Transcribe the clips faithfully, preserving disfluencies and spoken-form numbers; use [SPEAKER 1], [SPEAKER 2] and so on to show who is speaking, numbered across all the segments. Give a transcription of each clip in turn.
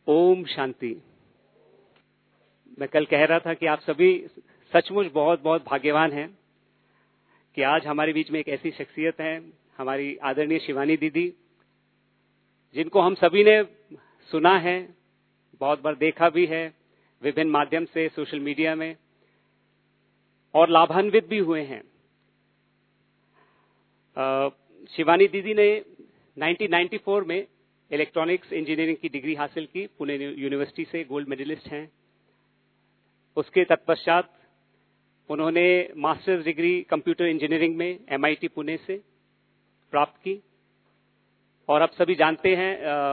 [SPEAKER 1] ओम शांति। मैं कल कह रहा था कि आप सभी सचमुच बहुत बहुत भाग्यवान हैं कि आज हमारे बीच में एक ऐसी शख्सियत है, हमारी आदरणीय शिवानी दीदी, जिनको हम सभी ने सुना है, बहुत बार देखा भी है विभिन्न माध्यम से, सोशल मीडिया में, और लाभान्वित भी हुए हैं। शिवानी दीदी ने उन्नीस सौ चौरानवे में इलेक्ट्रॉनिक्स इंजीनियरिंग की डिग्री हासिल की, पुणे यूनिवर्सिटी से गोल्ड मेडलिस्ट हैं। उसके तत्पश्चात उन्होंने मास्टर्स डिग्री कंप्यूटर इंजीनियरिंग में एमआईटी पुणे से प्राप्त की। और आप सभी जानते हैं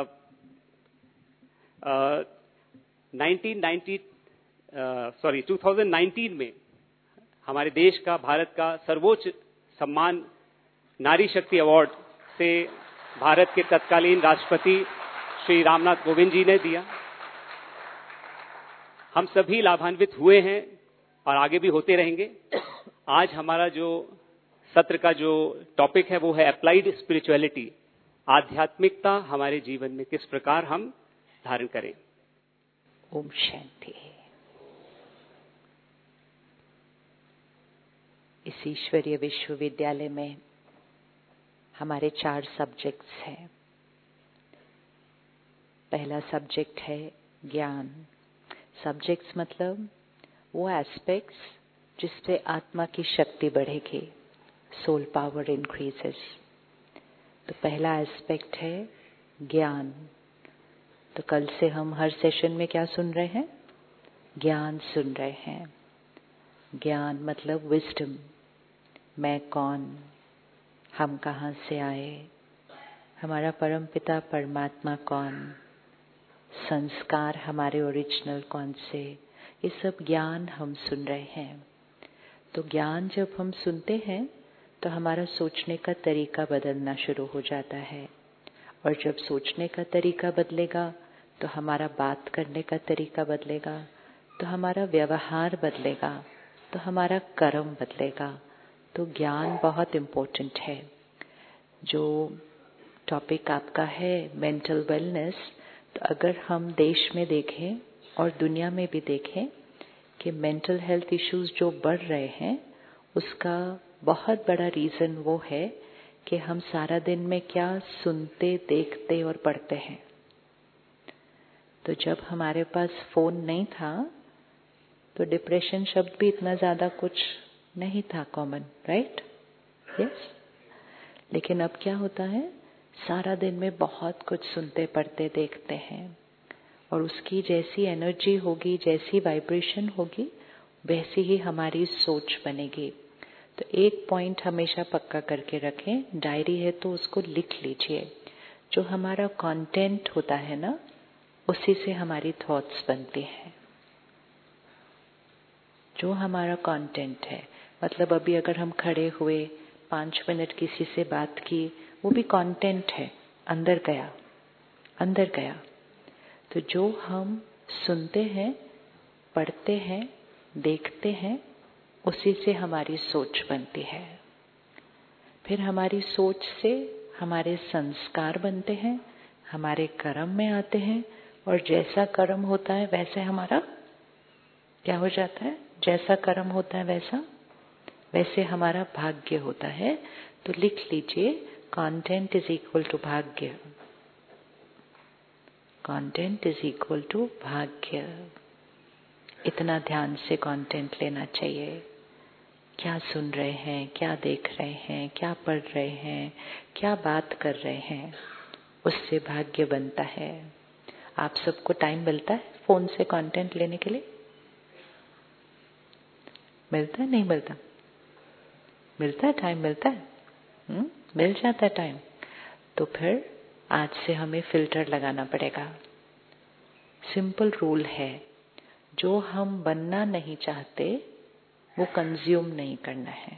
[SPEAKER 1] nineteen ninety sorry two thousand nineteen में हमारे देश का, भारत का सर्वोच्च सम्मान नारी शक्ति अवार्ड से भारत के तत्कालीन राष्ट्रपति श्री रामनाथ कोविंद जी ने दिया। हम सभी लाभान्वित हुए हैं और आगे भी होते रहेंगे। आज हमारा जो सत्र का जो टॉपिक है वो है अप्लाइड स्पिरिचुअलिटी, आध्यात्मिकता हमारे जीवन में किस प्रकार हम धारण करें।
[SPEAKER 2] ओम शांति। इस ईश्वरीय विश्वविद्यालय में हमारे चार सब्जेक्ट्स हैं। पहला सब्जेक्ट है ज्ञान। सब्जेक्ट्स मतलब वो एस्पेक्ट्स जिससे आत्मा की शक्ति बढ़ेगी, सोल पावर इंक्रीजेस। तो पहला एस्पेक्ट है ज्ञान। तो कल से हम हर सेशन में क्या सुन रहे हैं? ज्ञान सुन रहे हैं। ज्ञान मतलब विजडम। मैं कौन, हम कहाँ से आए, हमारा परम पिता परमात्मा कौन, संस्कार हमारे ओरिजिनल कौन से, ये सब ज्ञान हम सुन रहे हैं। तो ज्ञान जब हम सुनते हैं तो हमारा सोचने का तरीका बदलना शुरू हो जाता है, और जब सोचने का तरीका बदलेगा तो हमारा बात करने का तरीका बदलेगा, तो हमारा व्यवहार बदलेगा, तो हमारा कर्म बदलेगा। तो ज्ञान बहुत इम्पोर्टेंट है। जो टॉपिक आपका है मेंटल वेलनेस, तो अगर हम देश में देखें और दुनिया में भी देखें कि मेंटल हेल्थ इश्यूज जो बढ़ रहे हैं, उसका बहुत बड़ा रीज़न वो है कि हम सारा दिन में क्या सुनते, देखते और पढ़ते हैं। तो जब हमारे पास फ़ोन नहीं था तो डिप्रेशन शब्द भी इतना ज़्यादा कुछ नहीं था कॉमन, राइट? यस। लेकिन अब क्या होता है, सारा दिन में बहुत कुछ सुनते, पढ़ते, देखते हैं, और उसकी जैसी एनर्जी होगी, जैसी वाइब्रेशन होगी, वैसी ही हमारी सोच बनेगी। तो एक पॉइंट हमेशा पक्का करके रखें, डायरी है तो उसको लिख लीजिए। जो हमारा कंटेंट होता है ना, उसी से हमारी थॉट्स बनती हैं। जो हमारा कंटेंट है, मतलब अभी अगर हम खड़े हुए पाँच मिनट किसी से बात की, वो भी कंटेंट है, अंदर गया, अंदर गया। तो जो हम सुनते हैं, पढ़ते हैं, देखते हैं, उसी से हमारी सोच बनती है। फिर हमारी सोच से हमारे संस्कार बनते हैं, हमारे कर्म में आते हैं, और जैसा कर्म होता है वैसे हमारा क्या हो जाता है? जैसा कर्म होता है वैसा वैसे हमारा भाग्य होता है। तो लिख लीजिए, कंटेंट इज इक्वल टू भाग्य। कंटेंट इज इक्वल टू भाग्य। इतना ध्यान से कंटेंट लेना चाहिए। क्या सुन रहे हैं, क्या देख रहे हैं, क्या पढ़ रहे हैं, क्या बात कर रहे हैं, उससे भाग्य बनता है। आप सबको टाइम मिलता है फोन से कंटेंट लेने के लिए? मिलता है, नहीं मिलता? मिलता है, टाइम मिलता है। हुँ? मिल जाता है टाइम। तो फिर आज से हमें फिल्टर लगाना पड़ेगा। सिंपल रूल है, जो हम बनना नहीं चाहते वो कंज्यूम नहीं करना है।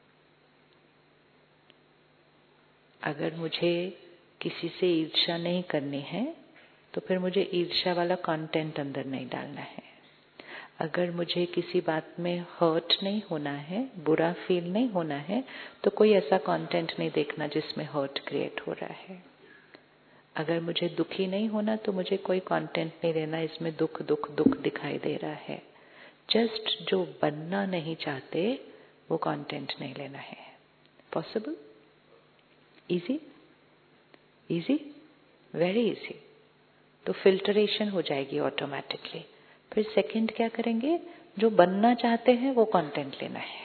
[SPEAKER 2] अगर मुझे किसी से ईर्ष्या नहीं करनी है तो फिर मुझे ईर्ष्या वाला कंटेंट अंदर नहीं डालना है। अगर मुझे किसी बात में हर्ट नहीं होना है, बुरा फील नहीं होना है, तो कोई ऐसा कंटेंट नहीं देखना जिसमें हर्ट क्रिएट हो रहा है। अगर मुझे दुखी नहीं होना तो मुझे कोई कंटेंट नहीं लेना, इसमें दुख दुख दुख दिखाई दे रहा है। जस्ट जो बनना नहीं चाहते वो कंटेंट नहीं लेना है। Possible? Easy? Easy? Very easy. तो फिल्टरेशन हो जाएगी ऑटोमेटिकली। फिर सेकंड क्या करेंगे, जो बनना चाहते हैं वो कंटेंट लेना है।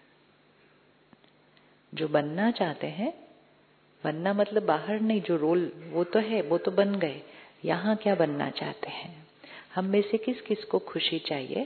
[SPEAKER 2] जो बनना चाहते हैं, बनना मतलब बाहर नहीं, जो रोल वो तो है, वो तो बन गए। यहाँ क्या बनना चाहते हैं? हम में से किस किस को खुशी चाहिए?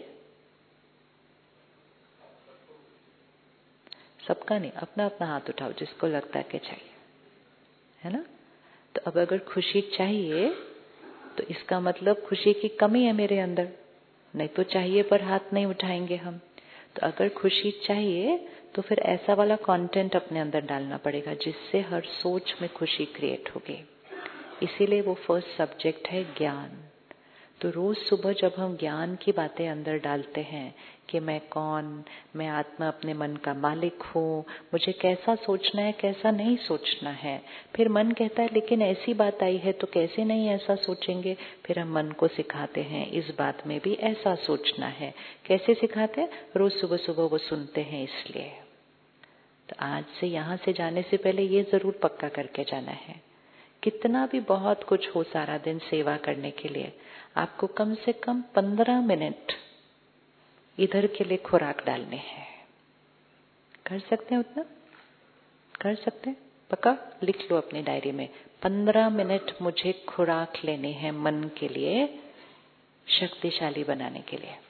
[SPEAKER 2] सबका नहीं, अपना अपना हाथ उठाओ जिसको लगता है कि चाहिए, है ना। तो अब अगर खुशी चाहिए तो इसका मतलब खुशी की कमी है मेरे अंदर, नहीं तो चाहिए पर हाथ नहीं उठाएंगे हम। तो अगर खुशी चाहिए तो फिर ऐसा वाला कंटेंट अपने अंदर डालना पड़ेगा जिससे हर सोच में खुशी क्रिएट होगी। इसीलिए वो फर्स्ट सब्जेक्ट है ज्ञान। तो रोज सुबह जब हम ज्ञान की बातें अंदर डालते हैं कि मैं कौन, मैं आत्मा अपने मन का मालिक हूँ, मुझे कैसा सोचना है कैसा नहीं सोचना है। फिर मन कहता है लेकिन ऐसी बात आई है तो कैसे नहीं ऐसा सोचेंगे। फिर हम मन को सिखाते हैं इस बात में भी ऐसा सोचना है। कैसे सिखाते हैं? रोज सुबह सुबह वो सुनते हैं इसलिए। तो आज से यहाँ से जाने से पहले ये जरूर पक्का करके जाना है, कितना भी बहुत कुछ हो सारा दिन सेवा करने के लिए, आपको कम से कम पंद्रह मिनट इधर के लिए खुराक डालने हैं। कर सकते हैं उतना? कर सकते हैं? पक्का लिख लो अपनी डायरी में, पंद्रह मिनट मुझे खुराक लेने हैं मन के लिए, शक्तिशाली बनाने के लिए।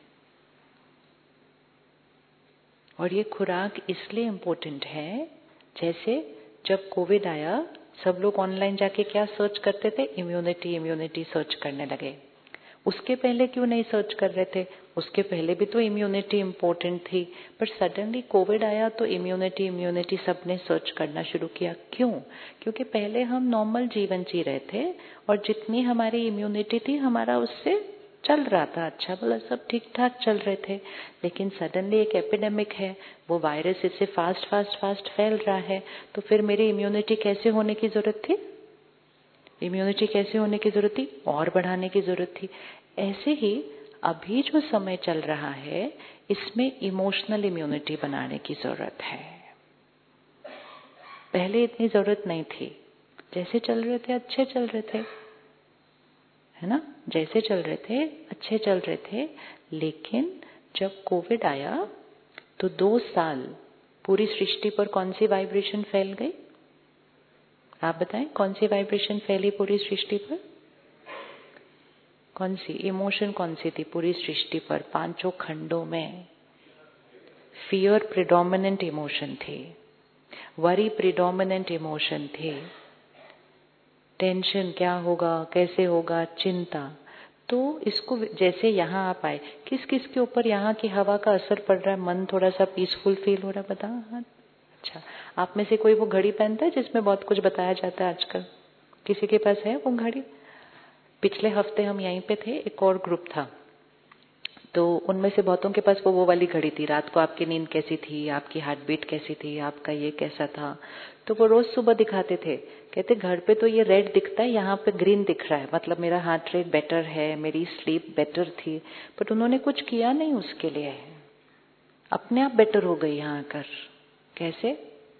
[SPEAKER 2] और ये खुराक इसलिए इम्पोर्टेंट है, जैसे जब कोविड आया सब लोग ऑनलाइन जाके क्या सर्च करते थे? इम्यूनिटी इम्यूनिटी सर्च करने लगे। उसके पहले क्यों नहीं सर्च कर रहे थे? उसके पहले भी तो इम्यूनिटी इम्पोर्टेंट थी, पर सडनली कोविड आया तो इम्यूनिटी इम्यूनिटी सबने सर्च करना शुरू किया। क्यों? क्योंकि पहले हम नॉर्मल जीवन जी रहे थे और जितनी हमारी इम्यूनिटी थी हमारा उससे चल रहा था, अच्छा भला सब ठीक ठाक चल रहे थे। लेकिन सडनली एक एपिडेमिक है, वो वायरस इससे फास्ट फास्ट फास्ट फैल रहा है, तो फिर मेरी इम्यूनिटी कैसे होने की जरूरत थी? इम्यूनिटी कैसे होने की जरूरत थी? और बढ़ाने की जरूरत थी। ऐसे ही अभी जो समय चल रहा है इसमें इमोशनल इम्यूनिटी बनाने की जरूरत है। पहले इतनी जरूरत नहीं थी, जैसे चल रहे थे अच्छे चल रहे थे, है ना, जैसे चल रहे थे अच्छे चल रहे थे। लेकिन जब कोविड आया तो दो साल पूरी सृष्टि पर कौन सी वाइब्रेशन फैल गई? आप बताएं, कौन सी वाइब्रेशन फैली पूरी सृष्टि पर? कौन सी इमोशन कौन सी थी पूरी सृष्टि पर? पांचों खंडों में फियर प्रिडोमिनेंट इमोशन थी, वरी प्रिडोमिनेंट इमोशन थी, टेंशन क्या होगा कैसे होगा, चिंता। तो इसको जैसे यहाँ आप आए, किस किस के ऊपर यहाँ की हवा का असर पड़ रहा है? मन थोड़ा सा पीसफुल फील हो रहा है? बताओ। हाँ, अच्छा, आप में से कोई वो घड़ी पहनता है जिसमें बहुत कुछ बताया जाता है आजकल? किसी के पास है वो घड़ी? पिछले हफ्ते हम यहीं पे थे, एक और ग्रुप था, तो उनमें से बहुतों के पास वो वो वाली घड़ी थी, रात को आपकी नींद कैसी थी, आपकी हार्ट बीट कैसी थी, आपका ये कैसा था। तो वो रोज सुबह दिखाते थे, कहते घर पे तो ये रेड दिखता है, यहाँ पे ग्रीन दिख रहा है, मतलब मेरा हार्ट रेट बेटर है, मेरी स्लीप बेटर थी। बट उन्होंने कुछ किया नहीं उसके लिए, अपने आप बेटर हो गई यहाँ आकर। कैसे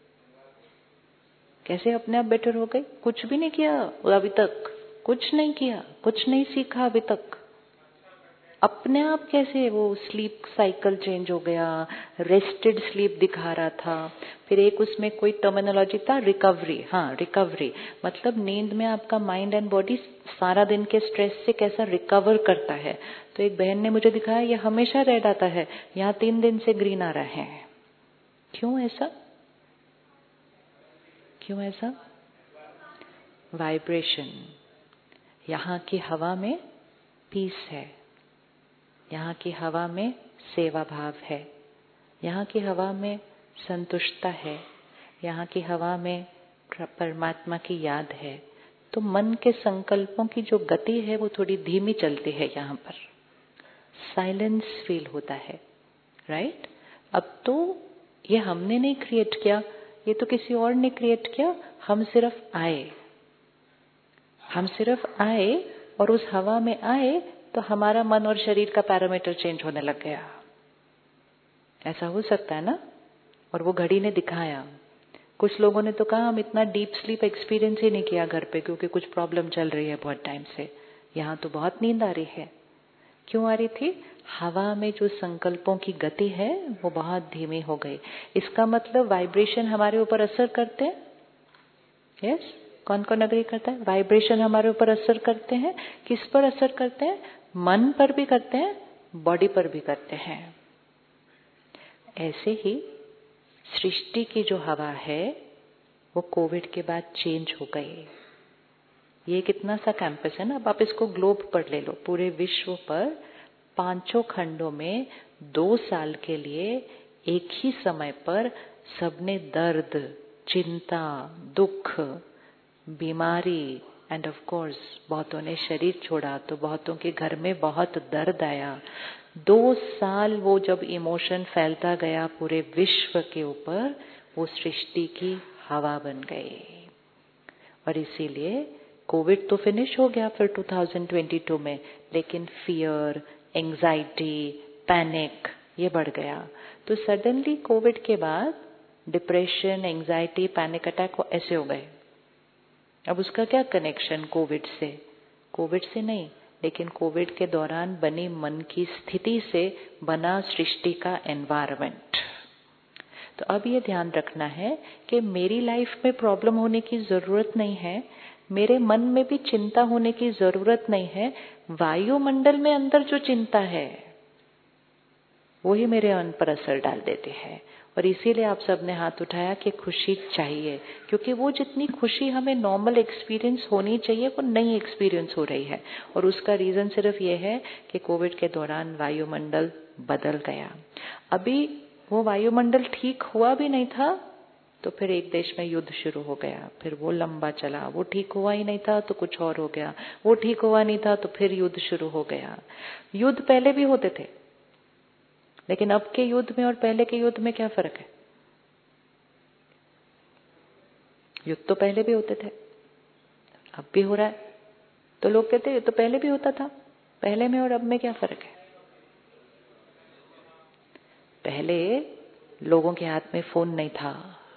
[SPEAKER 2] कैसे अपने आप बेटर हो गई? कुछ भी नहीं किया अभी तक, कुछ नहीं किया, कुछ नहीं सीखा अभी तक। अपने आप कैसे वो स्लीप साइकिल चेंज हो गया, रेस्टेड स्लीप दिखा रहा था। फिर एक उसमें कोई टर्मिनोलॉजी था, रिकवरी। हाँ, रिकवरी मतलब नींद में आपका माइंड एंड बॉडी सारा दिन के स्ट्रेस से कैसा रिकवर करता है। तो एक बहन ने मुझे दिखाया, ये हमेशा रेड आता है, यहाँ तीन दिन से ग्रीन आ रहा है। क्यों ऐसा? क्यों ऐसा? वाइब्रेशन। यहाँ की हवा में पीस है, यहाँ की हवा में सेवा भाव है, यहाँ की हवा में संतुष्टता है, यहाँ की हवा में परमात्मा की याद है। तो मन के संकल्पों की जो गति है वो थोड़ी धीमी चलती है, यहाँ पर साइलेंस फील होता है, राइट। अब तो ये हमने नहीं क्रिएट किया, ये तो किसी और ने क्रिएट किया, हम सिर्फ आए। हम सिर्फ आए और उस हवा में आए तो हमारा मन और शरीर का पैरामीटर चेंज होने लग गया। ऐसा हो सकता है ना? और वो घड़ी ने दिखाया। कुछ लोगों ने तो कहा हम इतना डीप स्लीप एक्सपीरियंस ही नहीं किया घर पे, क्योंकि कुछ प्रॉब्लम चल रही है बहुत टाइम से। यहाँ तो बहुत नींद आ रही है। क्यों आ रही थी? हवा में जो संकल्पों की गति है वो बहुत धीमी हो गई। इसका मतलब वाइब्रेशन हमारे ऊपर असर करते हैं। Yes yes? कौन कौन अग्री करता है? वाइब्रेशन हमारे ऊपर असर करते हैं। किस पर असर करते हैं? मन पर भी करते हैं, बॉडी पर भी करते हैं। ऐसे ही सृष्टि की जो हवा है वो कोविड के बाद चेंज हो गई। ये कितना सा कैंपस है ना, अब आप इसको ग्लोब पर ले लो। पूरे विश्व पर पांचों खंडों में दो साल के लिए एक ही समय पर सबने दर्द, चिंता, दुख, बीमारी एंड ऑफ कोर्स बहुतों ने शरीर छोड़ा, तो बहुतों के घर में बहुत दर्द आया। दो साल वो जब इमोशन फैलता गया पूरे विश्व के ऊपर, वो सृष्टि की हवा बन गई। और इसीलिए कोविड तो फिनिश हो गया फिर दो हज़ार बाईस में, लेकिन फियर, एंजाइटी, पैनिक ये बढ़ गया। तो सडनली कोविड के बाद डिप्रेशन, एंजाइटी, पैनिक अटैक ऐसे हो गए। अब उसका क्या कनेक्शन कोविड से? कोविड से नहीं, लेकिन कोविड के दौरान बनी मन की स्थिति से बना सृष्टि का एनवायरनमेंट। तो अब ये ध्यान रखना है कि मेरी लाइफ में प्रॉब्लम होने की जरूरत नहीं है, मेरे मन में भी चिंता होने की जरूरत नहीं है। वायुमंडल में अंदर जो चिंता है वो ही मेरे मन पर असर डाल देती है। और इसीलिए आप सबने हाथ उठाया कि खुशी चाहिए, क्योंकि वो जितनी खुशी हमें नॉर्मल एक्सपीरियंस होनी चाहिए वो नई एक्सपीरियंस हो रही है। और उसका रीजन सिर्फ ये है कि कोविड के दौरान वायुमंडल बदल गया। अभी वो वायुमंडल ठीक हुआ भी नहीं था तो फिर एक देश में युद्ध शुरू हो गया, फिर वो लंबा चला। वो ठीक हुआ ही नहीं था तो कुछ और हो गया, वो ठीक हुआ नहीं था तो फिर युद्ध शुरू हो गया। युद्ध पहले भी होते थे, लेकिन अब के युद्ध में और पहले के युद्ध में क्या फर्क है? युद्ध तो पहले भी होते थे, अब भी हो रहा है। तो लोग कहते हैं तो पहले भी होता था, पहले में और अब में क्या फर्क है? पहले लोगों के हाथ में फोन नहीं था।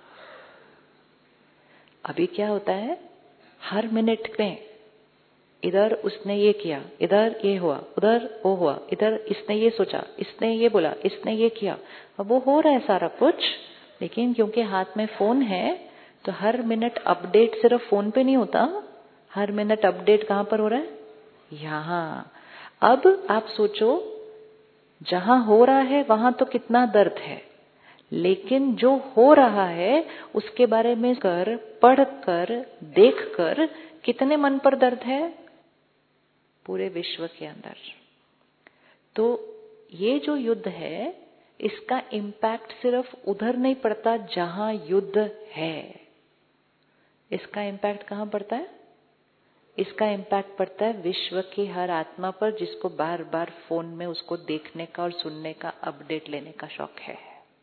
[SPEAKER 2] अभी क्या होता है, हर मिनट में इधर उसने ये किया, इधर ये हुआ, उधर वो हुआ, इधर इसने ये सोचा, इसने ये बोला, इसने ये किया। अब वो हो रहा है सारा कुछ, लेकिन क्योंकि हाथ में फोन है तो हर मिनट अपडेट सिर्फ फोन पे नहीं होता, हर मिनट अपडेट कहाँ पर हो रहा है? यहाँ। अब आप सोचो, जहां हो रहा है वहां तो कितना दर्द है, लेकिन जो हो रहा है उसके बारे में कर, पढ़कर, देखकर कितने मन पर दर्द है पूरे विश्व के अंदर। तो ये जो युद्ध है इसका इम्पैक्ट सिर्फ उधर नहीं पड़ता जहां युद्ध है, इसका इम्पैक्ट कहां पड़ता है? इसका इम्पैक्ट पड़ता है विश्व की हर आत्मा पर, जिसको बार बार फोन में उसको देखने का और सुनने का, अपडेट लेने का शौक है।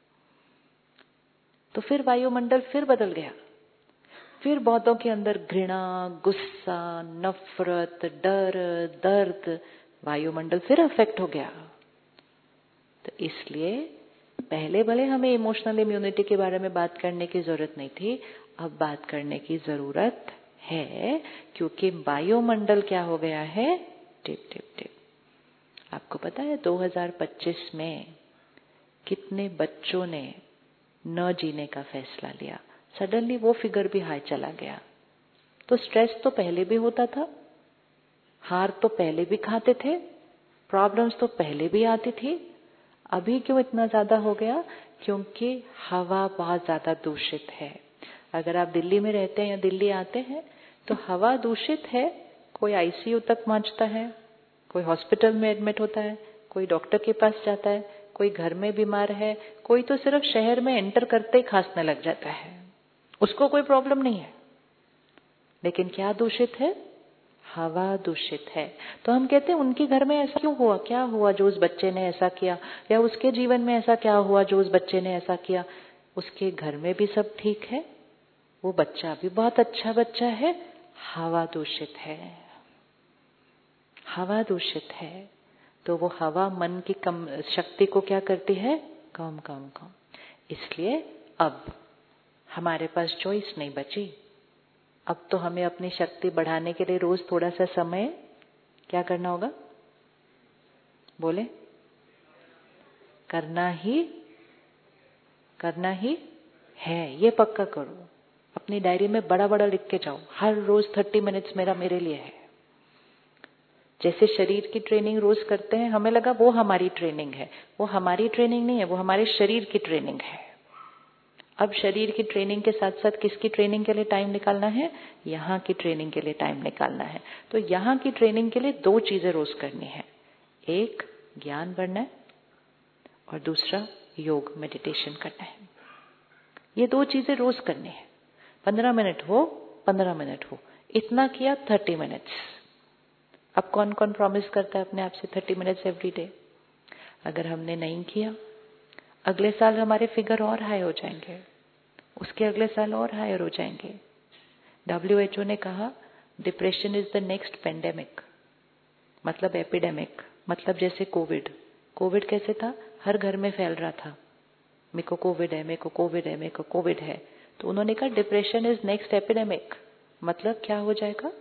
[SPEAKER 2] तो फिर वायुमंडल फिर बदल गया, फिर बहुतों के अंदर घृणा, गुस्सा, नफरत, डर, दर्द, वायुमंडल फिर अफेक्ट हो गया। तो इसलिए पहले भले हमें इमोशनल इम्यूनिटी के बारे में बात करने की जरूरत नहीं थी, अब बात करने की जरूरत है, क्योंकि वायुमंडल क्या हो गया है? टिप टिप टिप। आपको पता है दो हज़ार पच्चीस में कितने बच्चों ने न जीने का फैसला लिया? सडनली वो फिगर भी हाई चला गया। तो स्ट्रेस तो पहले भी होता था, हार तो पहले भी खाते थे, प्रॉब्लम्स तो पहले भी आती थी, अभी क्यों इतना ज्यादा हो गया? क्योंकि हवा बहुत ज्यादा दूषित है। अगर आप दिल्ली में रहते हैं या दिल्ली आते हैं तो हवा दूषित है। कोई आईसीयू तक पहुंचता है, कोई हॉस्पिटल में एडमिट होता है, कोई डॉक्टर के पास जाता है, कोई घर में बीमार है, कोई तो सिर्फ शहर में एंटर करते ही खांसने लग जाता है, उसको कोई प्रॉब्लम नहीं है। लेकिन क्या दूषित है? हवा दूषित है। तो हम कहते हैं उनके घर में ऐसा क्यों हुआ? क्या हुआ जो उस बच्चे ने ऐसा किया? या उसके जीवन में ऐसा क्या हुआ जो उस बच्चे ने ऐसा किया? उसके घर में भी सब ठीक है, वो बच्चा भी बहुत अच्छा बच्चा है, हवा दूषित है, हवा दूषित है, तो वो हवा मन की कम शक्ति को क्या करती है? कम कम कम। इसलिए अब हमारे पास चॉइस नहीं बची। अब तो हमें अपनी शक्ति बढ़ाने के लिए रोज थोड़ा सा समय क्या करना होगा? बोले, करना ही करना ही है। ये पक्का करो, अपनी डायरी में बड़ा बड़ा लिख के जाओ, हर रोज थर्टी मिनट्स मेरा मेरे लिए है। जैसे शरीर की ट्रेनिंग रोज करते हैं, हमें लगा वो हमारी ट्रेनिंग है। वो हमारी ट्रेनिंग नहीं है, वो हमारे शरीर की ट्रेनिंग है। अब शरीर की ट्रेनिंग के साथ साथ किसकी ट्रेनिंग के लिए टाइम निकालना है? यहाँ की ट्रेनिंग के लिए टाइम निकालना है। तो यहाँ की ट्रेनिंग के लिए दो चीजें रोज करनी है। एक, ज्ञान बढ़ना है, और दूसरा योग मेडिटेशन करना है। ये दो चीजें रोज करनी है। पंद्रह मिनट हो, पंद्रह मिनट हो, इतना किया थर्टी मिनट्स। अब कौन कौन प्रॉमिस करता है अपने आप से थर्टी मिनट्स एवरी डे? अगर हमने नहीं किया, अगले साल हमारे फिगर और हाई हो जाएंगे, उसके अगले साल और हायर हो जाएंगे। डब्ल्यू एच ओ ने कहा depression is the next pandemic, मतलब एपिडेमिक। मतलब जैसे कोविड, कोविड कैसे था? हर घर में फैल रहा था, मेरे को कोविड है, मेरे को कोविड है, मेरे को कोविड है। तो उन्होंने कहा डिप्रेशन इज नेक्स्ट एपिडेमिक। मतलब क्या हो जाएगा?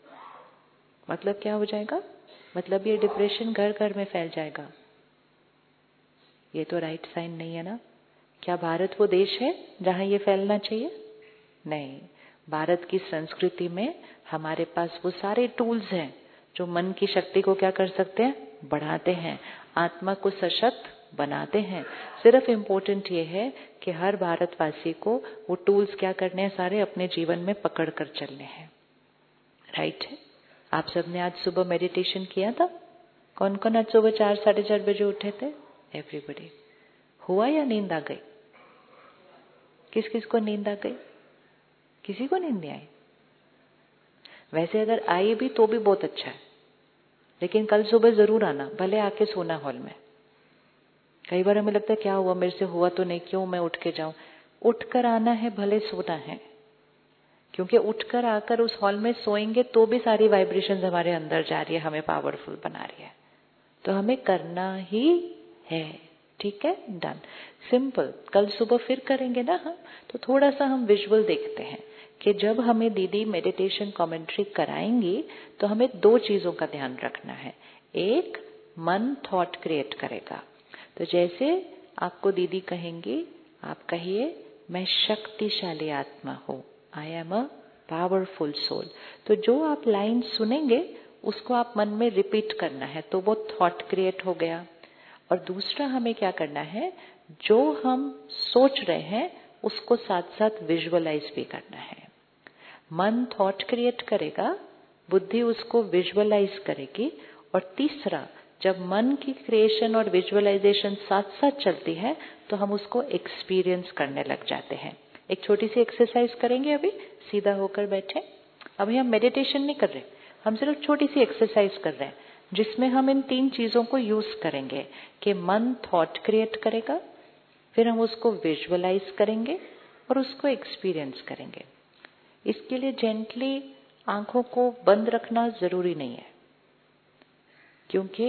[SPEAKER 2] मतलब क्या हो जाएगा? मतलब ये डिप्रेशन घर घर में फैल जाएगा। ये तो राइट साइन नहीं है ना। क्या भारत वो देश है जहां ये फैलना चाहिए? नहीं। भारत की संस्कृति में हमारे पास वो सारे टूल्स हैं जो मन की शक्ति को क्या कर सकते हैं? बढ़ाते हैं, आत्मा को सशक्त बनाते हैं। सिर्फ इम्पोर्टेंट ये है कि हर भारतवासी को वो टूल्स क्या करने हैं? सारे अपने जीवन में पकड़ कर चलने हैं। राइट है? आप सबने आज सुबह मेडिटेशन किया था? कौन कौन आज सुबह चार साढ़े चार बजे उठे थे? एवरीबडी। हुआ या नींद आ गई? किस किस को नींद आ गई? किसी को नींद नहीं आई? वैसे अगर आई भी तो भी बहुत अच्छा है, लेकिन कल सुबह जरूर आना, भले आके सोना हॉल में। कई बार हमें लगता है क्या हुआ, मेरे से हुआ तो नहीं, क्यों मैं उठ के जाऊं? उठकर आना है, भले सोना है, क्योंकि उठकर आकर उस हॉल में सोएंगे तो भी सारी वाइब्रेशंस हमारे अंदर जा रही है, हमें पावरफुल बना रही है। तो हमें करना ही है। ठीक है, डन, सिंपल। कल सुबह फिर करेंगे ना हम, तो थोड़ा सा हम विजुअल देखते हैं कि जब हमें दीदी मेडिटेशन कमेंट्री कराएंगी तो हमें दो चीजों का ध्यान रखना है। एक, मन थॉट क्रिएट करेगा। तो जैसे आपको दीदी कहेंगी, आप कहिए मैं शक्तिशाली आत्मा हूं, I am a powerful soul. तो जो आप लाइन सुनेंगे उसको आप मन में रिपीट करना है, तो वो थॉट क्रिएट हो गया। और दूसरा हमें क्या करना है, जो हम सोच रहे हैं उसको साथ साथ विजुअलाइज भी करना है। मन थॉट क्रिएट करेगा, बुद्धि उसको विजुअलाइज करेगी। और तीसरा, जब मन की क्रिएशन और विजुअलाइजेशन साथ साथ चलती है तो हम उसको एक्सपीरियंस करने लग जाते हैं। एक छोटी सी एक्सरसाइज करेंगे, अभी सीधा होकर बैठे। अभी हम मेडिटेशन नहीं कर रहे, हम सिर्फ छोटी सी एक्सरसाइज कर रहे हैं जिसमें हम इन तीन चीजों को यूज करेंगे कि मन थॉट क्रिएट करेगा, फिर हम उसको विजुअलाइज करेंगे और उसको एक्सपीरियंस करेंगे। इसके लिए जेंटली आंखों को बंद रखना जरूरी नहीं है, क्योंकि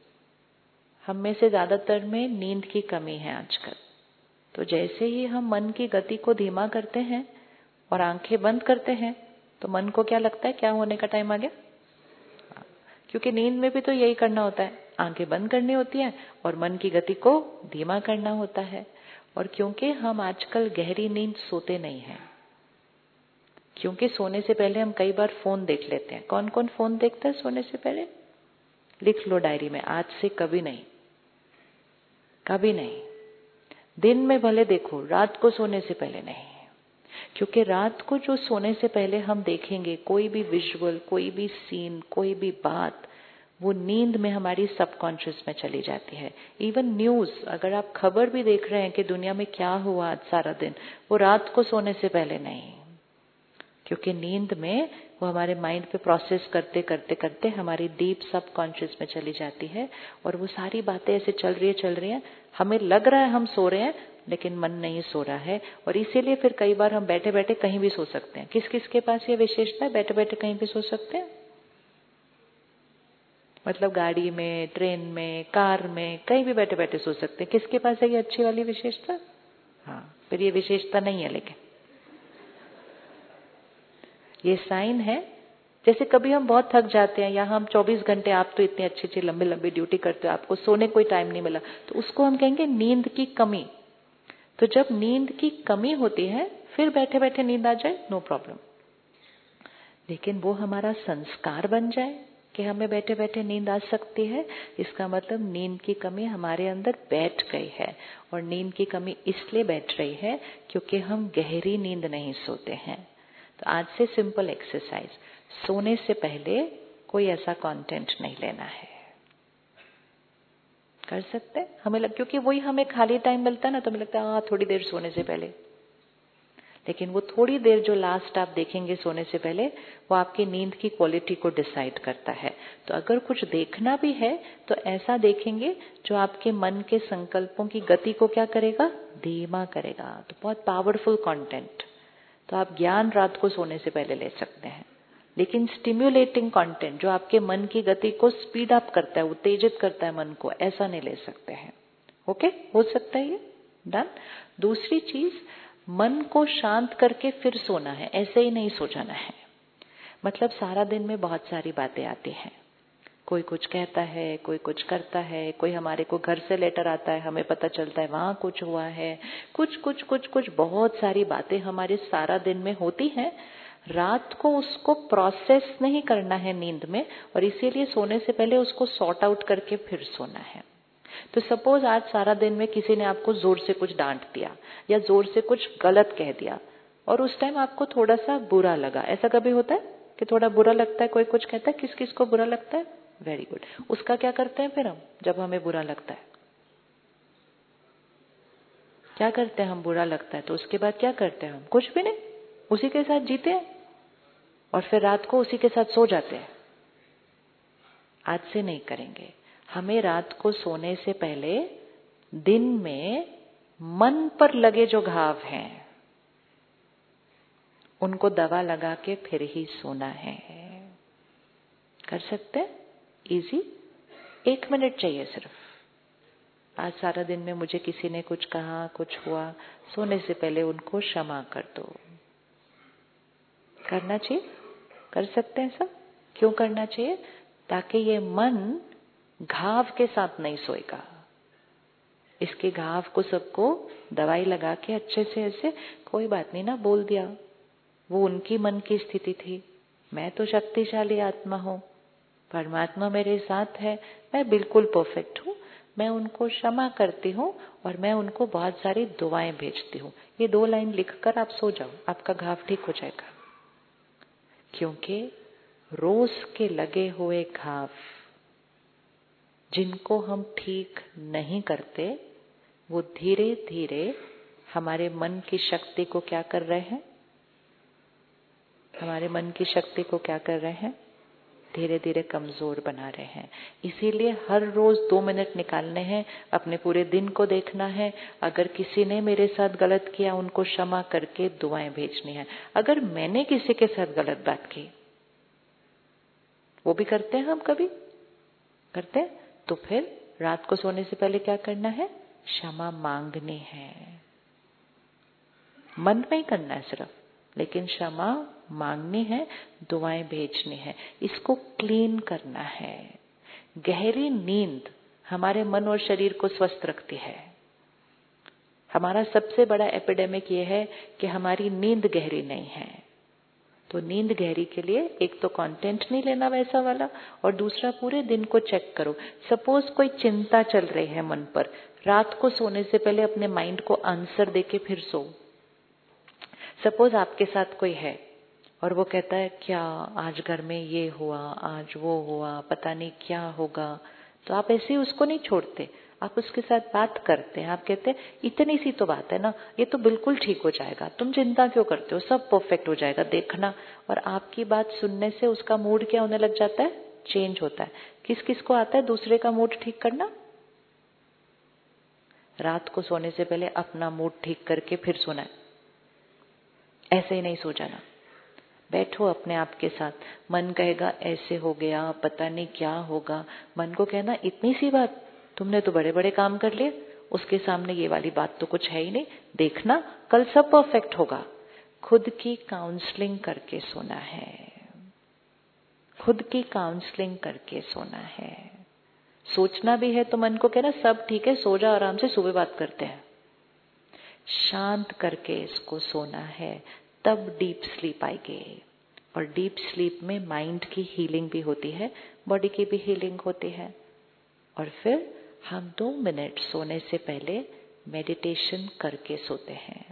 [SPEAKER 2] हम में से ज्यादातर में नींद की कमी है आजकल। तो जैसे ही हम मन की गति को धीमा करते हैं और आंखें बंद करते हैं तो मन को क्या लगता है, क्या होने का टाइम आ गया? क्योंकि नींद में भी तो यही करना होता है, आंखें बंद करनी होती है और मन की गति को धीमा करना होता है। और क्योंकि हम आजकल गहरी नींद सोते नहीं हैं, क्योंकि सोने से पहले हम कई बार फोन देख लेते हैं। कौन कौन फोन देखता है सोने से पहले? लिख लो डायरी में, आज से कभी नहीं, कभी नहीं। दिन में भले देखो, रात को सोने से पहले नहीं, क्योंकि रात को जो सोने से पहले हम देखेंगे कोई भी विजुअल, कोई भी सीन, कोई भी बात, वो नींद में हमारी सबकॉन्शियस में चली जाती है। इवन न्यूज, अगर आप खबर भी देख रहे हैं कि दुनिया में क्या हुआ आज सारा दिन, वो रात को सोने से पहले नहीं, क्योंकि नींद में वो हमारे माइंड पे प्रोसेस करते करते करते हमारी डीप सबकॉन्शियस में चली जाती है और वो सारी बातें ऐसे चल रही है चल रही है हमें लग रहा है हम सो रहे हैं, लेकिन मन नहीं सो रहा है, और इसीलिए फिर कई बार हम बैठे बैठे कहीं भी सो सकते हैं। किस किस के पास ये विशेषता है, बैठे बैठे कहीं भी सो सकते हैं? मतलब गाड़ी में, ट्रेन में, कार में, कहीं भी बैठे बैठे सो सकते हैं। किसके पास है ये अच्छी वाली विशेषता? हाँ, फिर ये विशेषता नहीं है, लेकिन ये साइन है। जैसे कभी हम बहुत थक जाते हैं, या हम चौबीस घंटे, आप तो इतनी अच्छी अच्छी लंबी लंबी ड्यूटी करते हो, आपको सोने कोई टाइम नहीं मिला, तो उसको हम कहेंगे नींद की कमी। तो जब नींद की कमी होती है, फिर बैठे बैठे नींद आ जाए, नो प्रॉब्लम। लेकिन वो हमारा संस्कार बन जाए कि हमें बैठे बैठे नींद आ सकती है, इसका मतलब नींद की कमी हमारे अंदर बैठ गई है। और नींद की कमी इसलिए बैठ रही है क्योंकि हम गहरी नींद नहीं सोते हैं। तो आज से सिंपल एक्सरसाइज, सोने से पहले कोई ऐसा कंटेंट नहीं लेना है। कर सकते हैं? हमें लग, क्योंकि वही हमें खाली टाइम मिलता है ना, तो हमें लगता है हाँ थोड़ी देर सोने से पहले। लेकिन वो थोड़ी देर जो लास्ट आप देखेंगे सोने से पहले, वो आपकी नींद की क्वालिटी को डिसाइड करता है। तो अगर कुछ देखना भी है तो ऐसा देखेंगे जो आपके मन के संकल्पों की गति को क्या करेगा, धीमा करेगा। तो बहुत पावरफुल कंटेंट। तो आप ज्ञान रात को सोने से पहले ले सकते हैं। लेकिन स्टिम्युलेटिंग कंटेंट जो आपके मन की गति को स्पीड अप करता है, उत्तेजित करता है मन को, ऐसा नहीं ले सकते हैं। ओके, हो सकता है ये डन। दूसरी चीज, मन को शांत करके फिर सोना है, ऐसे ही नहीं सो जाना है। मतलब सारा दिन में बहुत सारी बातें आती हैं, कोई कुछ कहता है, कोई कुछ करता है, कोई हमारे को घर से लेटर आता है, हमें पता चलता है वहां कुछ हुआ है, कुछ कुछ कुछ कुछ बहुत सारी बातें हमारे सारा दिन में होती हैं। रात को उसको प्रोसेस नहीं करना है नींद में, और इसीलिए सोने से पहले उसको सॉर्ट आउट करके फिर सोना है। तो सपोज आज सारा दिन में किसी ने आपको जोर से कुछ डांट दिया या जोर से कुछ गलत कह दिया, और उस टाइम आपको थोड़ा सा बुरा लगा। ऐसा कभी होता है कि थोड़ा बुरा लगता है, कोई कुछ कहता है? किस किस को बुरा लगता है? Very good. उसका क्या करते हैं फिर हम, जब हमें बुरा लगता है क्या करते हैं हम? बुरा लगता है तो उसके बाद क्या करते हैं हम? कुछ भी नहीं, उसी के साथ जीते हैं और फिर रात को उसी के साथ सो जाते हैं। आज से नहीं करेंगे। हमें रात को सोने से पहले दिन में मन पर लगे जो घाव हैं उनको दवा लगा के फिर ही सोना है। कर सकते हैं? इजी, एक मिनट चाहिए सिर्फ। आज सारा दिन में मुझे किसी ने कुछ कहा, कुछ हुआ, सोने से पहले उनको क्षमा कर दो। करना चाहिए? कर सकते हैं सब? क्यों करना चाहिए? ताकि ये मन घाव के साथ नहीं सोएगा। इसके घाव को सबको दवाई लगा के अच्छे से ऐसे, कोई बात नहीं ना, बोल दिया, वो उनकी मन की स्थिति थी। मैं तो शक्तिशाली आत्मा हूं, परमात्मा मेरे साथ है, मैं बिल्कुल परफेक्ट हूं, मैं उनको क्षमा करती हूँ और मैं उनको बहुत सारी दुआएं भेजती हूँ। ये दो लाइन लिखकर आप सो जाओ, आपका घाव ठीक हो जाएगा। क्योंकि रोज के लगे हुए घाव जिनको हम ठीक नहीं करते, वो धीरे धीरे हमारे मन की शक्ति को क्या कर रहे हैं? हमारे मन की शक्ति को क्या कर रहे हैं? धीरे धीरे कमजोर बना रहे हैं। इसीलिए हर रोज दो मिनट निकालने हैं, अपने पूरे दिन को देखना है। अगर किसी ने मेरे साथ गलत किया, उनको क्षमा करके दुआएं भेजनी है। अगर मैंने किसी के साथ गलत बात की, वो भी करते हैं हम, कभी करते हैं, तो फिर रात को सोने से पहले क्या करना है? क्षमा मांगनी है। मन में ही करना है सिर्फ, लेकिन क्षमा मांगनी है, दुआएं भेजनी है, इसको क्लीन करना है। गहरी नींद हमारे मन और शरीर को स्वस्थ रखती है। हमारा सबसे बड़ा एपिडेमिक ये है कि हमारी नींद गहरी नहीं है। तो नींद गहरी के लिए एक तो कंटेंट नहीं लेना वैसा वाला, और दूसरा पूरे दिन को चेक करो। सपोज कोई चिंता चल रही है मन पर, रात को सोने से पहले अपने माइंड को आंसर देके फिर सो। सपोज आपके साथ कोई है और वो कहता है क्या आज घर में ये हुआ, आज वो हुआ, पता नहीं क्या होगा, तो आप ऐसे ही उसको नहीं छोड़ते, आप उसके साथ बात करते हैं। आप कहते हैं इतनी सी तो बात है ना, ये तो बिल्कुल ठीक हो जाएगा, तुम चिंता क्यों करते हो, सब परफेक्ट हो जाएगा, देखना। और आपकी बात सुनने से उसका मूड क्या होने लग जाता है? चेंज होता है। किस किस को आता है दूसरे का मूड ठीक करना? रात को सोने से पहले अपना मूड ठीक करके फिर सोना है, ऐसे ही नहीं सो जाना। बैठो अपने आप के साथ, मन कहेगा ऐसे हो गया, पता नहीं क्या होगा, मन को कहना इतनी सी बात, तुमने तो बड़े बड़े काम कर लिए, उसके सामने ये वाली बात तो कुछ है ही नहीं, देखना कल सब परफेक्ट होगा। खुद की काउंसलिंग करके सोना है, खुद की काउंसलिंग करके सोना है। सोचना भी है तो मन को कहना सब ठीक है, सो जा आराम से, सुबह बात करते हैं। शांत करके इसको सोना है, तब डीप स्लीप आएगी। और डीप स्लीप में माइंड की हीलिंग भी होती है, बॉडी की भी हीलिंग होती है। और फिर हम दो मिनट सोने से पहले मेडिटेशन करके सोते हैं,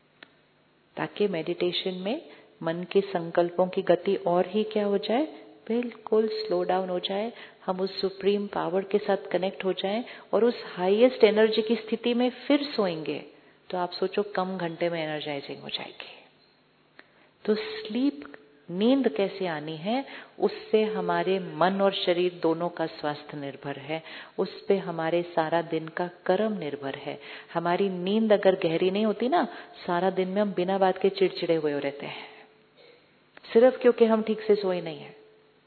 [SPEAKER 2] ताकि मेडिटेशन में मन के संकल्पों की गति और ही क्या हो जाए, बिल्कुल स्लो डाउन हो जाए, हम उस सुप्रीम पावर के साथ कनेक्ट हो जाएं और उस हाईएस्ट एनर्जी की स्थिति में फिर सोएंगे तो आप सोचो कम घंटे में एनर्जाइजिंग हो जाएगी। तो स्लीप, नींद कैसे आनी है, उससे हमारे मन और शरीर दोनों का स्वास्थ्य निर्भर है, उस पे हमारे सारा दिन का कर्म निर्भर है। हमारी नींद अगर गहरी नहीं होती ना, सारा दिन में हम बिना बात के चिड़चिड़े हुए रहते हैं, सिर्फ क्योंकि हम ठीक से सोए नहीं है।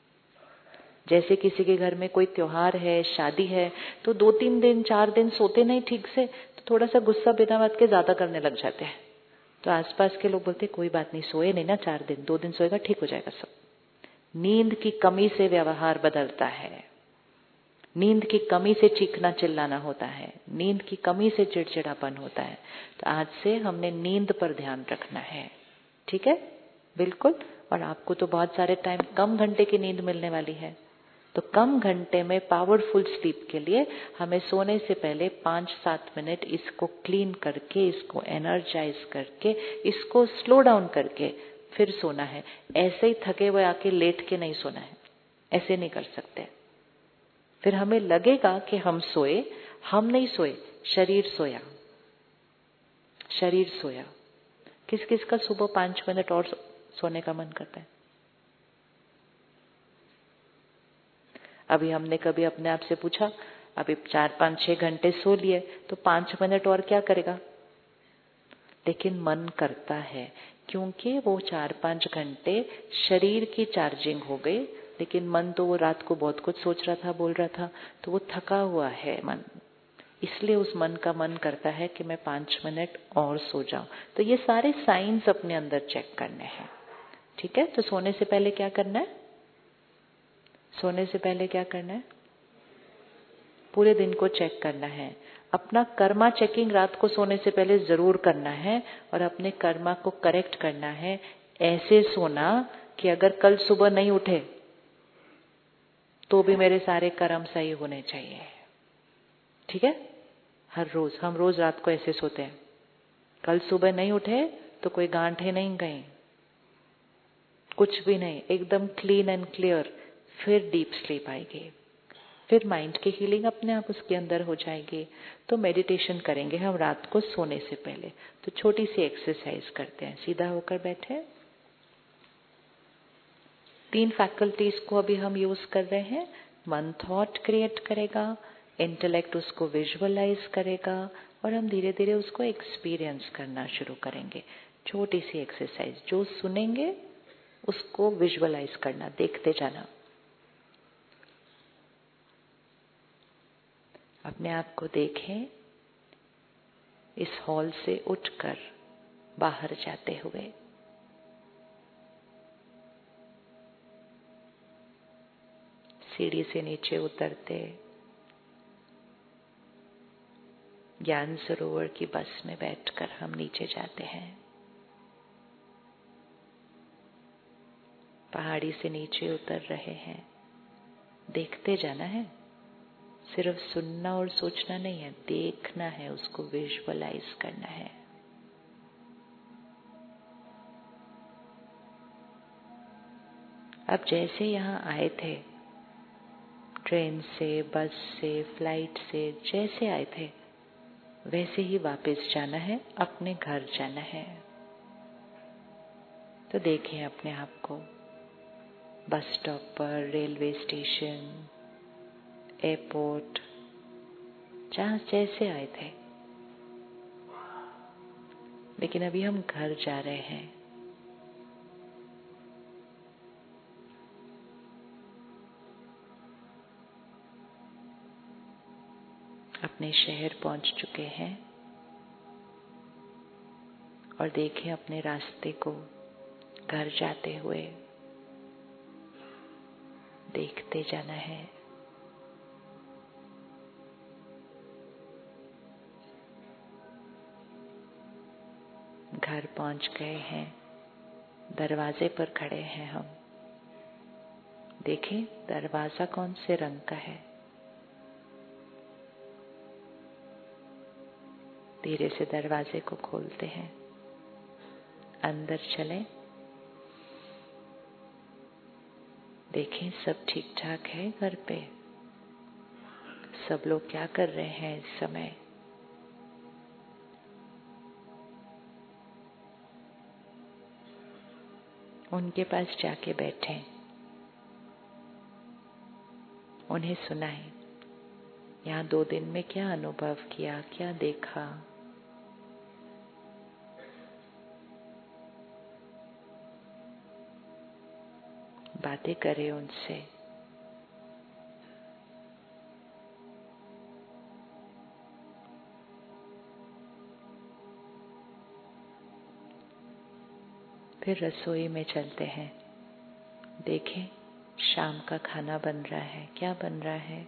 [SPEAKER 2] जैसे किसी के घर में कोई त्योहार है, शादी है, तो दो तीन दिन चार दिन सोते नहीं ठीक से, तो थोड़ा सा गुस्सा बिना बात के ज्यादा करने लग जाते हैं। तो आसपास के लोग बोलते कोई बात नहीं, सोए नहीं ना चार दिन, दो दिन सोएगा ठीक हो जाएगा सब। नींद की कमी से व्यवहार बदलता है, नींद की कमी से चीखना चिल्लाना होता है, नींद की कमी से चिड़चिड़ापन होता है। तो आज से हमने नींद पर ध्यान रखना है, ठीक है? बिल्कुल। और आपको तो बहुत सारे टाइम कम घंटे की नींद मिलने वाली है, तो कम घंटे में पावरफुल स्लीप के लिए हमें सोने से पहले पांच सात मिनट इसको क्लीन करके, इसको एनर्जाइज करके, इसको स्लो डाउन करके फिर सोना है। ऐसे ही थके हुए आके लेट के नहीं सोना है, ऐसे नहीं कर सकते। फिर हमें लगेगा कि हम सोए, हम नहीं सोए, शरीर सोया, शरीर सोया। किस किस का सुबह पांच मिनट और सोने का मन करता है? अभी हमने कभी अपने आप से पूछा, अभी चार पांच छह घंटे सो लिए तो पांच मिनट और क्या करेगा? लेकिन मन करता है, क्योंकि वो चार पांच घंटे शरीर की चार्जिंग हो गई, लेकिन मन तो वो रात को बहुत कुछ सोच रहा था, बोल रहा था, तो वो थका हुआ है मन, इसलिए उस मन का मन करता है कि मैं पांच मिनट और सो जाऊं। तो ये सारे साइंस अपने अंदर चेक करने हैं, ठीक है? तो सोने से पहले क्या करना है? सोने से पहले क्या करना है? पूरे दिन को चेक करना है। अपना कर्मा चेकिंग रात को सोने से पहले जरूर करना है और अपने कर्मा को करेक्ट करना है। ऐसे सोना कि अगर कल सुबह नहीं उठे तो भी मेरे सारे कर्म सही होने चाहिए, ठीक है? हर रोज, हम रोज रात को ऐसे सोते हैं, कल सुबह नहीं उठे तो कोई गांठें नहीं गई, कुछ भी नहीं, एकदम क्लीन एंड क्लियर। फिर डीप स्लीप आएगी, फिर माइंड की हीलिंग अपने आप उसके अंदर हो जाएगी। तो मेडिटेशन करेंगे हम रात को सोने से पहले। तो छोटी सी एक्सरसाइज करते हैं, सीधा होकर बैठे। तीन फैकल्टीज को अभी हम यूज कर रहे हैं। मन थॉट क्रिएट करेगा, इंटेलेक्ट उसको विजुअलाइज करेगा और हम धीरे धीरे उसको एक्सपीरियंस करना शुरू करेंगे। छोटी सी एक्सरसाइज, जो सुनेंगे उसको विजुअलाइज करना, देखते जाना। अपने आप को देखें इस हॉल से उठकर बाहर जाते हुए। सीढ़ी से नीचे उतरते, ज्ञान सरोवर की बस में बैठकर हम नीचे जाते हैं। पहाड़ी से नीचे उतर रहे हैं, देखते जाना है, सिर्फ सुनना और सोचना नहीं है, देखना है, उसको विजुअलाइज करना है। अब जैसे यहाँ आए थे, ट्रेन से, बस से, फ्लाइट से, जैसे आए थे वैसे ही वापस जाना है, अपने घर जाना है। तो देखें अपने आप को बस स्टॉप पर, रेलवे स्टेशन, एयरपोर्ट, जहां जैसे आए थे लेकिन अभी हम घर जा रहे हैं। अपने शहर पहुंच चुके हैं और देखें अपने रास्ते को घर जाते हुए देखते जाना है। घर पहुंच गए हैं, दरवाजे पर खड़े हैं हम। देखें दरवाजा कौन से रंग का है। धीरे से दरवाजे को खोलते हैं, अंदर चलें। देखें सब ठीक ठाक है घर पे। सब लोग क्या कर रहे हैं इस समय। उनके पास जाके बैठें, उन्हें सुनाएं। यहाँ दो दिन में क्या अनुभव किया, क्या देखा। बातें करें उनसे। फिर रसोई में चलते हैं। देखें शाम का खाना बन रहा है, क्या बन रहा है।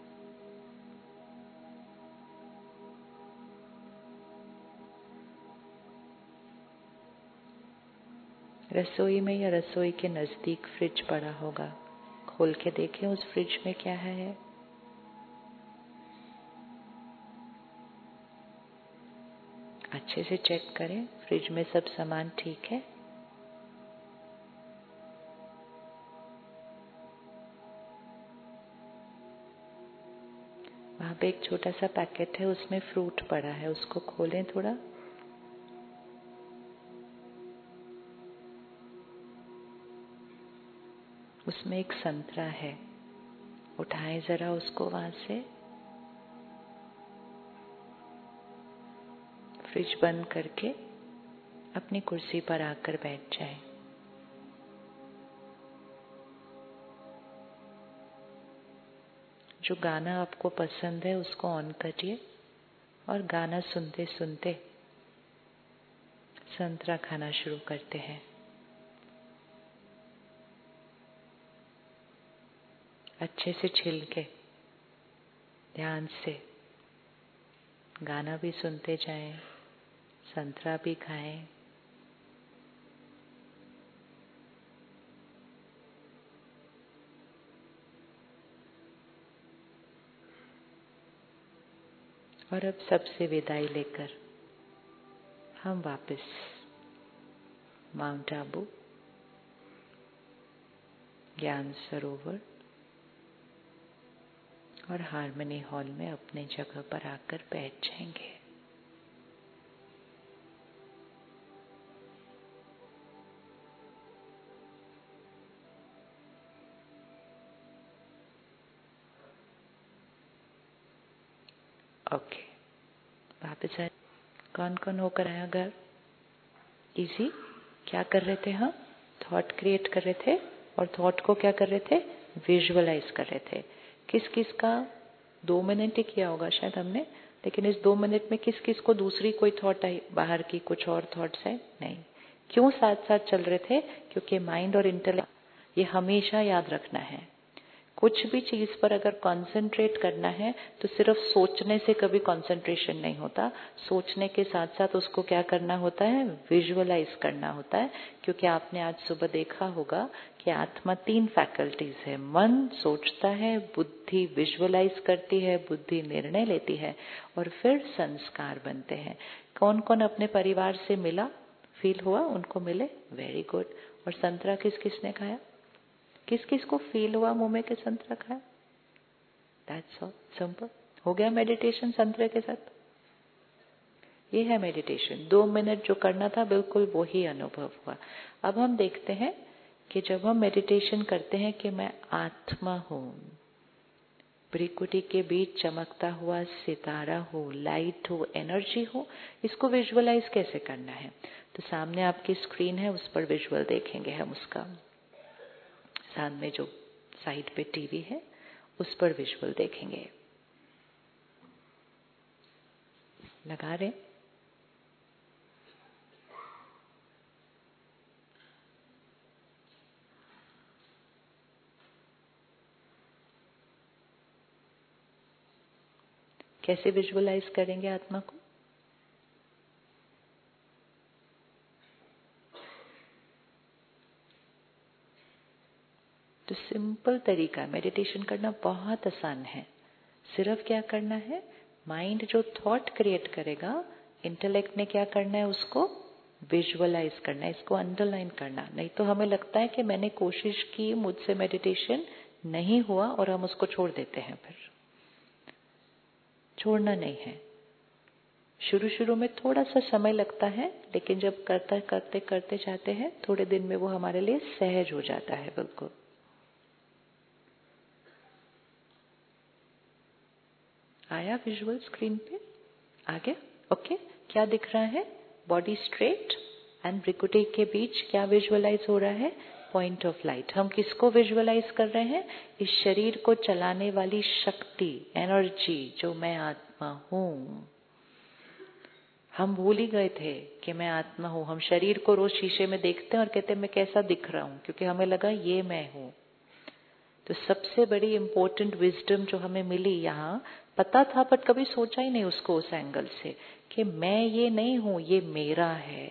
[SPEAKER 2] रसोई में या रसोई के नजदीक फ्रिज पड़ा होगा, खोल के देखें उस फ्रिज में क्या है। अच्छे से चेक करें फ्रिज में सब सामान ठीक है। वहां पे एक छोटा सा पैकेट है, उसमें फ्रूट पड़ा है, उसको खोलें थोड़ा। उसमें एक संतरा है, उठाएं जरा उसको वहां से। फ्रिज बंद करके अपनी कुर्सी पर आकर बैठ जाएं। जो गाना आपको पसंद है उसको ऑन करिए और गाना सुनते सुनते संतरा खाना शुरू करते हैं। अच्छे से छिल के ध्यान से गाना भी सुनते जाएं, संतरा भी खाएं। और अब सबसे विदाई लेकर हम वापस माउंट आबू, ज्ञान सरोवर और हार्मनी हॉल में अपने जगह पर आकर बैठ जाएंगे। ओके, वापस आए। कौन कौन होकर आया घर? इजी। क्या कर रहे थे हम? थॉट क्रिएट कर रहे थे और थॉट को क्या कर रहे थे? विजुअलाइज कर रहे थे। किस किस का दो मिनट ही किया होगा शायद हमने, लेकिन इस दो मिनट में किस किस को दूसरी कोई थॉट आई, बाहर की कुछ और थॉट्स है? नहीं। क्यों साथ साथ चल रहे थे? क्योंकि माइंड और इंटेलेक्ट, ये हमेशा याद रखना है। कुछ भी चीज पर अगर कंसंट्रेट करना है तो सिर्फ सोचने से कभी कंसंट्रेशन नहीं होता। सोचने के साथ साथ उसको क्या करना होता है? विजुअलाइज करना होता है। क्योंकि आपने आज सुबह देखा होगा कि आत्मा तीन फैकल्टीज है। मन सोचता है, बुद्धि विजुअलाइज करती है, बुद्धि निर्णय लेती है और फिर संस्कार बनते हैं। कौन कौन अपने परिवार से मिला, फील हुआ, उनको मिले? Very good. और संतरा किस किसने खाया? किस किस को फील हुआ मुंह में के संतरा खाया? That's all, simple. हो गया मेडिटेशन संतरे के साथ। ये है मेडिटेशन। दो मिनट जो करना था बिल्कुल वही अनुभव हुआ। अब हम देखते हैं कि जब हम मेडिटेशन करते हैं कि मैं आत्मा हूं, भ्रिकुटी के बीच चमकता हुआ सितारा हो, लाइट हो, एनर्जी हो, इसको विजुअलाइज कैसे करना है? तो सामने आपकी स्क्रीन है, उस पर विजुअल देखेंगे हम उसका। साथ में जो साइड पे टीवी है उस पर विजुअल देखेंगे। लगा रहे? कैसे विजुअलाइज करेंगे आत्मा को? तो सिंपल तरीका, मेडिटेशन करना बहुत आसान है। सिर्फ क्या करना है, माइंड जो थॉट क्रिएट करेगा, इंटेलेक्ट ने क्या करना है, उसको विजुअलाइज करना है, इसको अंडरलाइन करना। नहीं तो हमें लगता है कि मैंने कोशिश की, मुझसे मेडिटेशन नहीं हुआ और हम उसको छोड़ देते हैं। फिर छोड़ना नहीं है। शुरू शुरू में थोड़ा सा समय लगता है, लेकिन जब करते करते करते जाते हैं, थोड़े दिन में वो हमारे लिए सहज हो जाता है। बिल्कुल आया विजुअल स्क्रीन पे? आ गया? ओके। क्या दिख रहा है? बॉडी स्ट्रेट एंड भ्रिकुटी के बीच क्या विजुअलाइज हो रहा है? Point of light. हम किसको विजुअलाइज कर रहे हैं? इस शरीर को चलाने वाली शक्ति, एनर्जी, जो मैं आत्मा हूं। हम भूल ही गए थे कि मैं आत्मा हूं। हम शरीर को रोज शीशे में देखते हैं और कहते हैं मैं कैसा दिख रहा हूं, क्योंकि हमें लगा ये मैं हूं। तो सबसे बड़ी इंपॉर्टेंट विजडम जो हमें मिली यहाँ, पता था बट कभी सोचा ही नहीं उसको उस एंगल से, कि मैं ये नहीं हूं, ये मेरा है।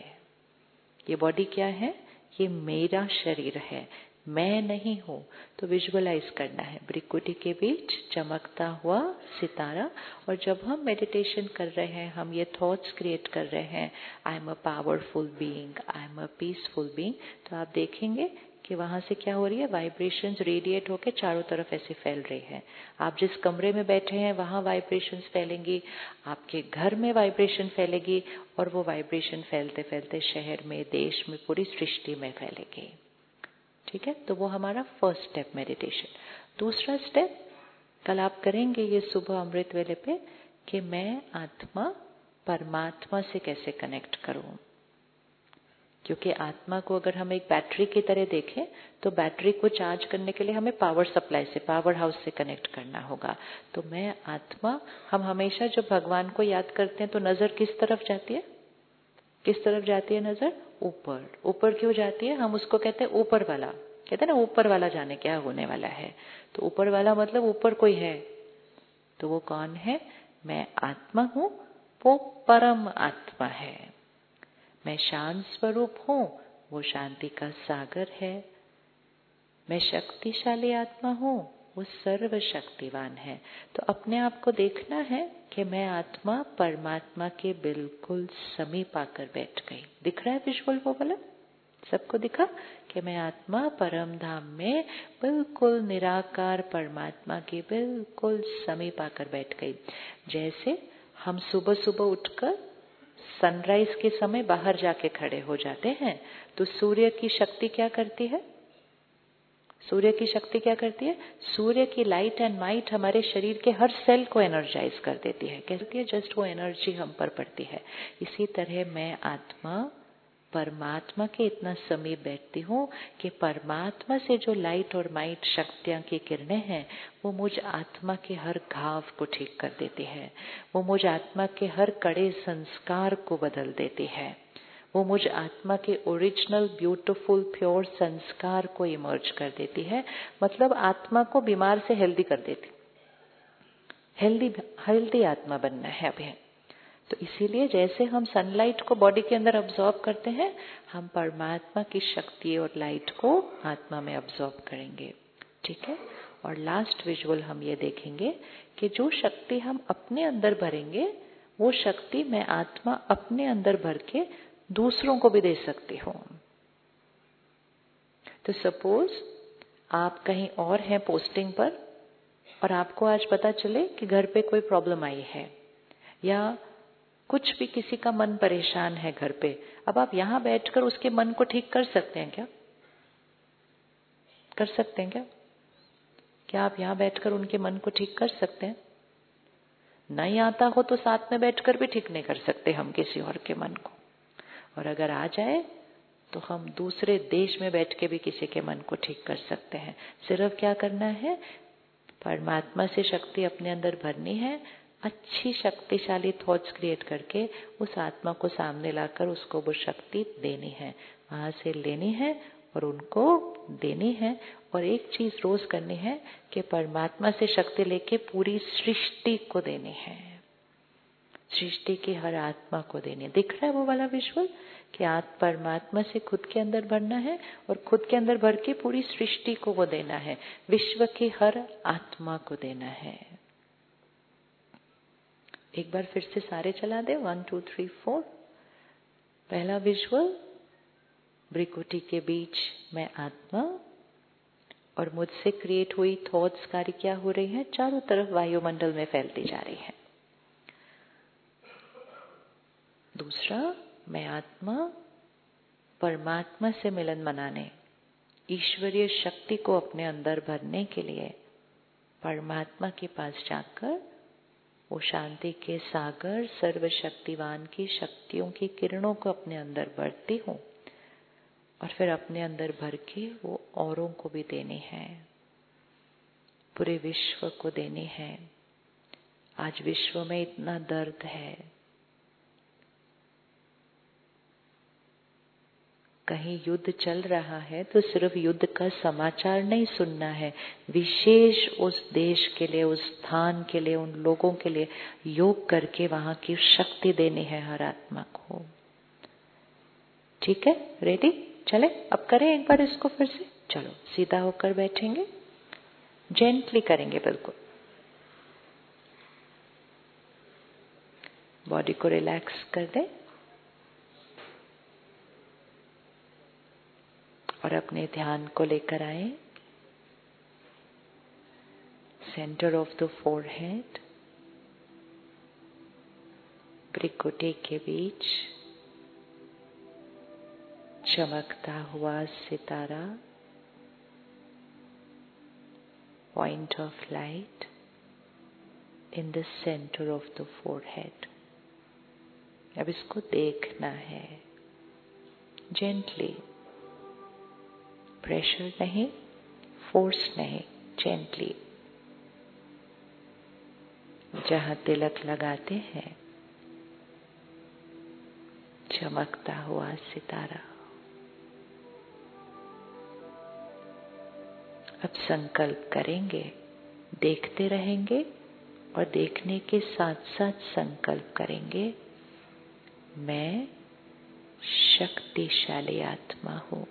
[SPEAKER 2] ये बॉडी क्या है? ये मेरा शरीर है, मैं नहीं हूं। तो विजुअलाइज करना है भ्रिकुटी के बीच चमकता हुआ सितारा। और जब हम मेडिटेशन कर रहे हैं, हम ये थॉट्स क्रिएट कर रहे हैं, I am a powerful being, I am a peaceful being, तो आप देखेंगे कि वहां से क्या हो रही है, वाइब्रेशंस रेडिएट होकर चारों तरफ ऐसे फैल रही है। आप जिस कमरे में बैठे हैं वहां वाइब्रेशंस फैलेंगी, आपके घर में वाइब्रेशन फैलेगी, और वो वाइब्रेशन फैलते फैलते शहर में, देश में, पूरी सृष्टि में फैलेगी। ठीक है? तो वो हमारा फर्स्ट स्टेप मेडिटेशन। दूसरा स्टेप कल आप करेंगे ये सुबह अमृत वेले पे, कि मैं आत्मा परमात्मा से कैसे कनेक्ट करूं। क्योंकि आत्मा को अगर हम एक बैटरी की तरह देखें, तो बैटरी को चार्ज करने के लिए हमें पावर सप्लाई से, पावर हाउस से कनेक्ट करना होगा। तो मैं आत्मा, हम हमेशा जब भगवान को याद करते हैं तो नजर किस तरफ जाती है? किस तरफ जाती है नजर? ऊपर। ऊपर क्यों जाती है? हम उसको कहते हैं ऊपर वाला, कहते हैं ना ऊपर वाला जाने क्या होने वाला है। तो ऊपर वाला मतलब ऊपर कोई है। तो वो कौन है? मैं आत्मा हूं, वो परम आत्मा है। मैं शांत स्वरूप हूं, वो शांति का सागर है। मैं शक्तिशाली आत्मा हूं, वो सर्वशक्तिवान है। तो अपने आप को देखना है कि मैं आत्मा परमात्मा के बिल्कुल समीप आकर बैठ गई। दिख रहा है विजुअल वो वाला? सबको दिखा कि मैं आत्मा परम धाम में बिल्कुल निराकार परमात्मा के बिल्कुल समीप आकर बैठ गई। जैसे हम सुबह सुबह उठकर सनराइज के समय बाहर जाके खड़े हो जाते हैं, तो सूर्य की शक्ति क्या करती है? सूर्य की शक्ति क्या करती है? सूर्य की लाइट एंड माइट हमारे शरीर के हर सेल को एनर्जाइज कर देती है। कहती है जस्ट वो एनर्जी हम पर पड़ती है। इसी तरह मैं आत्मा परमात्मा के इतना समीप बैठती हूँ कि परमात्मा से जो लाइट और माइट शक्तियां की किरणें हैं, वो मुझ आत्मा के हर घाव को ठीक कर देती है। वो मुझ आत्मा के हर कड़े संस्कार को बदल देती है। वो मुझ आत्मा के ओरिजिनल ब्यूटीफुल प्योर संस्कार को इमर्ज कर देती है। मतलब आत्मा को बीमार से हेल्दी कर देती। हेल्दी हेल्दी आत्मा बनना है अभी। तो इसीलिए जैसे हम सनलाइट को बॉडी के अंदर अब्सॉर्ब करते हैं, हम परमात्मा की शक्ति और लाइट को आत्मा में अब्सॉर्ब करेंगे। ठीक है? और लास्ट विजुअल हम ये देखेंगे कि जो शक्ति हम अपने अंदर भरेंगे, वो शक्ति मैं आत्मा अपने अंदर भर के दूसरों को भी दे सकती हूँ। तो सपोज आप कहीं और हैं पोस्टिंग पर, और आपको आज पता चले कि घर पे कोई प्रॉब्लम आई है, या कुछ भी किसी का मन परेशान है घर पे। अब आप यहाँ बैठकर उसके मन को ठीक कर सकते हैं क्या? कर सकते हैं क्या? क्या आप यहाँ बैठकर उनके मन को ठीक कर सकते हैं? नहीं आता हो तो साथ में बैठकर भी ठीक नहीं कर सकते हम किसी और के मन को। और अगर आ जाए तो हम दूसरे देश में बैठ के भी किसी के मन को ठीक कर सकते हैं। सिर्फ क्या करना है, परमात्मा से शक्ति अपने अंदर भरनी है, अच्छी शक्तिशाली थॉट्स क्रिएट करके उस आत्मा को सामने लाकर उसको वो शक्ति देनी है, वहां से लेनी है और उनको देनी है। और एक चीज रोज करनी है कि परमात्मा से शक्ति लेके पूरी सृष्टि को देनी है, सृष्टि की हर आत्मा को देनी। दिख रहा है वो वाला विजुअल कि आप परमात्मा से खुद के अंदर भरना है और खुद के अंदर भर के पूरी सृष्टि को वो देना है, विश्व की हर आत्मा को देना है। एक बार फिर से सारे चला दे, वन टू थ्री फोर। पहला विजुअल, भ्रिकुटी के बीच में आत्मा और मुझसे क्रिएट हुई थॉट्स कार्य क्या हो रही है, चारों तरफ वायुमंडल में फैलती जा रही है। दूसरा, मैं आत्मा परमात्मा से मिलन मनाने, ईश्वरीय शक्ति को अपने अंदर भरने के लिए परमात्मा के पास जाकर वो शांति के सागर सर्वशक्तिवान की शक्तियों की किरणों को अपने अंदर भरती हूँ और फिर अपने अंदर भर के वो औरों को भी देनी है, पूरे विश्व को देनी है। आज विश्व में इतना दर्द है, कहीं युद्ध चल रहा है तो सिर्फ युद्ध का समाचार नहीं सुनना है, विशेष उस देश के लिए, उस स्थान के लिए, उन लोगों के लिए योग करके वहां की शक्ति देनी है हर आत्मा को। ठीक है, रेडी? चले अब करें एक बार इसको फिर से। चलो सीधा होकर बैठेंगे, जेंटली करेंगे, बिल्कुल बॉडी को रिलैक्स कर दें और अपने ध्यान को लेकर आए सेंटर ऑफ द फोरहेड, भ्रिकुटी के बीच चमकता हुआ सितारा, point of light in the centre of the forehead. अब इसको देखना है जेंटली, प्रेशर नहीं, फोर्स नहीं, जेंटली। जहां तिलक लगाते हैं, चमकता हुआ सितारा। अब संकल्प करेंगे, देखते रहेंगे और देखने के साथ साथ संकल्प करेंगे, मैं शक्तिशाली आत्मा हूं।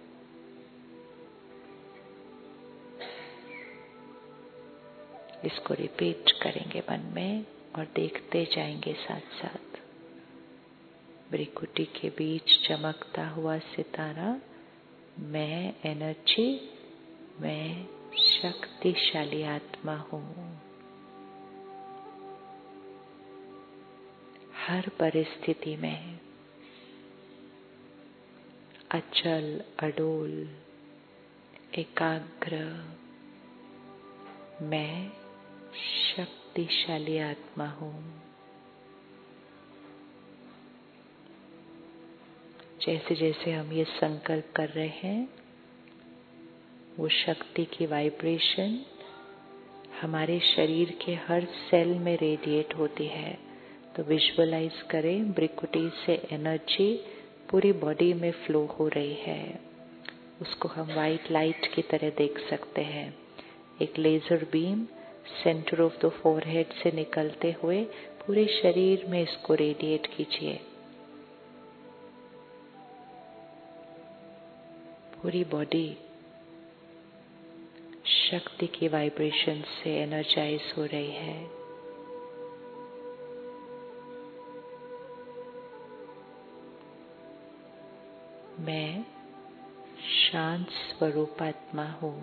[SPEAKER 2] इसको रिपीट करेंगे मन में और देखते जाएंगे साथ साथ। भ्रिकुटी के बीच चमकता हुआ सितारा, मैं एनर्जी, मैं शक्तिशाली आत्मा हूं। हर परिस्थिति में अचल, अडोल, एकाग्र, मैं शक्तिशाली आत्मा हूं। जैसे जैसे हम ये संकल्प कर रहे हैं, वो शक्ति की वाइब्रेशन हमारे शरीर के हर सेल में रेडिएट होती है। तो विजुअलाइज करें, भ्रिकुटी से एनर्जी पूरी बॉडी में फ्लो हो रही है। उसको हम वाइट लाइट की तरह देख सकते हैं। एक laser beam centre of the forehead से निकलते हुए पूरे शरीर में इसको रेडिएट कीजिए। पूरी बॉडी शक्ति की वाइब्रेशन से एनर्जाइज हो रही है। मैं शांत स्वरूप आत्मा हूं,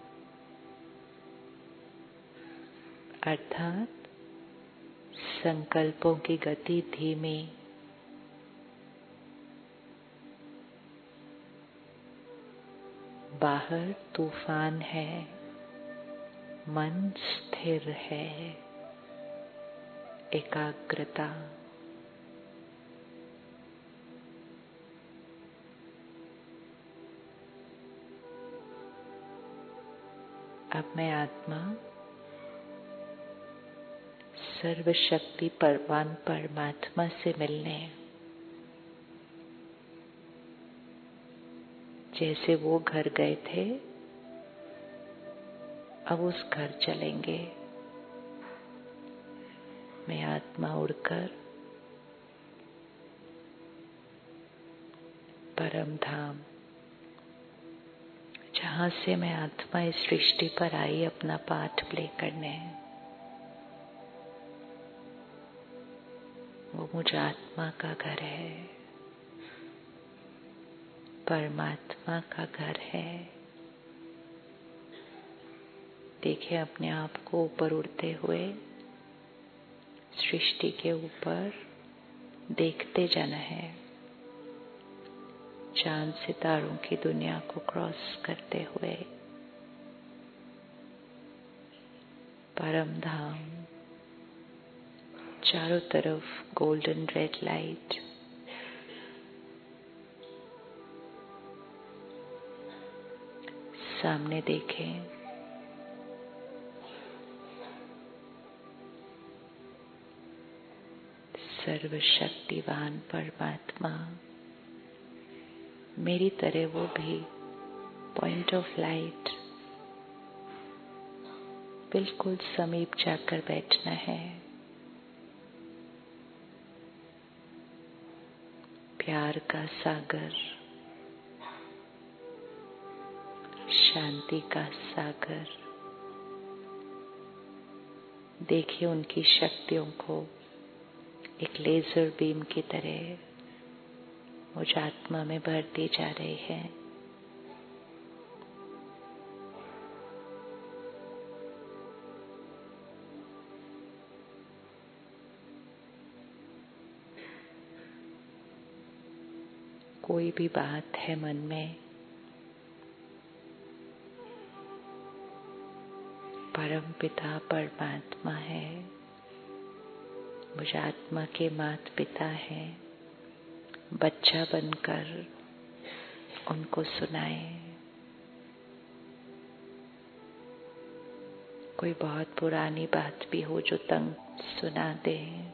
[SPEAKER 2] अर्थात संकल्पों की गति धीमी, बाहर तूफान है, मन स्थिर है, एकाग्रता। अब मैं आत्मा सर्वशक्ति परवान परमात्मा से मिलने, जैसे वो घर गए थे अब उस घर चलेंगे। मैं आत्मा उड़कर परम धाम, जहाँ से मैं आत्मा इस सृष्टि पर आई अपना पाठ प्ले करने, वो मुझ आत्मा का घर है, परमात्मा का घर है। देखिए अपने आप को ऊपर उड़ते हुए सृष्टि के ऊपर देखते जाना है, चांद सितारों की दुनिया को क्रॉस करते हुए परम धाम। चारों तरफ गोल्डन रेड लाइट, सामने देखें सर्वशक्तिवान परमात्मा, मेरी तरह वो भी पॉइंट ऑफ लाइट बिल्कुल समीप जाकर बैठना है। प्यार का सागर, शांति का सागर। देखिए उनकी शक्तियों को एक लेजर बीम की तरह मुझ आत्मा में भरती जा रही है। कोई भी बात है मन में, परम पिता परमात्मा है, मुझ आत्मा के माता पिता हैं, बच्चा बनकर उनको सुनाए। कोई बहुत पुरानी बात भी हो जो तंग सुना दे,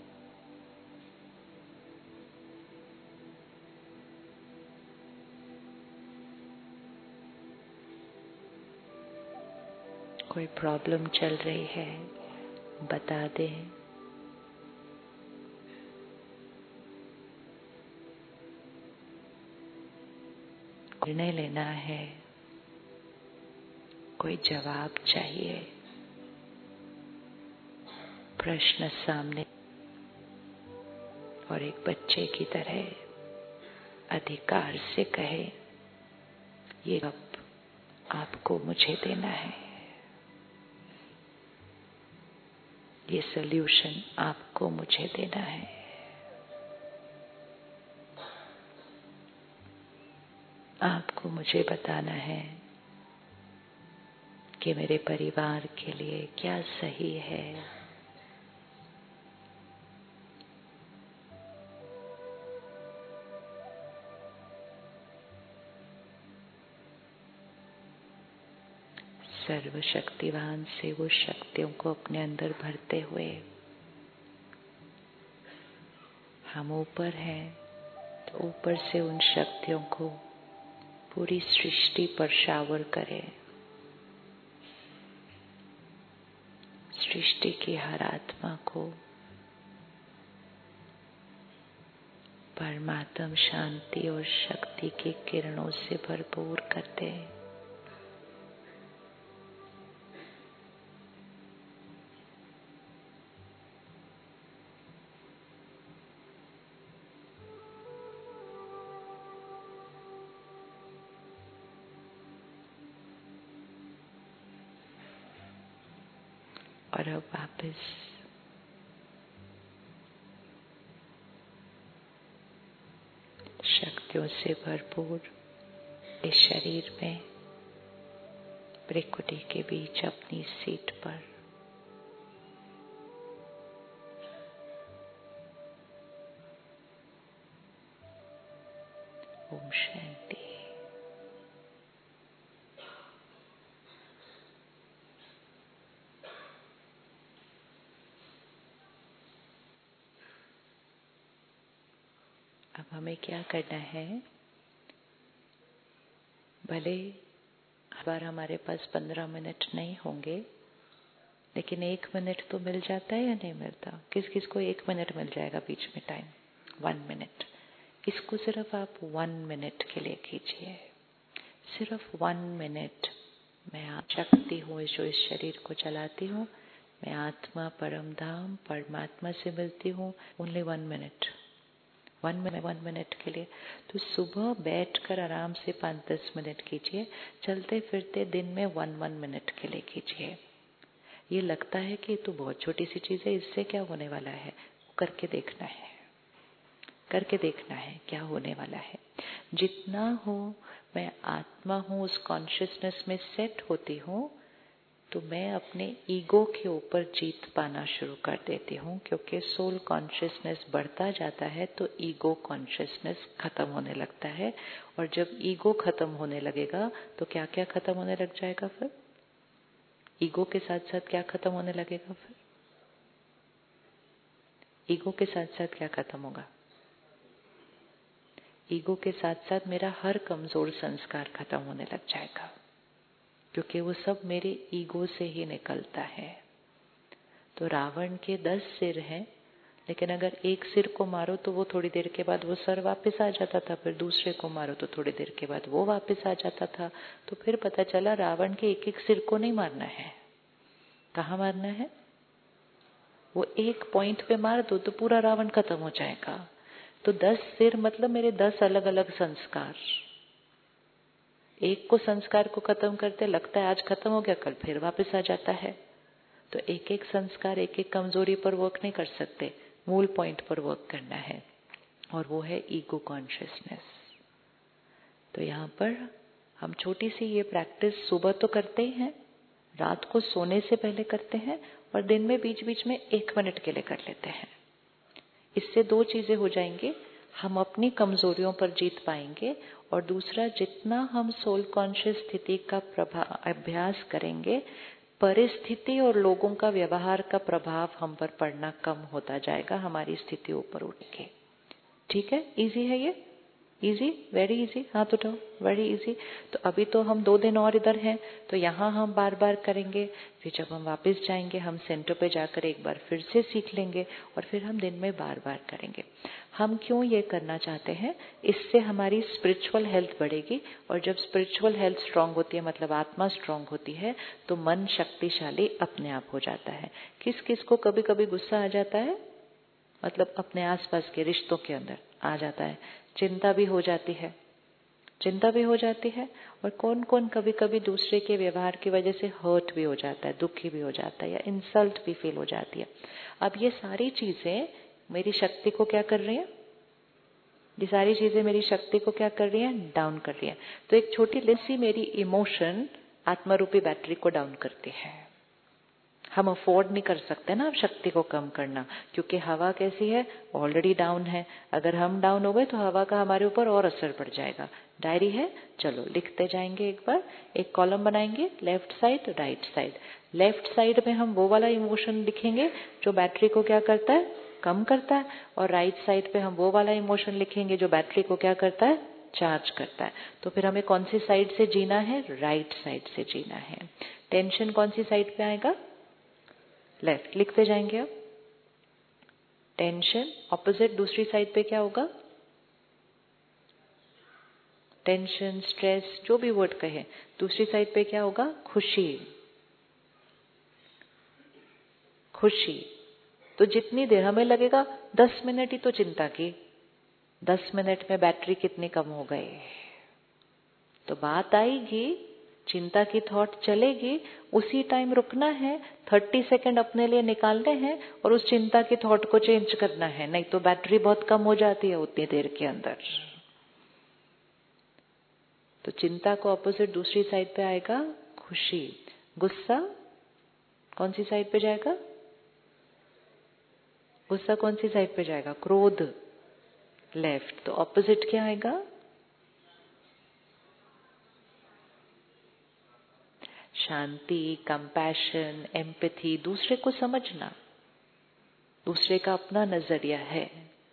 [SPEAKER 2] कोई प्रॉब्लम चल रही है बता दे। निर्णय लेना है, कोई जवाब चाहिए, प्रश्न सामने, और एक बच्चे की तरह अधिकार से कहे ये अब आपको मुझे देना है, ये सल्यूशन आपको मुझे देना है। आपको मुझे बताना है कि मेरे परिवार के लिए क्या सही है। सर्वशक्तिवान से वो शक्तियों को अपने अंदर भरते हुए हम ऊपर हैं, तो ऊपर से उन शक्तियों को पूरी सृष्टि पर शावर करें। सृष्टि की हर आत्मा को परमात्म शांति और शक्ति की किरणों से भरपूर कर दें। और अब वापस शक्तियों से भरपूर इस शरीर में भ्रिकुटी के बीच अपनी सीट पर ओम शांति। अब हमें क्या करना है, भले हर बार हमारे पास पंद्रह मिनट नहीं होंगे, लेकिन एक मिनट तो मिल जाता है या नहीं मिलता? किस किस को एक मिनट मिल जाएगा बीच में टाइम? One minute. इसको सिर्फ आप वन मिनट के लिए कीजिए, सिर्फ वन मिनट। मैं आप शक्ति हूँ जो इस शरीर को चलाती हूँ, मैं आत्मा परम धाम परमात्मा से मिलती हूँ। Only one minute, one minute one minute के लिए। तो सुबह बैठकर आराम से पाँच दस मिनट कीजिए, चलते फिरते दिन में वन वन मिनट के लिए कीजिए। ये लगता है कि तो बहुत छोटी सी चीज है, इससे क्या होने वाला है, करके देखना है, करके देखना है क्या होने वाला है। जितना हो मैं आत्मा हूँ उस कॉन्शियसनेस में सेट होती हूँ, तो मैं अपने ईगो के ऊपर जीत पाना शुरू कर देती हूँ। क्योंकि सोल कॉन्शियसनेस बढ़ता जाता है तो ईगो कॉन्शियसनेस खत्म होने लगता है, और जब ईगो खत्म होने लगेगा तो क्या क्या खत्म होने लग जाएगा? फिर ईगो के साथ साथ क्या खत्म होने लगेगा? फिर ईगो के साथ साथ क्या खत्म होगा? ईगो के साथ साथ मेरा हर कमजोर संस्कार खत्म होने लग जाएगा, क्योंकि वो सब मेरे ईगो से ही निकलता है। तो रावण के दस सिर हैं, लेकिन अगर एक सिर को मारो तो वो थोड़ी देर के बाद वो सर वापस आ जाता था, फिर दूसरे को मारो तो थोड़ी देर के बाद वो वापस आ जाता था। तो फिर पता चला रावण के एक एक सिर को नहीं मारना है। कहाँ मारना है? वो एक पॉइंट पे मार दो तो पूरा रावण खत्म हो जाएगा। तो दस सिर मतलब मेरे दस अलग अलग संस्कार। एक को संस्कार को खत्म करते लगता है आज खत्म हो गया, कल फिर वापस आ जाता है। तो एक एक संस्कार एक एक कमजोरी पर वर्क नहीं कर सकते, मूल पॉइंट पर वर्क करना है, और वो है ईगो कॉन्शियसनेस। तो यहाँ पर हम छोटी सी ये प्रैक्टिस सुबह तो करते ही हैं, रात को सोने से पहले करते हैं, और दिन में बीच बीच में एक मिनट के लिए कर लेते हैं। इससे दो चीजें हो जाएंगी, हम अपनी कमजोरियों पर जीत पाएंगे, और दूसरा जितना हम सोल कॉन्शियस स्थिति का प्रभाव अभ्यास करेंगे, परिस्थिति और लोगों का व्यवहार का प्रभाव हम पर पड़ना कम होता जाएगा, हमारी स्थिति ऊपर उठ के। ठीक है? इजी है ये? Easy, very easy. हाथ उठाओ, वेरी इजी। तो अभी तो हम दो दिन और इधर हैं, तो यहाँ हम बार बार करेंगे। फिर जब हम वापस जाएंगे हम सेंटर पे जाकर एक बार फिर से सीख लेंगे, और फिर हम दिन में बार बार करेंगे। हम क्यों ये करना चाहते हैं? इससे हमारी स्पिरिचुअल हेल्थ बढ़ेगी, और जब स्पिरिचुअल हेल्थ स्ट्रांग होती है मतलब आत्मा स्ट्रांग होती है, तो मन शक्तिशाली अपने आप हो जाता है। किस किस को कभी कभी गुस्सा आ जाता है? मतलब अपने आसपास के रिश्तों के अंदर आ जाता है। चिंता भी हो जाती है, चिंता भी हो जाती है। और कौन कौन कभी कभी दूसरे के व्यवहार की वजह से हर्ट भी हो जाता है, दुखी भी हो जाता है, या इंसल्ट भी फील हो जाती है। अब ये सारी चीजें मेरी शक्ति को क्या कर रही है? ये सारी चीजें मेरी शक्ति को क्या कर रही है? डाउन कर रही है। तो एक छोटी लिसी मेरी इमोशन आत्मारूपी बैटरी को डाउन करती है। हम अफोर्ड नहीं कर सकते ना अब शक्ति को कम करना, क्योंकि हवा कैसी है? ऑलरेडी डाउन है। अगर हम डाउन हो गए तो हवा का हमारे ऊपर और असर पड़ जाएगा। डायरी है, चलो लिखते जाएंगे। एक बार एक कॉलम बनाएंगे, left side right side. Left side में हम वो वाला इमोशन लिखेंगे जो बैटरी को क्या करता है? कम करता है। और राइट साइड पे हम वो वाला इमोशन लिखेंगे जो बैटरी को क्या करता है? चार्ज करता है। तो फिर हमें कौन सी साइड से जीना है? राइट साइड से जीना है। टेंशन कौन सी साइड पे आएगा? लेफ्ट। लिखते जाएंगे अब। टेंशन ऑपोजिट दूसरी साइड पे क्या होगा? टेंशन, स्ट्रेस, जो भी वर्ड कहे, दूसरी साइड पे क्या होगा? खुशी। खुशी। तो जितनी देर हमें लगेगा, दस मिनट ही तो चिंता की, दस मिनट में बैटरी कितनी कम हो गई। तो बात आएगी, चिंता की थॉट चलेगी, उसी टाइम रुकना है, तीस सेकंड अपने लिए निकालने हैं और उस चिंता की थॉट को चेंज करना है, नहीं तो बैटरी बहुत कम हो जाती है उतनी देर के अंदर। तो चिंता को ऑपोजिट दूसरी साइड पे आएगा खुशी। गुस्सा कौन सी साइड पे जाएगा? गुस्सा कौन सी साइड पे जाएगा? क्रोध, लेफ्ट। तो ऑपोजिट क्या आएगा? शांति, कंपैशन, एम्पैथी, दूसरे को समझना, दूसरे का अपना नजरिया है,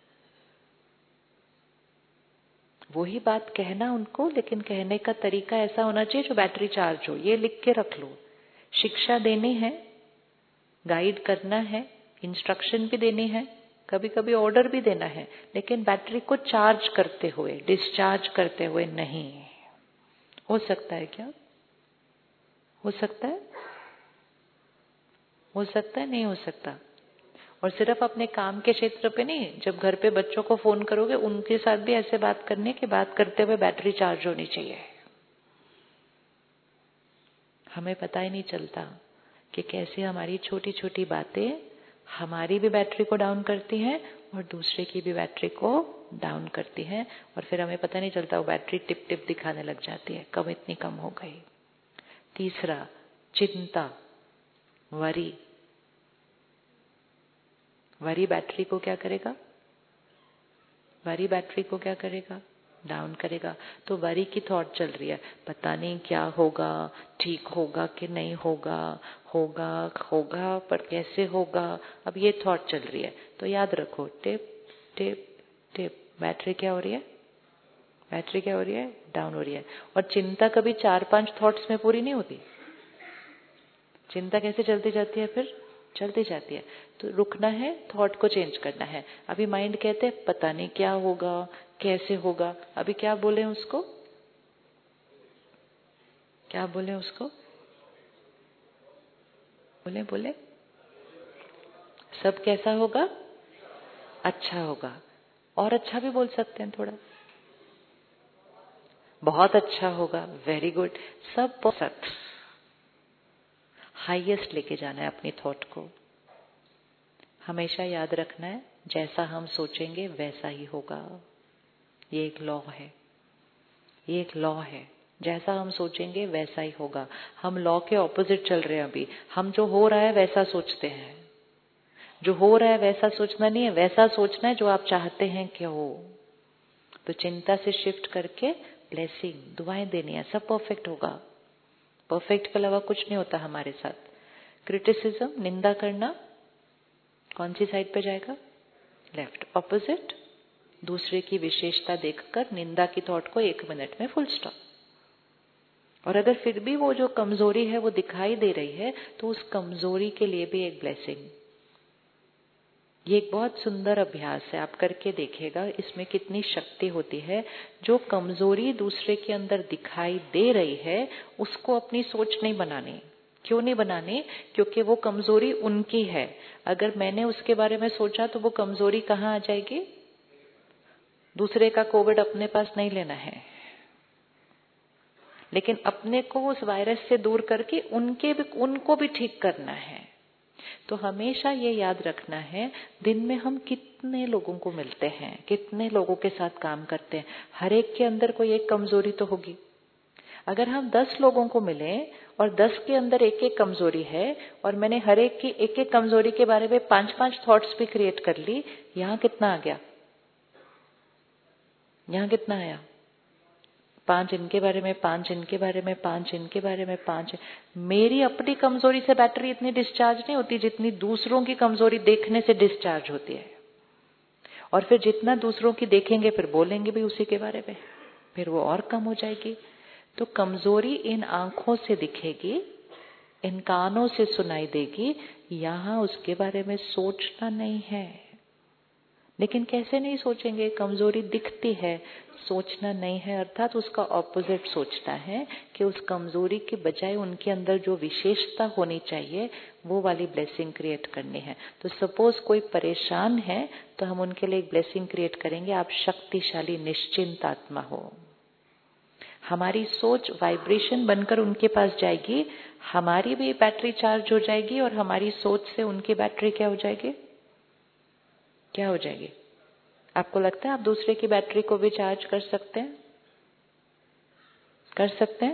[SPEAKER 2] वही बात कहना उनको, लेकिन कहने का तरीका ऐसा होना चाहिए जो बैटरी चार्ज हो। ये लिख के रख लो। शिक्षा देनी है, गाइड करना है, इंस्ट्रक्शन भी देनी है, कभी कभी ऑर्डर भी देना है, लेकिन बैटरी को चार्ज करते हुए, डिस्चार्ज करते हुए नहीं। हो सकता है क्या? हो सकता है? हो सकता है? नहीं हो सकता। और सिर्फ अपने काम के क्षेत्र पे नहीं, जब घर पे बच्चों को फोन करोगे उनके साथ भी ऐसे बात करने की, बात करते हुए बैटरी चार्ज होनी चाहिए। हमें पता ही नहीं चलता कि कैसे हमारी छोटी छोटी बातें हमारी भी बैटरी को डाउन करती हैं और दूसरे की भी बैटरी को डाउन करती हैं, और फिर हमें पता नहीं चलता वो बैटरी टिप टिप दिखाने लग जाती है, कब इतनी कम हो गई। तीसरा, चिंता, वरी। वरी बैटरी को क्या करेगा? वरी बैटरी को क्या करेगा? डाउन करेगा। तो वरी की थॉट चल रही है, पता नहीं क्या होगा, ठीक होगा कि नहीं होगा, होगा होगा पर कैसे होगा, अब ये थॉट चल रही है। तो याद रखो, टिप टिप टिप, बैटरी क्या हो रही है? बैटरी क्या हो रही है? डाउन हो रही है। और चिंता कभी चार पांच थॉट्स में पूरी नहीं होती। चिंता कैसे चलती जाती है? फिर चलती जाती है। तो रुकना है, थॉट को चेंज करना है। अभी माइंड कहते हैं पता नहीं क्या होगा, कैसे होगा, अभी क्या बोले उसको? क्या बोले उसको? बोले बोले सब कैसा होगा? अच्छा होगा। और अच्छा भी बोल सकते हैं थोड़ा, बहुत अच्छा होगा, वेरी गुड, सब परफेक्ट। हाईएस्ट लेके जाना है अपनी थॉट को। हमेशा याद रखना है, जैसा हम सोचेंगे वैसा ही होगा। ये एक लॉ है, ये एक लॉ है। जैसा हम सोचेंगे वैसा ही होगा। हम लॉ के ऑपोजिट चल रहे हैं अभी। हम जो हो रहा है वैसा सोचते हैं। जो हो रहा है वैसा सोचना नहीं है, वैसा सोचना है जो आप चाहते हैं कि हो। तो चिंता से शिफ्ट करके ब्लेसिंग, दुआएं देनी है, सब परफेक्ट होगा। परफेक्ट के अलावा कुछ नहीं होता हमारे साथ। क्रिटिसिज्म, निंदा करना, कौन सी साइड पे जाएगा? लेफ्ट। ऑपोजिट, दूसरे की विशेषता देखकर निंदा की थॉट को एक मिनट में फुल स्टॉप। और अगर फिर भी वो जो कमजोरी है वो दिखाई दे रही है, तो उस कमजोरी के लिए भी एक ब्लेसिंग। ये एक बहुत सुंदर अभ्यास है, आप करके देखिएगा, इसमें कितनी शक्ति होती है। जो कमजोरी दूसरे के अंदर दिखाई दे रही है उसको अपनी सोच नहीं बनानी। क्यों नहीं बनानी? क्योंकि वो कमजोरी उनकी है। अगर मैंने उसके बारे में सोचा तो वो कमजोरी कहाँ आ जाएगी? दूसरे का कोविड अपने पास नहीं लेना है, लेकिन अपने को उस वायरस से दूर करके उनके भी, उनको भी ठीक करना है। तो हमेशा ये याद रखना है, दिन में हम कितने लोगों को मिलते हैं, कितने लोगों के साथ काम करते हैं, हर एक के अंदर कोई एक कमजोरी तो होगी। अगर हम दस लोगों को मिले और दस के अंदर एक एक कमजोरी है और मैंने हर एक की एक एक कमजोरी के बारे में पांच पांच थॉट्स भी क्रिएट कर ली, यहाँ कितना आ गया? यहाँ कितना आया? पांच इनके बारे में, पांच इनके बारे में, पांच इनके बारे में, पांच। मेरी अपनी कमजोरी से बैटरी इतनी डिस्चार्ज नहीं होती जितनी दूसरों की कमजोरी देखने से डिस्चार्ज होती है। और फिर जितना दूसरों की देखेंगे फिर बोलेंगे भी उसी के बारे में, फिर वो और कम हो जाएगी। तो कमजोरी इन आंखों से दिखेगी, इन कानों से सुनाई देगी, यहाँ उसके बारे में सोचना नहीं है। लेकिन कैसे नहीं सोचेंगे? कमजोरी दिखती है, सोचना नहीं है, अर्थात उसका ऑपोजिट सोचना है कि उस कमजोरी के बजाय उनके अंदर जो विशेषता होनी चाहिए वो वाली ब्लेसिंग क्रिएट करनी है। तो सपोज कोई परेशान है तो हम उनके लिए एक ब्लेसिंग क्रिएट करेंगे, आप शक्तिशाली निश्चिंत आत्मा हो। हमारी सोच वाइब्रेशन बनकर उनके पास जाएगी, हमारी भी बैटरी चार्ज हो जाएगी और हमारी सोच से उनकी बैटरी क्या हो जाएगी? क्या हो जाएगी? आपको लगता है आप दूसरे की बैटरी को भी चार्ज कर सकते हैं? कर सकते हैं?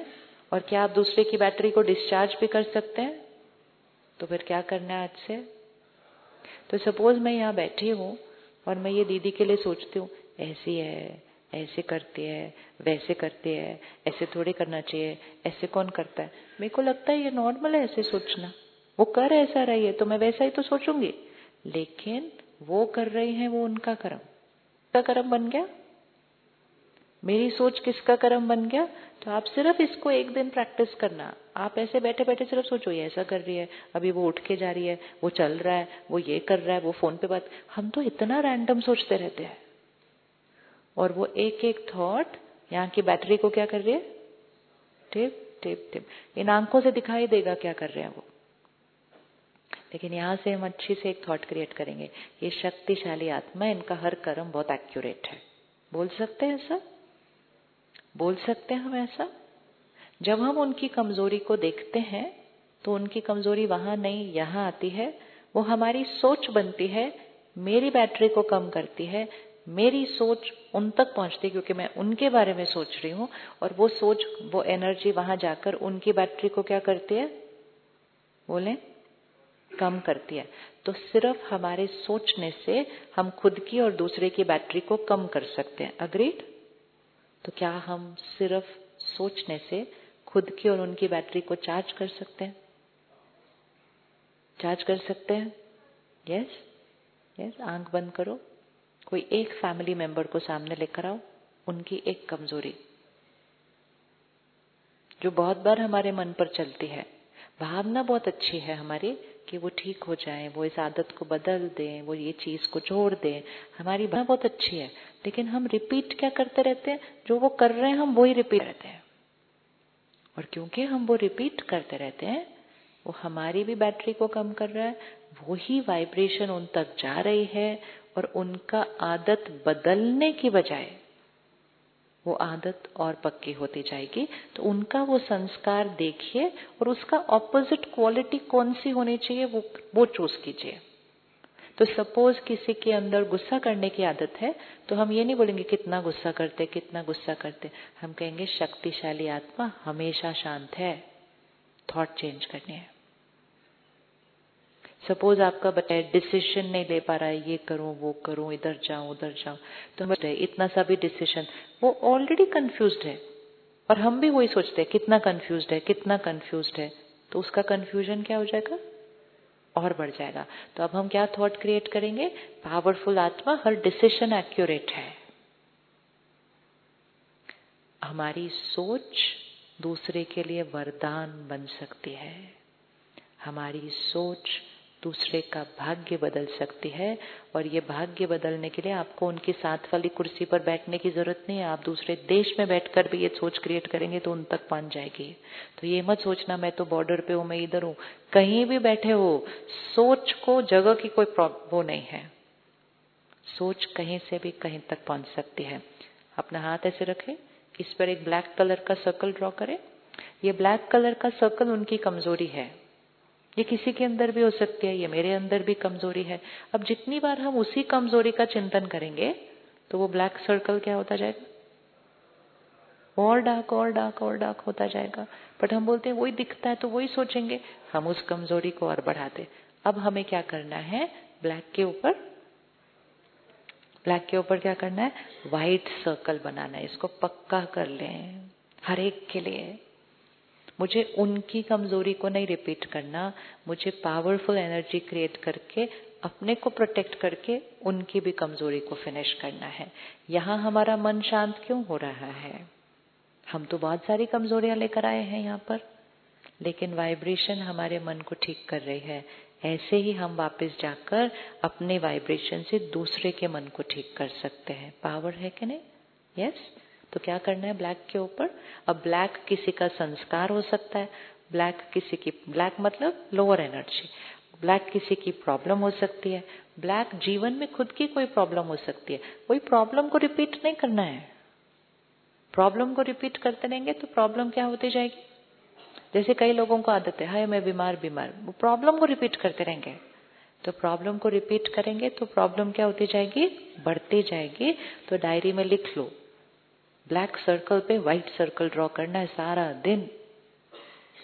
[SPEAKER 2] और क्या आप दूसरे की बैटरी को डिस्चार्ज भी कर सकते हैं? तो फिर क्या करना है आज से? तो सपोज मैं यहाँ बैठी हूँ और मैं ये दीदी के लिए सोचती हूँ, ऐसी है, ऐसे करती है, वैसे करती है, ऐसे थोड़ी करना चाहिए, ऐसे कौन करता है? मेरे को लगता है ये नॉर्मल है ऐसे सोचना, वो कर ऐसा रही है तो मैं वैसा ही तो सोचूंगी। लेकिन वो कर रही है, वो उनका कर्म, का कर्म बन गया। मेरी सोच किसका कर्म बन गया? तो आप सिर्फ इसको एक दिन प्रैक्टिस करना। आप ऐसे बैठे बैठे सिर्फ सोचो, ये ऐसा कर रही है, अभी वो उठ के जा रही है, वो चल रहा है, वो ये कर रहा है, वो फोन पे बात। हम तो इतना रैंडम सोचते रहते हैं, और वो एक एक थॉट यहाँ की बैटरी को क्या कर रही है? टिप टिप टिप। इन आंखों से दिखाई देगा क्या कर रहे हैं वो, लेकिन यहाँ से हम अच्छी से एक थॉट क्रिएट करेंगे, ये शक्तिशाली आत्मा, इनका हर कर्म बहुत एक्यूरेट है। बोल सकते हैं ऐसा? बोल सकते हैं हम ऐसा? जब हम उनकी कमजोरी को देखते हैं तो उनकी कमजोरी वहां नहीं यहाँ आती है। वो हमारी सोच बनती है, मेरी बैटरी को कम करती है, मेरी सोच उन तक पहुंचती है क्योंकि मैं उनके बारे में सोच रही हूँ, और वो सोच, वो एनर्जी वहां जाकर उनकी बैटरी को क्या करती है? बोले, कम करती है। तो सिर्फ हमारे सोचने से हम खुद की और दूसरे की बैटरी को कम कर सकते हैं। अग्रीड? तो क्या हम सिर्फ सोचने से खुद की और उनकी बैटरी को चार्ज कर सकते हैं? चार्ज कर सकते हैं? Yes yes. आंख बंद करो, कोई एक फैमिली मेंबर को सामने लेकर आओ, उनकी एक कमजोरी जो बहुत बार हमारे मन पर चलती है। भावना बहुत अच्छी है हमारी कि वो ठीक हो जाए, वो इस आदत को बदल दें, वो ये चीज को छोड़ दें। हमारी भावना बहुत अच्छी है, लेकिन हम रिपीट क्या करते रहते हैं? जो वो कर रहे हैं हम वही रिपीट करते हैं, और क्योंकि हम वो रिपीट करते रहते हैं, वो हमारी भी बैटरी को कम कर रहा है, वही वाइब्रेशन उन तक जा रही है, और उनका आदत बदलने की बजाय वो आदत और पक्की होती जाएगी। तो उनका वो संस्कार देखिए और उसका ऑपोजिट क्वालिटी कौन सी होनी चाहिए वो वो चूज कीजिए। तो सपोज किसी के अंदर गुस्सा करने की आदत है, तो हम ये नहीं बोलेंगे कितना गुस्सा करते कितना गुस्सा करते, हम कहेंगे शक्तिशाली आत्मा हमेशा शांत है, थॉट चेंज करनी है। सपोज आपका बच्चा डिसीजन नहीं ले पा रहा है, ये करूं वो करूं, इधर जाऊं उधर जाऊं, तो हम इतना सा भी डिसीजन, वो ऑलरेडी कंफ्यूज्ड है, और हम भी वही सोचते हैं कितना कंफ्यूज्ड है कितना कंफ्यूज्ड है, तो उसका कंफ्यूजन क्या हो जाएगा? और बढ़ जाएगा। तो अब हम क्या थॉट क्रिएट करेंगे? पावरफुल आत्मा, हर डिसीजन एक्यूरेट है। हमारी सोच दूसरे के लिए वरदान बन सकती है, हमारी सोच दूसरे का भाग्य बदल सकती है, और ये भाग्य बदलने के लिए आपको उनकी साथ वाली कुर्सी पर बैठने की जरूरत नहीं है। आप दूसरे देश में बैठकर भी ये सोच क्रिएट करेंगे तो उन तक पहुंच जाएगी। तो ये मत सोचना मैं तो बॉर्डर पे हूं, मैं इधर हूं, कहीं भी बैठे हो, सोच को जगह की कोई वो नहीं है, सोच कहीं से भी कहीं तक पहुंच सकती है। अपना हाथ ऐसे रखें, इस पर एक ब्लैक कलर का सर्कल ड्रॉ करें। ये ब्लैक कलर का सर्कल उनकी कमजोरी है, ये किसी के अंदर भी हो सकती है, ये मेरे अंदर भी कमजोरी है। अब जितनी बार हम उसी कमजोरी का चिंतन करेंगे तो वो ब्लैक सर्कल क्या होता जाएगा? और डार्क और डार्क और डार्क होता जाएगा। बट हम बोलते हैं वही दिखता है तो वही सोचेंगे, हम उस कमजोरी को और बढ़ाते। अब हमें क्या करना है? ब्लैक के ऊपर ब्लैक के ऊपर क्या करना है? व्हाइट सर्कल बनाना है। इसको पक्का कर लें हर एक के लिए। मुझे उनकी कमजोरी को नहीं रिपीट करना, मुझे पावरफुल एनर्जी क्रिएट करके अपने को प्रोटेक्ट करके उनकी भी कमजोरी को फिनिश करना है। यहाँ हमारा मन शांत क्यों हो रहा है? हम तो बहुत सारी कमजोरियां लेकर आए हैं यहाँ पर, लेकिन वाइब्रेशन हमारे मन को ठीक कर रही है। ऐसे ही हम वापस जाकर अपने वाइब्रेशन से दूसरे के मन को ठीक कर सकते हैं। पावर है कि नहीं? यस। तो क्या करना है ब्लैक के ऊपर? अब ब्लैक किसी का संस्कार हो सकता है, ब्लैक किसी की, ब्लैक मतलब लोअर एनर्जी, ब्लैक किसी की प्रॉब्लम हो सकती है, ब्लैक जीवन में खुद की कोई प्रॉब्लम हो सकती है। कोई प्रॉब्लम को रिपीट नहीं करना है। प्रॉब्लम को रिपीट करते रहेंगे तो प्रॉब्लम क्या होती जाएगी? जैसे कई लोगों को आदत है, हाय मैं बीमार बीमार, वो प्रॉब्लम को रिपीट करते रहेंगे। तो प्रॉब्लम को रिपीट करेंगे तो प्रॉब्लम क्या होती जाएगी? बढ़ती जाएगी। तो डायरी में लिख लो, ब्लैक सर्कल पे व्हाइट सर्कल ड्रॉ करना है सारा दिन।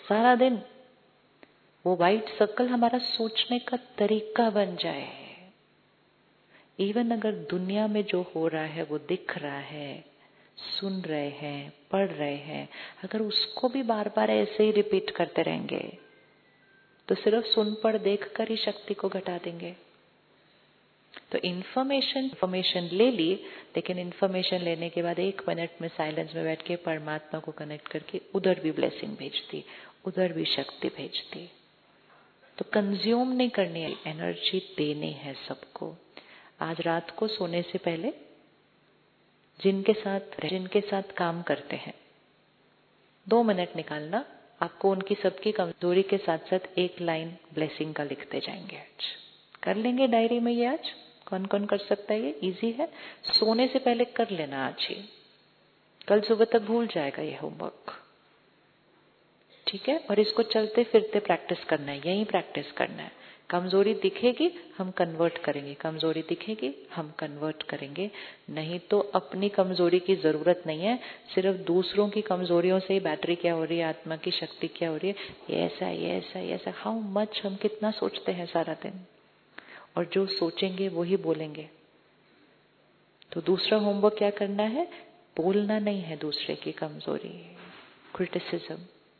[SPEAKER 2] सारा दिन वो वाइट सर्कल हमारा सोचने का तरीका बन जाए। इवन अगर दुनिया में जो हो रहा है वो दिख रहा है, सुन रहे हैं, पढ़ रहे हैं, अगर उसको भी बार बार ऐसे ही रिपीट करते रहेंगे तो सिर्फ सुन पढ़ देख कर ही शक्ति को घटा देंगे। तो इन्फॉर्मेशन इन्फॉर्मेशन ले ली, लेकिन इन्फॉर्मेशन लेने के बाद एक मिनट में साइलेंस में बैठ के परमात्मा को कनेक्ट करके उधर भी ब्लेसिंग भेजती, उधर भी शक्ति भेजती। तो कंज्यूम नहीं करनी है, एनर्जी देनी है सबको। आज रात को सोने से पहले जिनके साथ जिनके साथ काम करते हैं दो मिनट निकालना, आपको उनकी सबकी कमजोरी के साथ साथ एक लाइन ब्लेसिंग का लिखते जाएंगे। आज कर लेंगे डायरी में ये। आज कौन कौन कर सकता है? ये इजी है, सोने से पहले कर लेना आज ही, कल सुबह तक भूल जाएगा ये होमवर्क, ठीक है? और इसको चलते फिरते प्रैक्टिस करना है, यही प्रैक्टिस करना है। कमजोरी दिखेगी हम कन्वर्ट करेंगे, कमजोरी दिखेगी हम कन्वर्ट करेंगे। नहीं तो अपनी कमजोरी की जरूरत नहीं है, सिर्फ दूसरों की कमजोरियों से ही बैटरी क्या हो रही है, आत्मा की शक्ति क्या हो रही है, ये ऐसा ये ऐसा ये ऐसा। हाउ मच हम कितना सोचते हैं सारा दिन, और जो सोचेंगे वो ही बोलेंगे। तो दूसरा होमवर्क क्या करना है? बोलना नहीं है दूसरे की कमजोरी, क्रिटिसिज्म।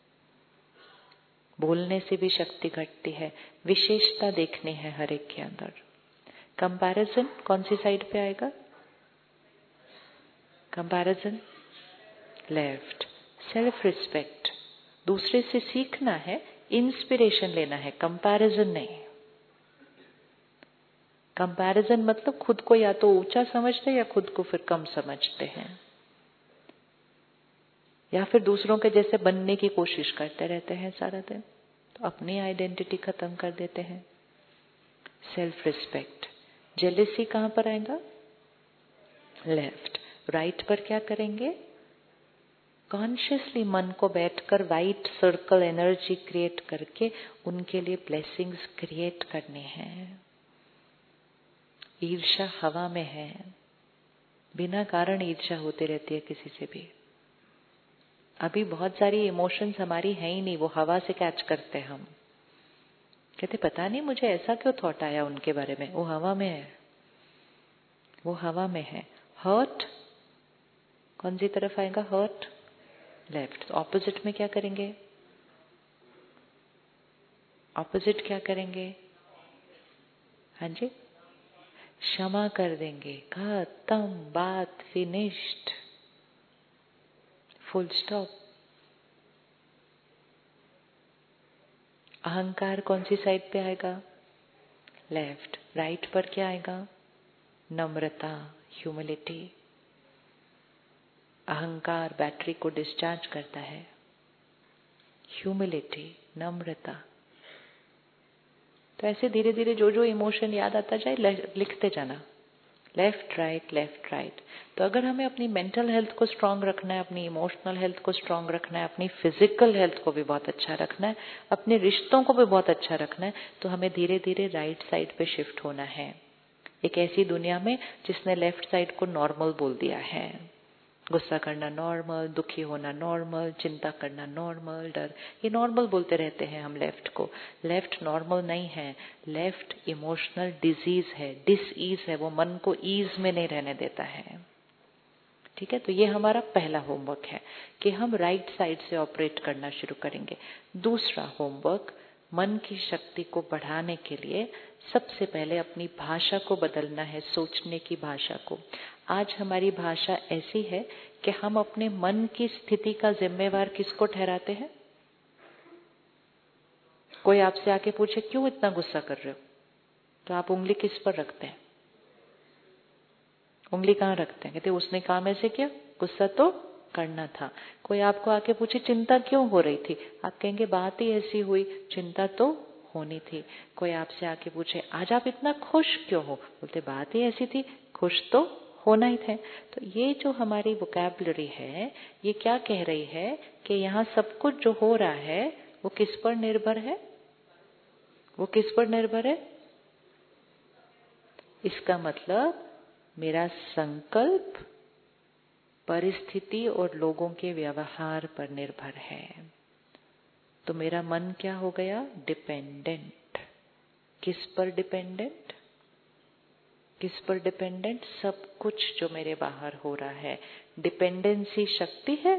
[SPEAKER 2] बोलने से भी शक्ति घटती है, विशेषता देखनी है हर एक के अंदर। कंपैरिजन कौन सी साइड पे आएगा? Comparison left. सेल्फ रिस्पेक्ट, दूसरे से सीखना है, इंस्पिरेशन लेना है, कंपैरिजन नहीं। कंपैरिजन मतलब खुद को या तो ऊंचा समझते हैं या खुद को फिर कम समझते हैं, या फिर दूसरों के जैसे बनने की कोशिश करते रहते हैं सारा दिन, तो अपनी आइडेंटिटी खत्म कर देते हैं। Self respect. जेलेसी कहां पर आएगा? लेफ्ट। राइट पर क्या करेंगे? कॉन्शियसली मन को बैठकर वाइट सर्कल एनर्जी क्रिएट करके उनके लिए ब्लेसिंग्स क्रिएट करनी है। ईर्ष्या हवा में है, बिना कारण ईर्ष्या होती रहती है किसी से भी। अभी बहुत सारी इमोशंस हमारी है ही नहीं, वो हवा से कैच करते हैं हम। कहते पता नहीं मुझे ऐसा क्यों थॉट आया उनके बारे में, वो हवा में है, वो हवा में है। हर्ट कौन सी तरफ आएगा? Hurt left. ऑपोजिट में क्या करेंगे? ऑपोजिट क्या करेंगे? हाँ जी, क्षमा कर देंगे, खत्म, बात फिनिश्ड, फुल स्टॉप। अहंकार कौन सी साइड पे आएगा? लेफ्ट। राइट पर क्या आएगा? नम्रता, ह्यूमिलिटी। अहंकार बैटरी को डिस्चार्ज करता है, ह्यूमिलिटी, नम्रता। तो ऐसे धीरे धीरे जो जो इमोशन याद आता जाए लिखते जाना, लेफ्ट राइट लेफ्ट राइट। तो अगर हमें अपनी मेंटल हेल्थ को स्ट्रांग रखना है, अपनी इमोशनल हेल्थ को स्ट्रांग रखना है, अपनी फिजिकल हेल्थ को भी बहुत अच्छा रखना है, अपने रिश्तों को भी बहुत अच्छा रखना है, तो हमें धीरे धीरे राइट साइड पे शिफ्ट होना है। एक ऐसी दुनिया में जिसने लेफ्ट साइड को नॉर्मल बोल दिया है। गुस्सा करना नॉर्मल, दुखी होना नॉर्मल, चिंता करना नॉर्मल, डर, ये नॉर्मल बोलते रहते हैं हम लेफ्ट को। लेफ्ट नॉर्मल नहीं है, लेफ्ट इमोशनल डिजीज है, डिसईज है, वो मन को ईज में नहीं रहने देता है। ठीक है, तो ये हमारा पहला होमवर्क है कि हम राइट साइड से ऑपरेट करना शुरू करेंगे। दूसरा होमवर्क, मन की शक्ति को बढ़ाने के लिए सबसे पहले अपनी भाषा को बदलना है, सोचने की भाषा को। आज हमारी भाषा ऐसी है कि हम अपने मन की स्थिति का जिम्मेवार किसको ठहराते हैं? कोई आपसे आके पूछे क्यों इतना गुस्सा कर रहे हो, तो आप उंगली किस पर रखते हैं? उंगली कहाँ रखते हैं? कहते उसने काम ऐसे किया, गुस्सा तो करना था। कोई आपको आके पूछे चिंता क्यों हो रही थी, आप कहेंगे बात ही ऐसी हुई, चिंता तो होनी थी। कोई आपसे आके पूछे आज आप इतना खुश क्यों हो, बोलते बात ही ऐसी थी, खुश तो होना ही थे। तो ये जो हमारी वोकैबुलरी है, ये क्या कह रही है कि यहाँ सब कुछ जो हो रहा है वो किस पर निर्भर है? वो किस पर निर्भर है? इसका मतलब मेरा संकल्प परिस्थिति और लोगों के व्यवहार पर निर्भर है। तो मेरा मन क्या हो गया? डिपेंडेंट। किस पर डिपेंडेंट? किस पर डिपेंडेंट? सब कुछ जो मेरे बाहर हो रहा है। डिपेंडेंसी शक्ति है,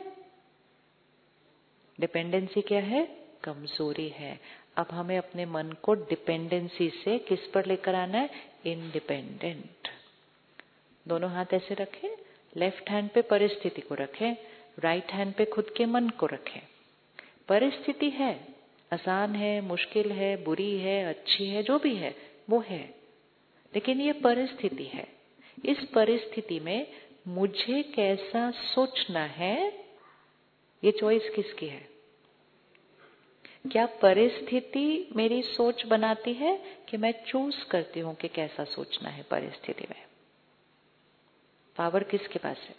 [SPEAKER 2] डिपेंडेंसी क्या है? कमजोरी है। अब हमें अपने मन को डिपेंडेंसी से किस पर लेकर आना है? इंडिपेंडेंट। दोनों हाथ ऐसे रखें, लेफ्ट हैंड पे परिस्थिति को रखें, राइट हैंड पे खुद के मन को रखें। परिस्थिति है, आसान है, मुश्किल है, बुरी है, अच्छी है, जो भी है वो है, लेकिन ये परिस्थिति है। इस परिस्थिति में मुझे कैसा सोचना है, ये चॉइस किसकी है? क्या परिस्थिति मेरी सोच बनाती है कि मैं चूज करती हूं कि कैसा सोचना है परिस्थिति में? पावर किसके पास है?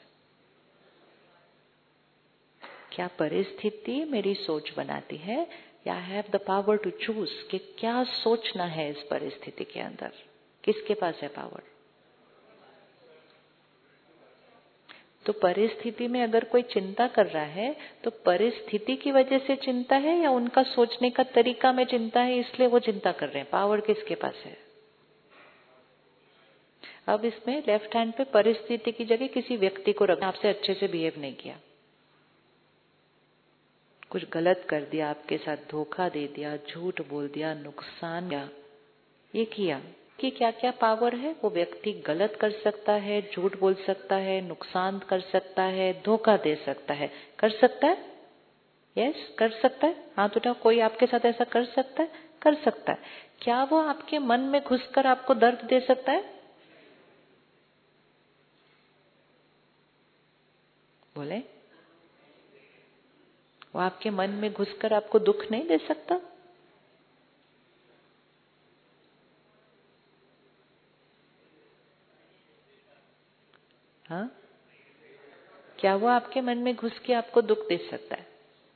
[SPEAKER 2] क्या परिस्थिति मेरी सोच बनाती है या I have the power to choose कि क्या सोचना है इस परिस्थिति के अंदर? किसके पास है पावर? तो परिस्थिति में अगर कोई चिंता कर रहा है तो परिस्थिति की वजह से चिंता है या उनका सोचने का तरीका में चिंता है, इसलिए वो चिंता कर रहे हैं? पावर किसके पास है? अब इसमें लेफ्ट हैंड पे परिस्थिति की जगह किसी व्यक्ति को रखना, आपसे अच्छे से बिहेव नहीं किया, कुछ गलत कर दिया, आपके साथ धोखा दे दिया, झूठ बोल दिया, नुकसान किया, ये किया कि क्या क्या पावर है? वो व्यक्ति गलत कर सकता है, झूठ बोल सकता है, नुकसान कर सकता है, धोखा दे सकता है। कर सकता है? यस, कर सकता है। हाथ उठाओ, कोई आपके साथ ऐसा कर सकता है? कर सकता है। क्या वो आपके मन में घुसकर आपको दर्द दे सकता है? बोले, वो आपके मन में घुसकर आपको दुख नहीं दे सकता? हाँ, क्या वो आपके मन में घुस के आपको दुख दे सकता है?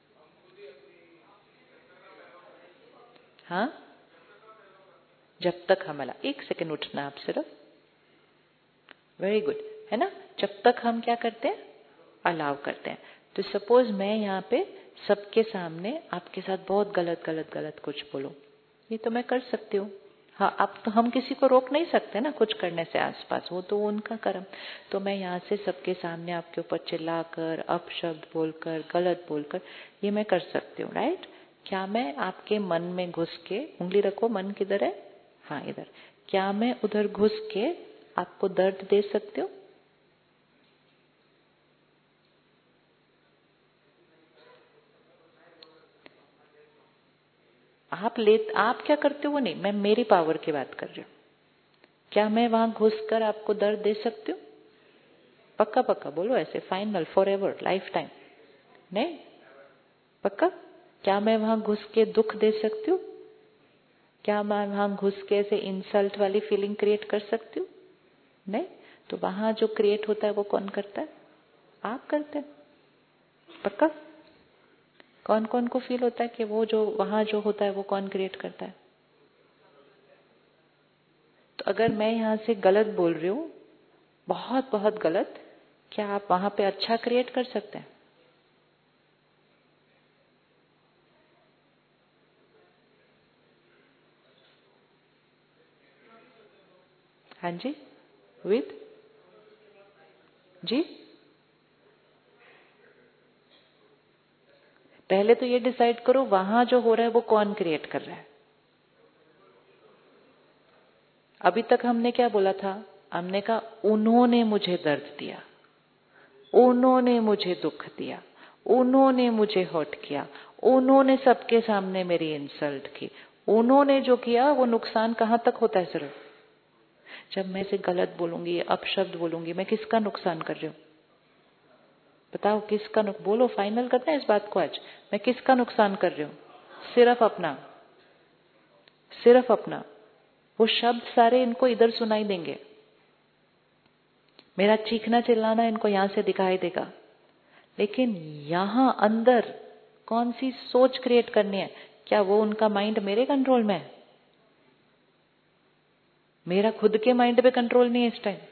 [SPEAKER 2] हाँ, जब तक हमारा, एक सेकंड उठना आप सिर्फ, वेरी गुड, है ना? जब तक हम क्या करते हैं? अलाउ करते हैं। तो सपोज मैं यहाँ पे सबके सामने आपके साथ बहुत गलत गलत गलत कुछ बोलूं, ये तो मैं कर सकती हूँ। हाँ, अब तो हम किसी को रोक नहीं सकते ना कुछ करने से आसपास, वो तो उनका कर्म। तो मैं यहाँ से सबके सामने आपके ऊपर चिल्लाकर, अपशब्द बोलकर, गलत बोलकर, ये मैं कर सकती हूँ, राइट? क्या मैं आपके मन में घुस के, उंगली रखो, मन किधर है? हाँ, इधर। क्या मैं उधर घुस के आपको दर्द दे सकती हूँ? आप ले, आप क्या करते हो वो नहीं, मैं मेरी पावर की बात कर रही हूँ। क्या मैं वहां घुसकर आपको दर्द दे सकती हूँ? पक्का पक्का बोलो, ऐसे final, forever, lifetime? नहीं? पक्का? क्या मैं वहां घुस के दुख दे सकती हूँ? क्या मैं वहां घुस के ऐसे इंसल्ट वाली फीलिंग क्रिएट कर सकती हूँ? नहीं? तो वहां जो क्रिएट होता है वो कौन करता है? आप करते हैं। पक्का? कौन कौन को फील होता है कि वो जो वहां जो होता है वो कौन क्रिएट करता है? तो अगर मैं यहाँ से गलत बोल रही हूँ, बहुत बहुत गलत, क्या आप वहां पे अच्छा क्रिएट कर सकते हैं? हाँ जी, विद जी, पहले तो ये डिसाइड करो वहां जो हो रहा है वो कौन क्रिएट कर रहा है। अभी तक हमने क्या बोला था? हमने कहा उन्होंने मुझे दर्द दिया, उन्होंने मुझे दुख दिया, उन्होंने मुझे हर्ट किया, उन्होंने सबके सामने मेरी इंसल्ट की। उन्होंने जो किया वो नुकसान कहां तक होता है? सिर्फ जब मैं इसे गलत बोलूंगी, अपशब्द बोलूंगी, मैं किसका नुकसान कर रही हूँ? बताओ किसका नुकसान? बोलो, फाइनल करते हैं इस बात को आज। मैं किसका नुकसान कर रही हूँ? सिर्फ अपना, सिर्फ अपना। वो शब्द सारे इनको इधर सुनाई देंगे, मेरा चीखना चिल्लाना इनको यहां से दिखाई देगा, लेकिन यहां अंदर कौन सी सोच क्रिएट करनी है? क्या वो उनका माइंड मेरे कंट्रोल में है? मेरा खुद के माइंड पे कंट्रोल नहीं है इस टाइम,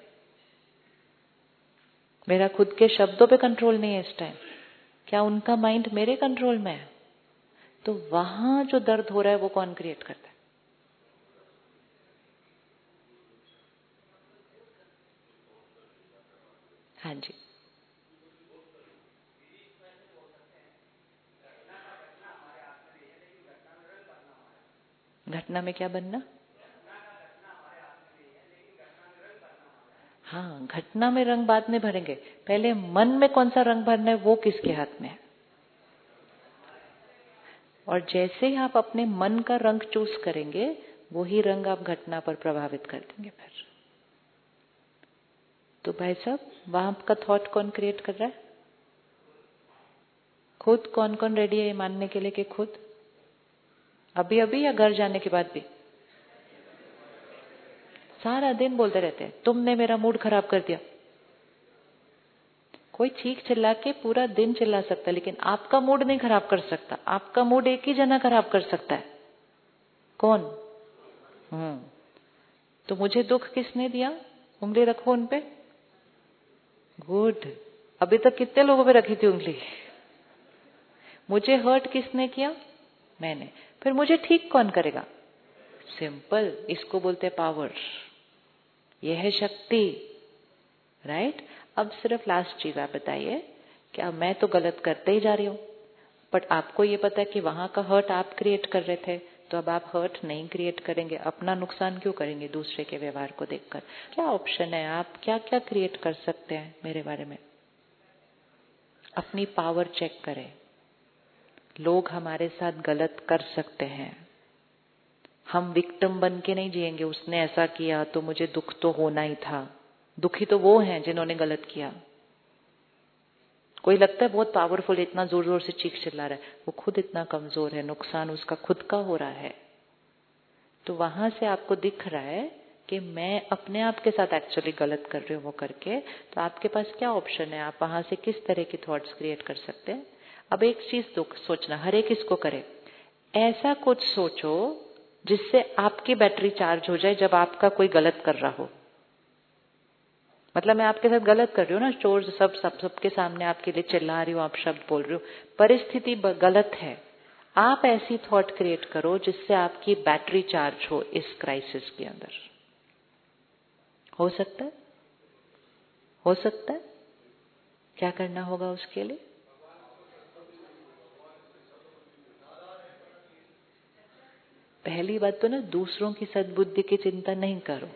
[SPEAKER 2] मेरा खुद के शब्दों पे कंट्रोल नहीं है इस टाइम। क्या उनका माइंड मेरे कंट्रोल में है? तो वहां जो दर्द हो रहा है वो कौन क्रिएट करता है? हाँ जी, घटना में क्या बनना? हाँ, घटना में रंग बाद में भरेंगे, पहले मन में कौन सा रंग भरना है वो किसके हाथ में है? और जैसे ही आप अपने मन का रंग चूज करेंगे वही रंग आप घटना पर प्रभावित कर देंगे फिर। तो भाई साहब, वहां का थॉट कौन क्रिएट कर रहा है? खुद। कौन कौन रेडी है ये मानने के लिए कि खुद? अभी अभी या घर जाने के बाद भी? सारा दिन बोलते रहते हैं तुमने मेरा मूड खराब कर दिया। कोई चीख चिल्ला के पूरा दिन चिल्ला सकता है, लेकिन आपका मूड नहीं खराब कर सकता। आपका मूड एक ही जना खराब कर सकता है। कौन? हम्म तो मुझे दुख किसने दिया? उंगली रखो उन पे। गुड। अभी तक कितने लोगों पे रखी थी उंगली? मुझे हर्ट किसने किया? मैंने। फिर मुझे ठीक कौन करेगा? सिंपल, इसको बोलते हैं पावर। यह है शक्ति, राइट। अब सिर्फ लास्ट चीज आप बताइए कि अब मैं तो गलत करते ही जा रही हूँ, बट आपको ये पता है कि वहां का हर्ट आप क्रिएट कर रहे थे, तो अब आप हर्ट नहीं क्रिएट करेंगे। अपना नुकसान क्यों करेंगे दूसरे के व्यवहार को देखकर? क्या ऑप्शन है? आप क्या क्या क्रिएट कर सकते हैं मेरे बारे में? अपनी पावर चेक करें। लोग हमारे साथ गलत कर सकते हैं, हम विक्टिम बन के नहीं जिएंगे। उसने ऐसा किया तो मुझे दुख तो होना ही था। दुखी तो वो हैं जिन्होंने गलत किया। कोई लगता है बहुत पावरफुल, इतना जोर जोर से चीख चिल्ला रहा है, वो खुद इतना कमजोर है, नुकसान उसका खुद का हो रहा है। तो वहां से आपको दिख रहा है कि मैं अपने आप के साथ एक्चुअली गलत कर रही हूँ वो करके। तो आपके पास क्या ऑप्शन है? आप वहां से किस तरह की थॉट्स क्रिएट कर सकते हैं? अब एक चीज तो सोचना, हर एक इसको करे, ऐसा कुछ सोचो जिससे आपकी बैटरी चार्ज हो जाए जब आपका कोई गलत कर रहा हो। मतलब मैं आपके साथ गलत कर रही हूँ ना, चोर सब सब सबके सामने आपके लिए चिल्ला रही हूँ, आप शब्द बोल रही हो, परिस्थिति गलत है। आप ऐसी थॉट क्रिएट करो जिससे आपकी बैटरी चार्ज हो इस क्राइसिस के अंदर। हो सकता है? हो सकता है? क्या करना होगा उसके लिए? पहली बात तो ना, दूसरों की सद्बुद्धि की चिंता नहीं करो।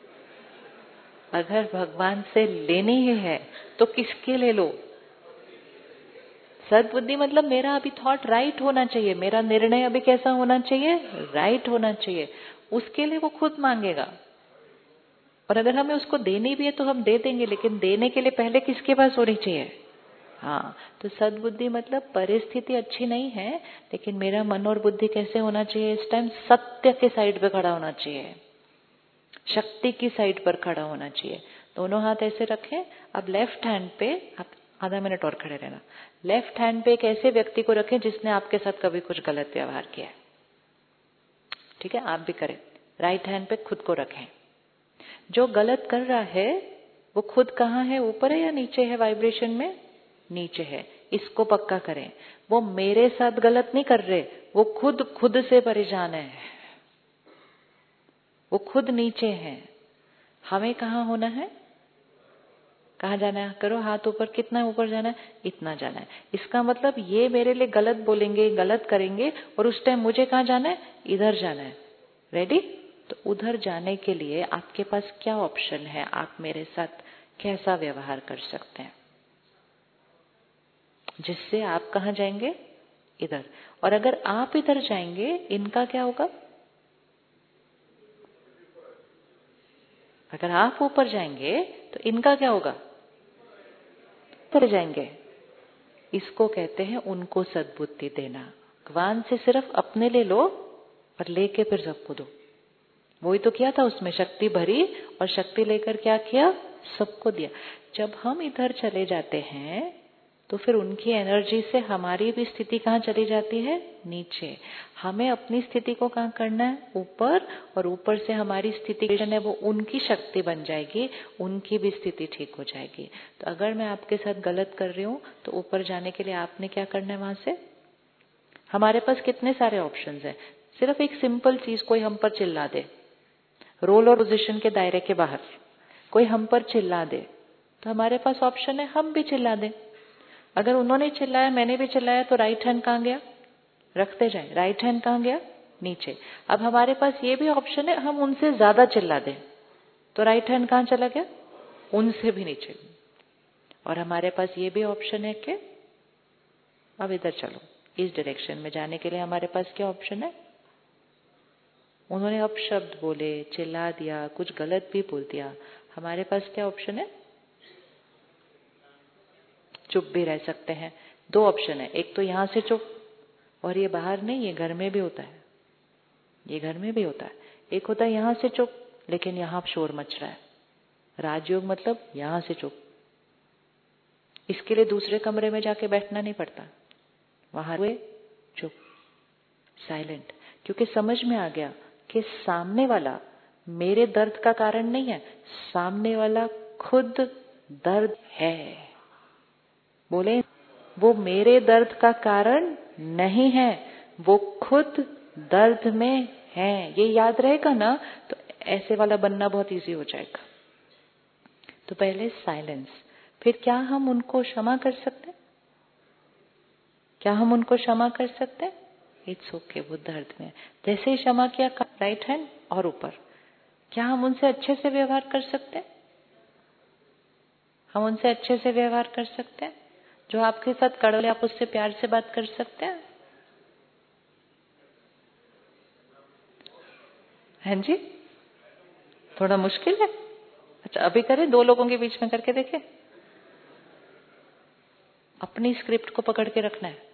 [SPEAKER 2] अगर भगवान से लेनी ही है तो किसके ले लो? सद्बुद्धि मतलब मेरा अभी थॉट राइट होना चाहिए, मेरा निर्णय अभी कैसा होना चाहिए? राइट होना चाहिए। उसके लिए वो खुद मांगेगा, और अगर हमें उसको देनी भी है तो हम दे देंगे, लेकिन देने के लिए पहले किसके पास होनी चाहिए? हाँ, तो सद्बुद्धि मतलब परिस्थिति अच्छी नहीं है, लेकिन मेरा मन और बुद्धि कैसे होना चाहिए इस टाइम? सत्य के साइड पे खड़ा होना चाहिए, शक्ति की साइड पर खड़ा होना चाहिए। दोनों हाथ ऐसे रखें। अब लेफ्ट हैंड पे आप आधा मिनट और खड़े रहना। लेफ्ट हैंड पे एक ऐसे व्यक्ति को रखें जिसने आपके साथ कभी कुछ गलत व्यवहार किया है, ठीक है? आप भी करें। राइट हैंड पे खुद को रखें। जो गलत कर रहा है वो खुद कहाँ है? ऊपर है या नीचे है? वाइब्रेशन में नीचे है। इसको पक्का करें। वो मेरे साथ गलत नहीं कर रहे, वो खुद खुद से परेशान है, वो खुद नीचे है। हमें कहाँ होना है? कहाँ जाना है? करो हाथ ऊपर। कितना ऊपर जाना है? इतना जाना है। इसका मतलब ये मेरे लिए गलत बोलेंगे, गलत करेंगे, और उस टाइम मुझे कहाँ जाना है? इधर जाना है। रेडी? तो उधर जाने के लिए आपके पास क्या ऑप्शन है? आप मेरे साथ कैसा व्यवहार कर सकते हैं जिससे आप कहाँ जाएंगे? इधर। और अगर आप इधर जाएंगे, इनका क्या होगा? अगर आप ऊपर जाएंगे तो इनका क्या होगा? ऊपर जाएंगे। इसको कहते हैं उनको सद्बुद्धि देना। भगवान से सिर्फ अपने ले लो और लेके फिर सबको दो। वही तो किया था उसमें, शक्ति भरी और शक्ति लेकर क्या किया? सबको दिया। जब हम इधर चले जाते हैं तो फिर उनकी एनर्जी से हमारी भी स्थिति कहाँ चली जाती है? नीचे। हमें अपनी स्थिति को कहाँ करना है? ऊपर। और ऊपर से हमारी स्थिति है वो उनकी शक्ति बन जाएगी, उनकी भी स्थिति ठीक हो जाएगी। तो अगर मैं आपके साथ गलत कर रही हूँ तो ऊपर जाने के लिए आपने क्या करना है? वहां से हमारे पास कितने सारे ऑप्शंस हैं। सिर्फ एक सिंपल चीज, कोई हम पर चिल्ला दे, रोल और पोजीशन के दायरे के बाहर कोई हम पर चिल्ला दे, तो हमारे पास ऑप्शन है हम भी चिल्ला दें। अगर उन्होंने चिल्लाया, मैंने भी चिल्लाया, तो राइट हैंड कहाँ गया? रखते जाए। राइट हैंड कहाँ गया? नीचे। अब हमारे पास ये भी ऑप्शन है हम उनसे ज्यादा चिल्ला दें, तो राइट हैंड कहाँ चला गया? उनसे भी नीचे। और हमारे पास ये भी ऑप्शन है कि अब इधर चलो, इस डायरेक्शन में जाने के लिए हमारे पास क्या ऑप्शन है? उन्होंने अपशब्द बोले, चिल्ला दिया, कुछ गलत भी बोल दिया, हमारे पास क्या ऑप्शन है? चुप भी रह सकते हैं। दो ऑप्शन है, एक तो यहां से चुप, और ये बाहर नहीं, ये घर में भी होता है, ये घर में भी होता है। एक होता है यहां से चुप, लेकिन यहां शोर मच रहा है, राजयोग मतलब यहां से चुप। इसके लिए दूसरे कमरे में जाके बैठना नहीं पड़ता, वहां हुए चुप, साइलेंट, क्योंकि समझ में आ गया कि सामने वाला मेरे दर्द का कारण नहीं है, सामने वाला खुद दर्द है। बोले, वो मेरे दर्द का कारण नहीं है, वो खुद दर्द में है। ये याद रहेगा ना, तो ऐसे वाला बनना बहुत इजी हो जाएगा। तो पहले साइलेंस, फिर क्या हम उनको क्षमा कर सकते? क्या हम उनको क्षमा कर सकते? इट्स ओके, वो दर्द में। जैसे ही क्षमा किया, राइट हैंड और ऊपर, क्या हम उनसे अच्छे से व्यवहार कर सकते? हम उनसे अच्छे से व्यवहार कर सकते हैं। जो आपके साथ कड़वे, आप उससे प्यार से बात कर सकते हैं। हैं जी? थोड़ा मुश्किल है। अच्छा, अभी करें, दो लोगों के बीच में करके देखें। अपनी स्क्रिप्ट को पकड़ के रखना है।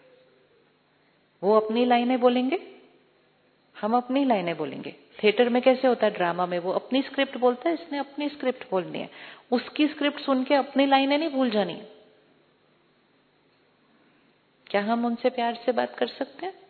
[SPEAKER 2] वो अपनी लाइनें बोलेंगे, हम अपनी लाइनें बोलेंगे। थिएटर में कैसे होता है, ड्रामा में वो अपनी स्क्रिप्ट बोलता है, इसने अपनी स्क्रिप्ट बोलनी है। उसकी स्क्रिप्ट सुन के अपनी लाइनें नहीं भूल जानी है। क्या हम उनसे प्यार से बात कर सकते हैं?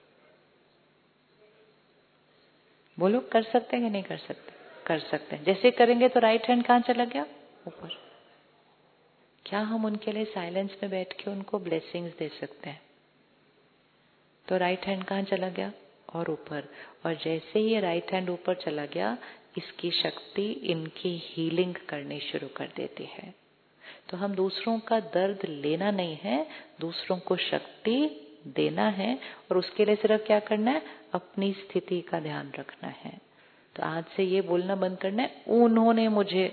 [SPEAKER 2] बोलो, कर सकते हैं कि नहीं कर सकते? कर सकते हैं। जैसे करेंगे तो राइट हैंड कहाँ चला गया? ऊपर। क्या हम उनके लिए साइलेंस में बैठ के उनको ब्लेसिंग्स दे सकते हैं? तो राइट हैंड कहाँ चला गया? और ऊपर। और जैसे ही ये राइट हैंड ऊपर चला गया, इसकी शक्ति इनकी हीलिंग करनी शुरू कर देती है। तो हम दूसरों का दर्द लेना नहीं है, दूसरों को शक्ति देना है। और उसके लिए सिर्फ क्या करना है? अपनी स्थिति का ध्यान रखना है। तो आज से ये बोलना बंद करना है, उन्होंने मुझे,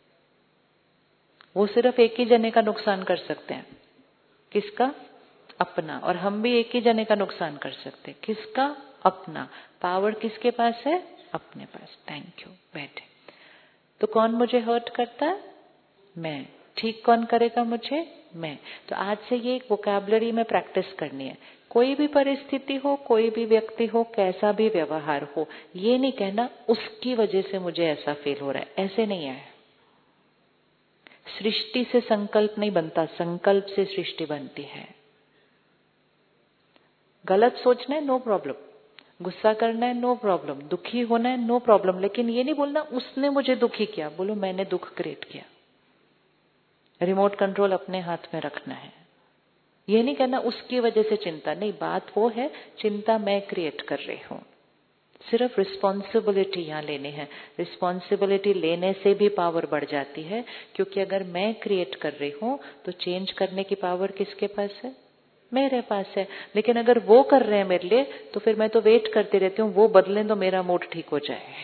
[SPEAKER 2] वो सिर्फ एक ही जने का नुकसान कर सकते हैं। किसका? अपना। और हम भी एक ही जने का नुकसान कर सकते हैं। किसका? अपना। पावर किसके पास है? अपने पास। Thank you. बैठे। तो कौन मुझे हर्ट करता है? मैं। ठीक कौन करेगा मुझे? मैं। तो आज से ये एक वोकैबुलरी में प्रैक्टिस करनी है। कोई भी परिस्थिति हो, कोई भी व्यक्ति हो, कैसा भी व्यवहार हो, ये नहीं कहना उसकी वजह से मुझे ऐसा फील हो रहा है। ऐसे नहीं है। सृष्टि से संकल्प नहीं बनता, संकल्प से सृष्टि बनती है। गलत सोचना है, नो प्रॉब्लम। गुस्सा करना है, नो प्रॉब्लम। दुखी होना है, नो प्रॉब्लम। लेकिन ये नहीं बोलना उसने मुझे दुखी किया। बोलो, मैंने दुख क्रिएट किया। रिमोट कंट्रोल अपने हाथ में रखना है। ये नहीं कहना उसकी वजह से चिंता, नहीं, बात वो है, चिंता मैं क्रिएट कर रही हूं। सिर्फ रिस्पॉन्सिबिलिटी यहाँ लेनी है। रिस्पॉन्सिबिलिटी लेने से भी पावर बढ़ जाती है, क्योंकि अगर मैं क्रिएट कर रही हूं तो चेंज करने की पावर किसके पास है? मेरे पास है। लेकिन अगर वो कर रहे हैं मेरे लिए, तो फिर मैं तो वेट करती रहती हूँ वो बदलें तो मेरा मूड ठीक हो जाए।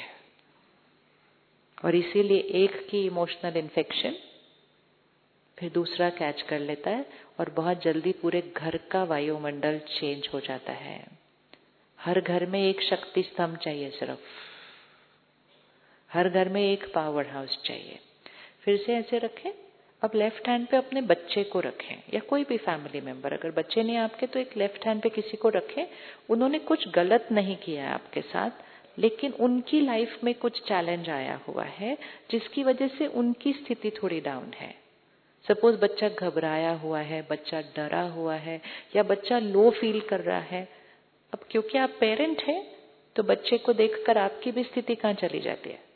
[SPEAKER 2] और इसीलिए एक की इमोशनल इन्फेक्शन फिर दूसरा कैच कर लेता है, और बहुत जल्दी पूरे घर का वायुमंडल चेंज हो जाता है। हर घर में एक शक्ति स्तंभ चाहिए, सिर्फ हर घर में एक पावर हाउस चाहिए। फिर से ऐसे रखें। अब लेफ्ट हैंड पे अपने बच्चे को रखें, या कोई भी फैमिली मेंबर। अगर बच्चे नहीं आपके तो एक लेफ्ट हैंड पे किसी को रखें। उन्होंने कुछ गलत नहीं किया है आपके साथ, लेकिन उनकी लाइफ में कुछ चैलेंज आया हुआ है जिसकी वजह से उनकी स्थिति थोड़ी डाउन है। सपोज बच्चा घबराया हुआ है, बच्चा डरा हुआ है, या बच्चा लो फील कर रहा है। अब क्योंकि आप पेरेंट हैं तो बच्चे को देखकर आपकी भी स्थिति कहाँ चली जाती है?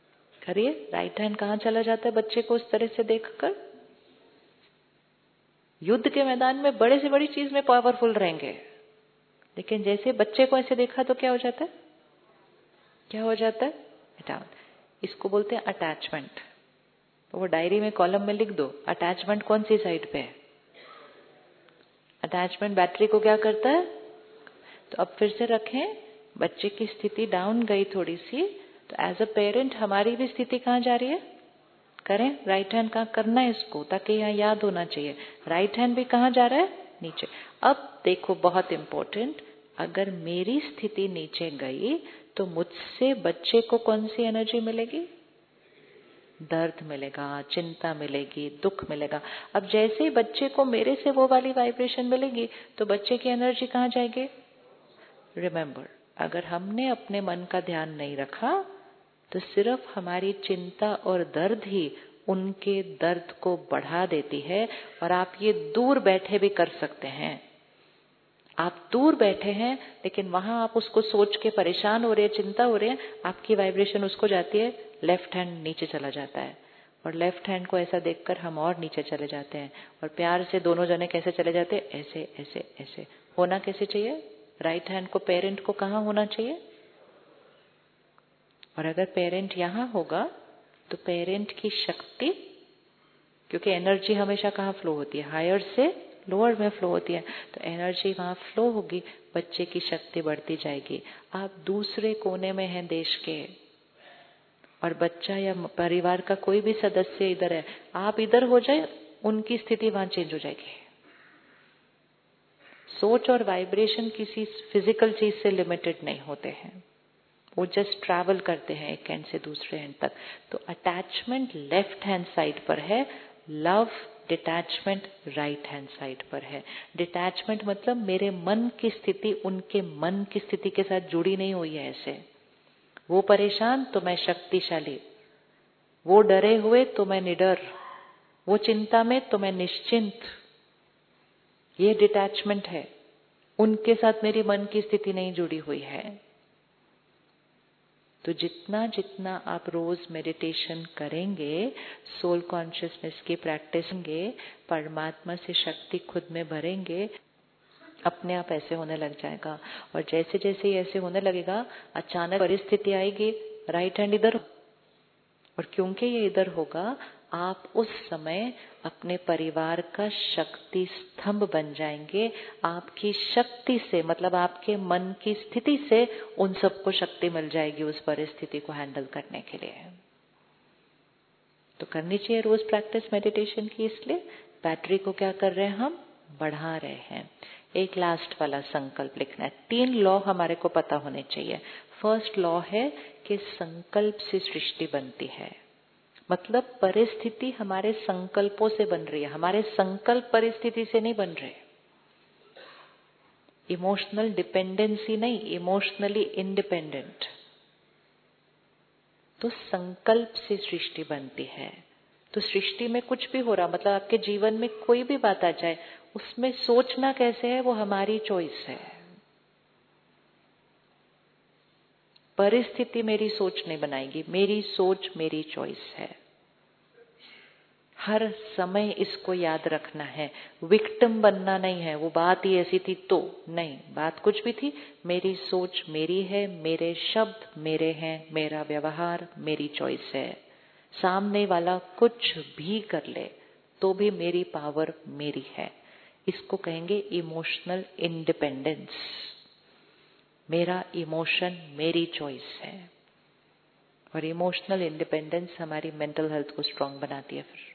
[SPEAKER 2] करिए। राइट हैंड कहाँ चला जाता है बच्चे को उस तरह से देखकर? युद्ध के मैदान में बड़े से बड़ी चीज में पावरफुल रहेंगे, लेकिन जैसे बच्चे को ऐसे देखा तो क्या हो जाता है, क्या हो जाता है, डाउन। इसको बोलते हैं अटैचमेंट। तो वो डायरी में कॉलम में लिख दो, अटैचमेंट कौन सी साइड पे है। अटैचमेंट बैटरी को क्या करता है। तो अब फिर से रखें, बच्चे की स्थिति डाउन गई थोड़ी सी, तो एज अ पेरेंट हमारी भी स्थिति कहाँ जा रही है, करें राइट हैंड कहाँ करना है इसको, ताकि यहाँ याद होना चाहिए। राइट हैंड भी कहाँ जा रहा है, नीचे। अब देखो बहुत इंपॉर्टेंट, अगर मेरी स्थिति नीचे गई तो मुझसे बच्चे को कौन सी एनर्जी मिलेगी, दर्द मिलेगा, चिंता मिलेगी, दुख मिलेगा। अब जैसे ही बच्चे को मेरे से वो वाली वाइब्रेशन मिलेगी तो बच्चे की एनर्जी कहाँ जाएगी। रिमेम्बर, अगर हमने अपने मन का ध्यान नहीं रखा तो सिर्फ हमारी चिंता और दर्द ही उनके दर्द को बढ़ा देती है। और आप ये दूर बैठे भी कर सकते हैं। आप दूर बैठे हैं लेकिन वहां आप उसको सोच के परेशान हो रहे हैं, चिंता हो रहे हैं, आपकी वाइब्रेशन उसको जाती है, लेफ्ट हैंड नीचे चला जाता है। और लेफ्ट हैंड को ऐसा देखकर हम और नीचे चले जाते हैं। और प्यार से दोनों जने कैसे चले जाते हैं, ऐसे ऐसे ऐसे। होना कैसे चाहिए, राइट हैंड को, पेरेंट को कहाँ होना चाहिए। और अगर पेरेंट यहां होगा तो पेरेंट की शक्ति, क्योंकि एनर्जी हमेशा कहाँ फ्लो होती है, हायर से लोअर में फ्लो होती है, तो एनर्जी वहां फ्लो होगी, बच्चे की शक्ति बढ़ती जाएगी। आप दूसरे कोने में हैं देश के और बच्चा या परिवार का कोई भी सदस्य इधर है, आप इधर हो जाए, उनकी स्थिति वहां चेंज हो जाएगी। सोच और वाइब्रेशन किसी फिजिकल चीज से लिमिटेड नहीं होते हैं, वो जस्ट ट्रैवल करते हैं एक एंड से दूसरे एंड तक। तो अटैचमेंट लेफ्ट हैंड साइड पर है, love detachment right hand side पर है। डिटैचमेंट मतलब मेरे मन की स्थिति उनके मन की स्थिति के साथ जुड़ी नहीं हुई है। ऐसे वो परेशान तो मैं शक्तिशाली, वो डरे हुए तो मैं निडर, वो चिंता में तो मैं निश्चिंत। ये डिटैचमेंट है, उनके साथ मेरी मन की स्थिति नहीं जुड़ी हुई है। तो जितना जितना आप रोज मेडिटेशन करेंगे, सोल कॉन्शियसनेस की प्रैक्टिस करेंगे, परमात्मा से शक्ति खुद में भरेंगे, अपने आप ऐसे होने लग जाएगा। और जैसे जैसे ऐसे होने लगेगा, अचानक परिस्थिति आएगी, राइट हैंड इधर, और क्योंकि ये इधर होगा, आप उस समय अपने परिवार का शक्ति स्तंभ बन जाएंगे। आपकी शक्ति से, मतलब आपके मन की स्थिति से उन सबको शक्ति मिल जाएगी उस परिस्थिति को हैंडल करने के लिए। तो करनी चाहिए रोज प्रैक्टिस मेडिटेशन की। इसलिए बैटरी को क्या कर रहे हैं, हम बढ़ा रहे हैं। एक लास्ट वाला संकल्प लिखना है। तीन लॉ हमारे को पता होने चाहिए। फर्स्ट लॉ है कि संकल्प से सृष्टि बनती है, मतलब परिस्थिति हमारे संकल्पों से बन रही है, हमारे संकल्प परिस्थिति से नहीं बन रहे। इमोशनल डिपेंडेंसी नहीं, इमोशनली इंडिपेंडेंट। तो संकल्प से सृष्टि बनती है। तो सृष्टि में कुछ भी हो रहा, मतलब आपके जीवन में कोई भी बात आ जाए, उसमें सोचना कैसे है वो हमारी चॉइस है। परिस्थिति मेरी सोच नहीं बनाएगी, मेरी सोच मेरी चॉइस है। हर समय इसको याद रखना है। विक्टिम बनना नहीं है, वो बात ही ऐसी थी तो नहीं, बात कुछ भी थी, मेरी सोच मेरी है, मेरे शब्द मेरे हैं, मेरा व्यवहार मेरी चॉइस है। सामने वाला कुछ भी कर ले तो भी मेरी पावर मेरी है। इसको कहेंगे इमोशनल इंडिपेंडेंस। मेरा इमोशन मेरी चॉइस है। और इमोशनल इंडिपेंडेंस हमारी मेंटल हेल्थ को स्ट्रांग बनाती है। फिर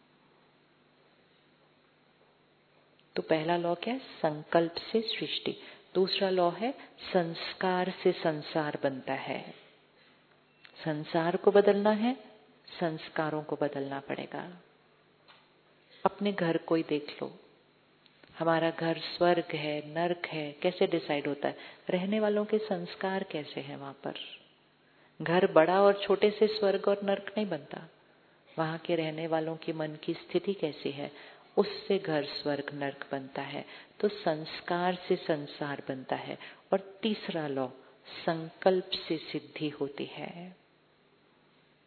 [SPEAKER 2] तो पहला लॉ क्या है, संकल्प से सृष्टि। दूसरा लॉ है संस्कार से संसार बनता है। संसार को बदलना है, संस्कारों को बदलना पड़ेगा। अपने घर को ही देख लो, हमारा घर स्वर्ग है नर्क है, कैसे डिसाइड होता है, रहने वालों के संस्कार कैसे हैं वहां पर। घर बड़ा और छोटे से स्वर्ग और नर्क नहीं बनता, वहां के रहने वालों की मन की स्थिति कैसी है, उससे घर स्वर्ग नर्क बनता है। तो संस्कार से संसार बनता है। और तीसरा लॉ, संकल्प से सिद्धि होती है।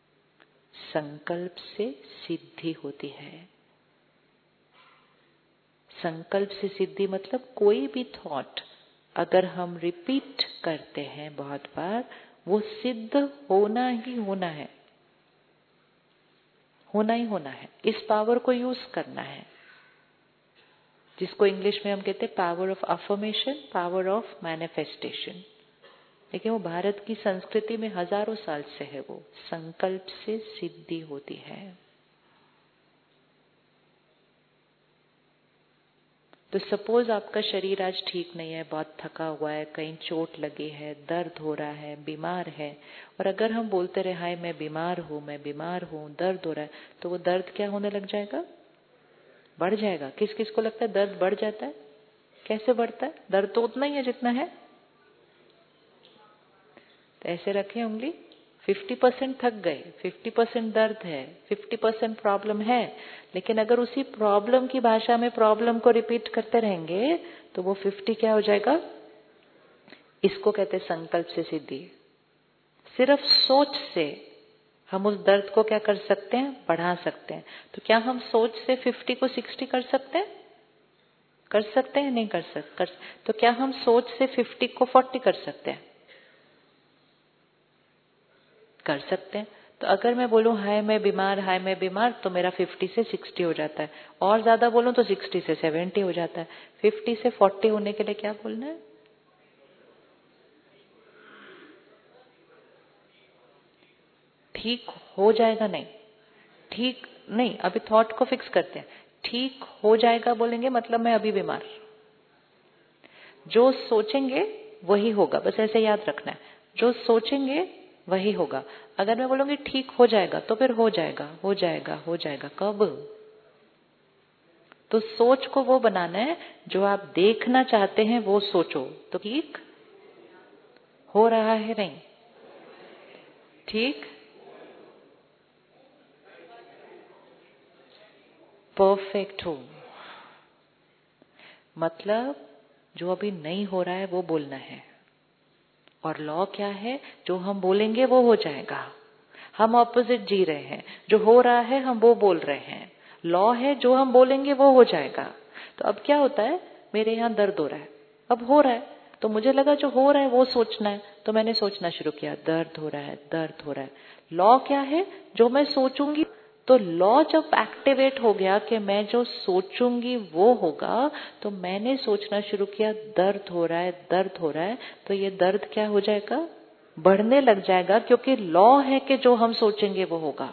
[SPEAKER 2] संकल्प से सिद्धि होती है। संकल्प से सिद्धि मतलब कोई भी थॉट अगर हम रिपीट करते हैं बहुत बार, वो सिद्ध होना ही होना है, होना ही होना है। इस पावर को यूज करना है, जिसको इंग्लिश में हम कहते हैं power of affirmation, power of manifestation. लेकिन वो भारत की संस्कृति में हजारों साल से है, वो संकल्प से सिद्धि होती है। तो सपोज आपका शरीर आज ठीक नहीं है, बहुत थका हुआ है, कहीं चोट लगी है, दर्द हो रहा है, बीमार है, और अगर हम बोलते रहे हाय मैं बीमार हूं, मैं बीमार हूं, दर्द हो रहा है, तो वो दर्द क्या होने लग जाएगा? बढ़ जाएगा। किस किस को लगता है दर्द बढ़ जाता है? कैसे बढ़ता है? दर्द तो उतना ही है जितना है। तो ऐसे रखें उंगली, फिफ्टी परसेंट थक गए, फिफ्टी परसेंट दर्द है, फिफ्टी परसेंट प्रॉब्लम है, लेकिन अगर उसी प्रॉब्लम की भाषा में प्रॉब्लम को रिपीट करते रहेंगे तो वो फिफ्टी क्या हो जाएगा? इसको कहते हैं संकल्प से सिद्धि। सिर्फ सोच से हम उस दर्द को क्या कर सकते हैं? बढ़ा सकते हैं। तो क्या हम सोच से फिफ्टी को सिक्सटी कर सकते हैं? कर सकते हैं? नहीं कर सकते। तो क्या हम सोच से फिफ्टी को फोर्टी कर सकते हैं? कर सकते हैं। तो अगर मैं बोलूं हाय मैं बीमार, हाय मैं बीमार, तो मेरा फिफ्टी से सिक्सटी हो जाता है। और ज्यादा बोलूं तो सिक्सटी से सेवेंटी हो जाता है। फिफ्टी से फोर्टी होने के लिए क्या बोलना है? ठीक हो जाएगा नहीं, ठीक नहीं, अभी थॉट को फिक्स करते हैं। ठीक हो जाएगा बोलेंगे मतलब मैं अभी बीमार। जो सोचेंगे वही होगा, बस ऐसे याद रखना है, जो सोचेंगे वही होगा। अगर मैं बोलूंगी ठीक हो जाएगा तो फिर हो जाएगा, हो जाएगा, हो जाएगा। कब? तो सोच को वो बनाना है जो आप देखना चाहते हैं, वो सोचो तो ठीक हो रहा है। नहीं ठीक, परफेक्ट हो, मतलब जो अभी नहीं हो रहा है वो बोलना है। और लॉ क्या है? जो हम बोलेंगे वो हो जाएगा। हम ऑपोजिट जी रहे हैं, जो हो रहा है हम वो बोल रहे हैं। लॉ है जो हम बोलेंगे वो हो जाएगा। तो अब क्या होता है, मेरे यहाँ दर्द हो रहा है, अब हो रहा है, तो मुझे लगा जो हो रहा है वो सोचना है, तो मैंने सोचना शुरू किया दर्द हो रहा है, दर्द हो रहा है। लॉ क्या है? जो मैं सोचूंगी। तो लॉ जब एक्टिवेट हो गया कि मैं जो सोचूंगी वो होगा, तो मैंने सोचना शुरू किया दर्द हो रहा है, दर्द हो रहा है, तो ये दर्द क्या हो जाएगा? बढ़ने लग जाएगा, क्योंकि लॉ है कि जो हम सोचेंगे वो होगा।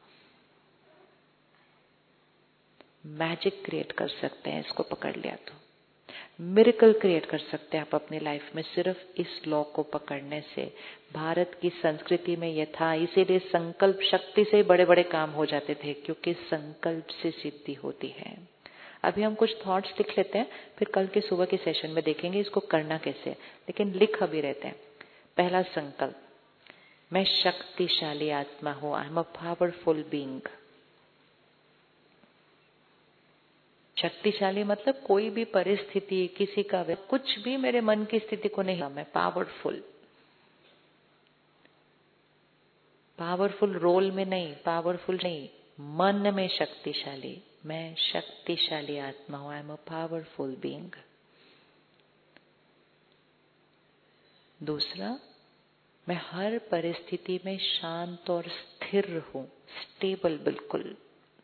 [SPEAKER 2] मैजिक क्रिएट कर सकते हैं इसको पकड़ लिया तो। मिरेकल क्रिएट कर सकते हैं आप अपनी लाइफ में सिर्फ इस लॉ को पकड़ने से। भारत की संस्कृति में यह था, इसीलिए संकल्प शक्ति से बड़े बड़े काम हो जाते थे, क्योंकि संकल्प से सिद्धि होती है। अभी हम कुछ थॉट्स लिख लेते हैं, फिर कल के सुबह के सेशन में देखेंगे इसको करना कैसे, लेकिन लिख अभी रहते हैं। पहला संकल्प, मैं शक्तिशाली आत्मा हूं, I am a powerful being. शक्तिशाली मतलब कोई भी परिस्थिति, किसी का कुछ भी मेरे मन की स्थिति को नहीं, मैं पावरफुल। पावरफुल रोल में नहीं, पावरफुल नहीं, मन में शक्तिशाली। मैं शक्तिशाली आत्मा हूं, I am a powerful being. दूसरा, मैं हर परिस्थिति में शांत और स्थिर हूं, स्टेबल बिल्कुल।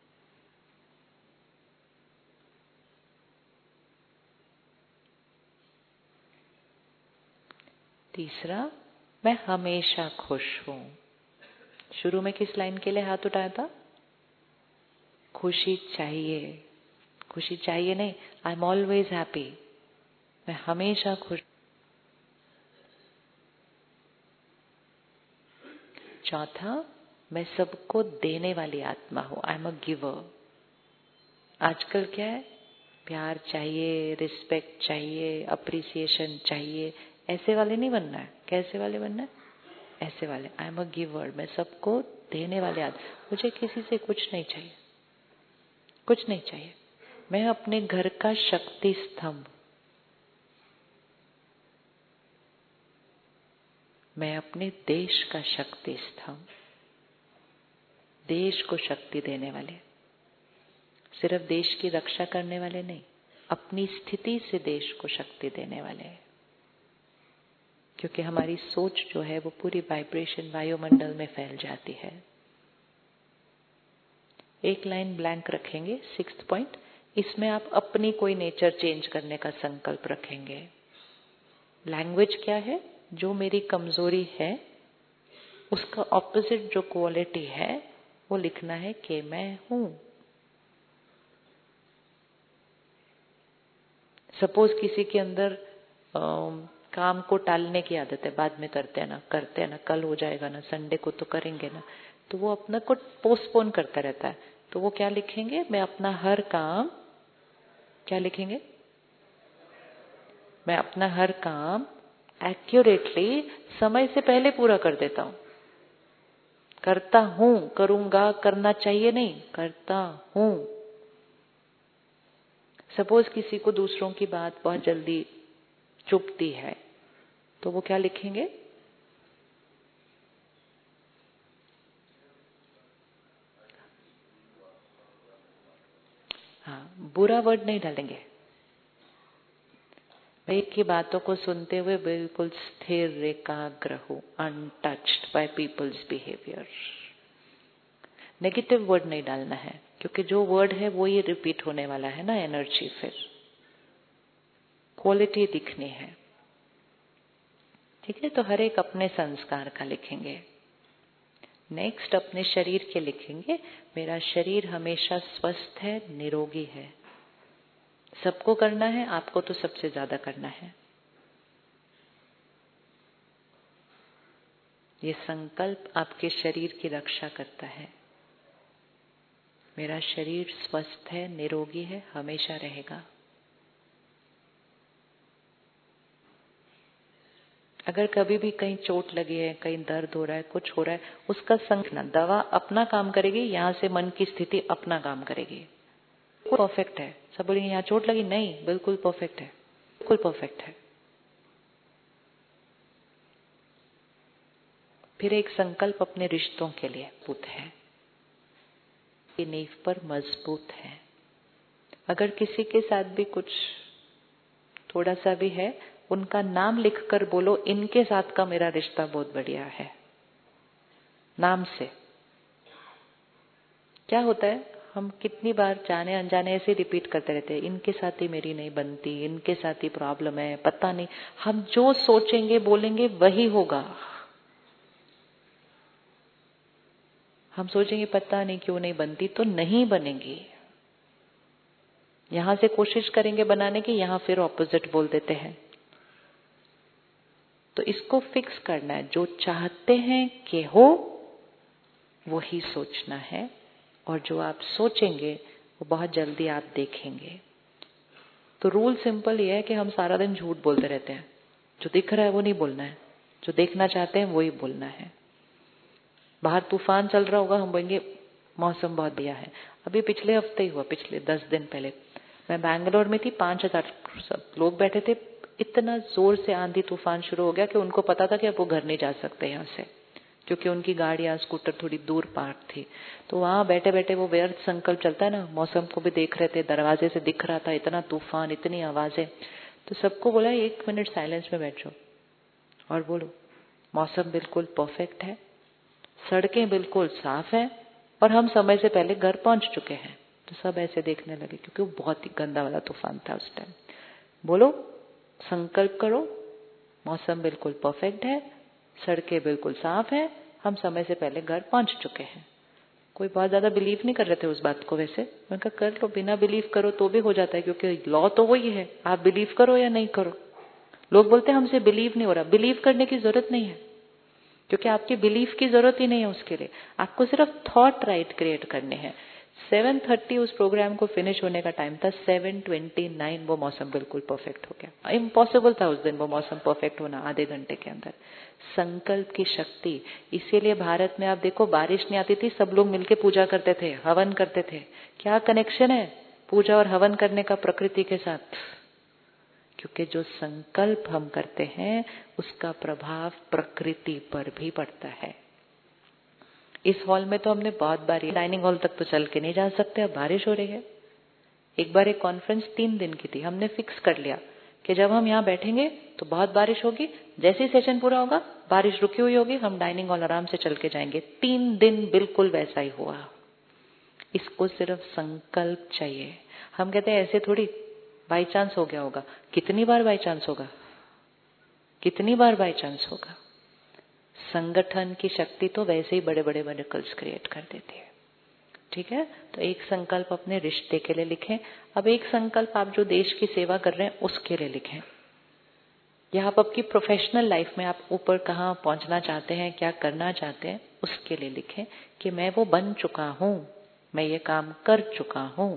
[SPEAKER 2] तीसरा, मैं हमेशा खुश हूं। शुरू में किस लाइन के लिए हाथ उठाया था? खुशी चाहिए, खुशी चाहिए नहीं, आई एम ऑलवेज हैप्पी, मैं हमेशा खुश। चौथा, मैं सबको देने वाली आत्मा हूं, आई एम अ गिवर। आजकल क्या है, प्यार चाहिए, रिस्पेक्ट चाहिए, अप्रिसिएशन चाहिए, ऐसे वाले नहीं बनना है। कैसे वाले बनना है? ऐसे वाले, आई एम अ गिवर, मैं सबको देने वाले आत्मा। मुझे किसी से कुछ नहीं चाहिए, कुछ नहीं चाहिए। मैं अपने घर का शक्ति स्तंभ, मैं अपने देश का शक्ति स्तंभ, देश को शक्ति देने वाले, सिर्फ देश की रक्षा करने वाले नहीं, अपनी स्थिति से देश को शक्ति देने वाले हैं, क्योंकि हमारी सोच जो है वो पूरी वाइब्रेशन वायुमंडल में फैल जाती है। एक लाइन ब्लैंक रखेंगे, सिक्स्थ पॉइंट, इसमें आप अपनी कोई नेचर चेंज करने का संकल्प रखेंगे। लैंग्वेज क्या है? जो मेरी कमजोरी है उसका ऑपोजिट जो क्वालिटी है वो लिखना है कि मैं हूं। सपोज किसी के अंदर आ, काम को टालने की आदत है, बाद में करते हैं ना करते हैं ना कल हो जाएगा ना, संडे को तो करेंगे ना, तो वो अपना को पोस्टपोन करता रहता है। तो वो क्या लिखेंगे? मैं अपना हर काम, क्या लिखेंगे? मैं अपना हर काम एक्यूरेटली समय से पहले पूरा कर देता हूं। करता हूं, करूंगा, करना चाहिए नहीं, करता हूं। सपोज किसी को दूसरों की बात बहुत जल्दी चुभती है, तो वो क्या लिखेंगे? हाँ, बुरा वर्ड नहीं डालेंगे। एक की बातों को सुनते हुए बिल्कुल स्थिर एकाग्र हो, untouched by people's behaviour. Negative word नहीं डालना है, क्योंकि जो वर्ड है वो ये रिपीट होने वाला है ना, एनर्जी। फिर क्वालिटी दिखनी है, ठीक है। तो हर एक अपने संस्कार का लिखेंगे। नेक्स्ट अपने शरीर के लिखेंगे, मेरा शरीर हमेशा स्वस्थ है, निरोगी है। सबको करना है, आपको तो सबसे ज्यादा करना है। ये संकल्प आपके शरीर की रक्षा करता है। मेरा शरीर स्वस्थ है, निरोगी है, हमेशा रहेगा। अगर कभी भी कहीं चोट लगी है, कहीं दर्द हो रहा है, कुछ हो रहा है, उसका संकना, दवा अपना काम करेगी, यहाँ से मन की स्थिति अपना काम करेगी। परफेक्ट है। सब बोलेंगे यहाँ चोट लगी, नहीं, बिल्कुल परफेक्ट है, बिल्कुल परफेक्ट है। फिर एक संकल्प अपने रिश्तों के लिए मजबूत है, ये नींव पर मजबूत है। अगर किसी के साथ भी कुछ थोड़ा सा भी है, उनका नाम लिखकर बोलो, इनके साथ का मेरा रिश्ता बहुत बढ़िया है। नाम से क्या होता है, हम कितनी बार जाने अनजाने ऐसे रिपीट करते रहते हैं, इनके साथ ही मेरी नहीं बनती, इनके साथ ही प्रॉब्लम है, पता नहीं। हम जो सोचेंगे बोलेंगे वही होगा। हम सोचेंगे पता नहीं क्यों नहीं बनती, तो नहीं बनेगी। यहां से कोशिश करेंगे बनाने की, यहां फिर ऑपोजिट बोल देते हैं। तो इसको फिक्स करना है, जो चाहते हैं कि हो वही सोचना है, और जो आप सोचेंगे वो बहुत जल्दी आप देखेंगे। तो रूल सिंपल ये है कि हम सारा दिन झूठ बोलते रहते हैं। जो दिख रहा है वो नहीं बोलना है, जो देखना चाहते हैं वही बोलना है। बाहर तूफान चल रहा होगा, हम बोलेंगे मौसम बहुत बढ़िया है। अभी पिछले हफ्ते ही हुआ, पिछले दस दिन पहले मैं बैंगलोर में थी, पांच हजार लोग बैठे थे। इतना जोर से आंधी तूफान शुरू हो गया कि उनको पता था कि अब वो घर नहीं जा सकते यहाँ से, क्योंकि उनकी गाड़ियां स्कूटर थोड़ी दूर पार्क थी। तो वहां बैठे बैठे वो व्यर्थ संकल्प चलता है ना, मौसम को भी देख रहे थे, दरवाजे से दिख रहा था, इतना तूफान, इतनी आवाजें। तो सबको बोला एक मिनट साइलेंस में बैठ जाओ और बोलो मौसम बिल्कुल परफेक्ट है, सड़कें बिल्कुल साफ है, और हम समय से पहले घर पहुंच चुके हैं। तो सब ऐसे देखने लगे, क्योंकि वो बहुत ही गंदा वाला तूफान था उस टाइम। बोलो, संकल्प करो, मौसम बिल्कुल परफेक्ट है, सड़कें बिल्कुल साफ है, हम समय से पहले घर पहुंच चुके हैं। कोई बहुत ज्यादा बिलीव नहीं कर रहे थे उस बात को। वैसे मैं कहा कर लो, बिना बिलीव करो तो भी हो जाता है, क्योंकि लॉ तो वही है, आप बिलीव करो या नहीं करो। लोग बोलते हैं हमसे बिलीव नहीं हो रहा। बिलीव करने की जरूरत नहीं है, क्योंकि आपकी बिलीफ की जरूरत ही नहीं है उसके लिए। आपको सिर्फ थॉट राइट क्रिएट करने हैं। सेवन थर्टी उस प्रोग्राम को फिनिश होने का टाइम था, सेवन ट्वेंटी नाइन वो मौसम बिल्कुल परफेक्ट हो गया। इम्पॉसिबल था उस दिन वो मौसम परफेक्ट होना आधे घंटे के अंदर। संकल्प की शक्ति। इसीलिए भारत में आप देखो, बारिश नहीं आती थी, सब लोग मिलके पूजा करते थे, हवन करते थे। क्या कनेक्शन है पूजा और हवन करने का प्रकृति के साथ? क्योंकि जो संकल्प हम करते हैं उसका प्रभाव प्रकृति पर भी पड़ता है। इस हॉल में तो हमने बहुत बार, डाइनिंग हॉल तक तो चल के नहीं जा सकते, अब बारिश हो रही है। एक बार एक कॉन्फ्रेंस तीन दिन की थी, हमने फिक्स कर लिया कि जब हम यहाँ बैठेंगे तो बहुत बारिश होगी, जैसे ही सेशन पूरा होगा बारिश रुकी हुई होगी, हम डाइनिंग हॉल आराम से चल के जाएंगे। तीन दिन बिल्कुल वैसा ही हुआ। इसको सिर्फ संकल्प चाहिए। हम कहते हैं ऐसे थोड़ी बाई चांस हो गया होगा। कितनी बार बाई चांस होगा, कितनी बार बाई चांस होगा। संगठन की शक्ति तो वैसे ही बड़े बड़े मिरेकल्स क्रिएट कर देती है। ठीक है, तो एक संकल्प अपने रिश्ते के लिए लिखें। अब एक संकल्प आप जो देश की सेवा कर रहे हैं उसके लिए लिखें, या आप आपकी प्रोफेशनल लाइफ में आप ऊपर कहाँ पहुंचना चाहते हैं, क्या करना चाहते हैं, उसके लिए लिखें कि मैं वो बन चुका हूं, मैं ये काम कर चुका हूं।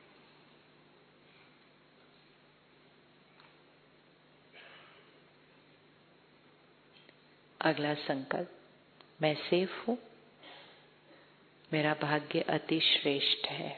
[SPEAKER 2] अगला संकल्प, मैं सेफ हूं, मेरा भाग्य अति श्रेष्ठ है।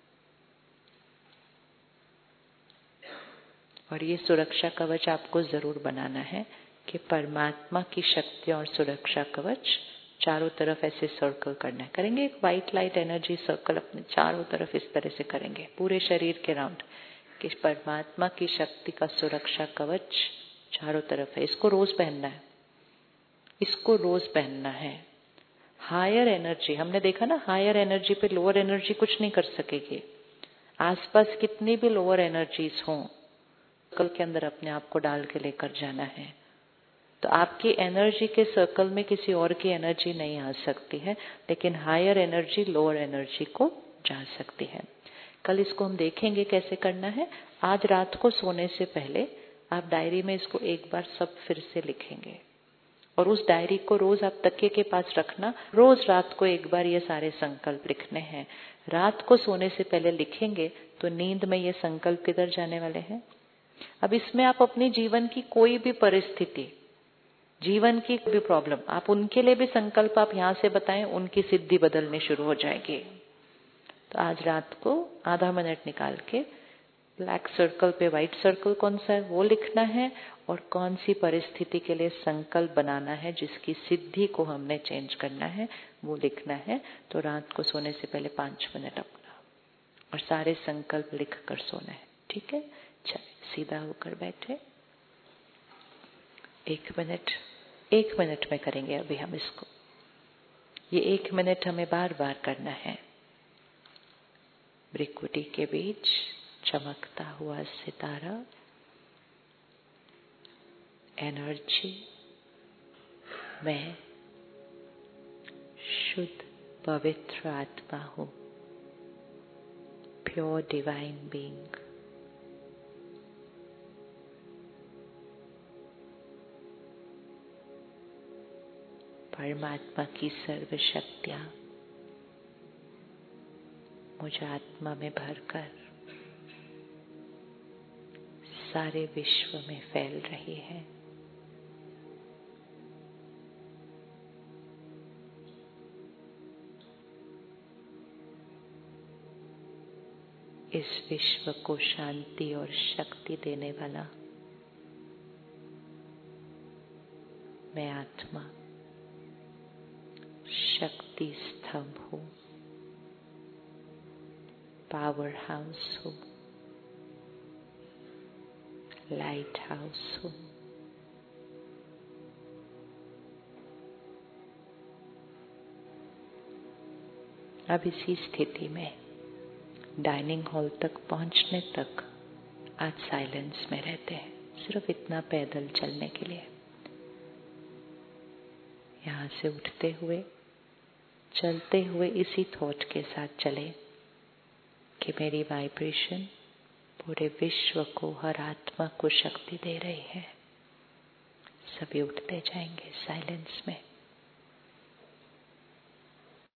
[SPEAKER 2] और ये सुरक्षा कवच आपको जरूर बनाना है कि परमात्मा की शक्ति और सुरक्षा कवच चारों तरफ ऐसे सर्कल करना है। करेंगे एक व्हाइट लाइट एनर्जी सर्कल अपने चारों तरफ इस तरह से करेंगे पूरे शरीर के राउंड, कि परमात्मा की शक्ति का सुरक्षा कवच चारों तरफ है। इसको रोज पहनना है, इसको रोज पहनना है। हायर एनर्जी, हमने देखा ना, हायर एनर्जी पे लोअर एनर्जी कुछ नहीं कर सकेगी। आसपास कितनी भी लोअर एनर्जीज हों, सर्कल के अंदर अपने आप को डाल के लेकर जाना है। तो आपकी एनर्जी के सर्कल में किसी और की एनर्जी नहीं आ सकती है, लेकिन हायर एनर्जी लोअर एनर्जी को जा सकती है। कल इसको हम देखेंगे कैसे करना है। आज रात को सोने से पहले आप डायरी में इसको एक बार सब फिर से लिखेंगे, और उस डायरी को रोज आप तकिए के पास रखना। रोज रात को एक बार ये सारे संकल्प लिखने हैं। रात को सोने से पहले लिखेंगे तो नींद में ये संकल्प किधर जाने वाले हैं। अब इसमें आप अपनी जीवन की कोई भी परिस्थिति, जीवन की कोई भी प्रॉब्लम, आप उनके लिए भी संकल्प आप यहाँ से बताएं, उनकी सिद्धि बदलनी शुरू हो जाएगी। तो आज रात को आधा मिनट निकाल के ब्लैक सर्कल पे व्हाइट सर्कल कौन सा है वो लिखना है, और कौन सी परिस्थिति के लिए संकल्प बनाना है जिसकी सिद्धि को हमने चेंज करना है वो लिखना है। तो रात को सोने से पहले पांच मिनट अपना और सारे संकल्प लिख कर सोना है। ठीक है, चलिए सीधा होकर बैठे। एक मिनट एक मिनट में करेंगे अभी हम इसको। ये एक मिनट हमें बार बार करना है। भ्रिकुटी के बीच चमकता हुआ सितारा, एनर्जी, मैं शुद्ध पवित्र आत्मा हूं, प्योर डिवाइन बीइंग। परमात्मा की सर्व शक्तियां मुझ आत्मा में भरकर सारे विश्व में फैल रही है। इस विश्व को शांति और शक्ति देने वाला मैं आत्मा शक्ति स्तंभ हूँ, पावर हाउस हूँ, लाइट हाउस हूँ। अब इसी स्थिति में डाइनिंग हॉल तक पहुंचने तक आज साइलेंस में रहते हैं, सिर्फ इतना पैदल चलने के लिए। यहाँ से उठते हुए चलते हुए इसी थॉट के साथ चले कि मेरी वाइब्रेशन पूरे विश्व को, हर आत्मा को शक्ति दे रही है। सभी उठते जाएंगे साइलेंस में।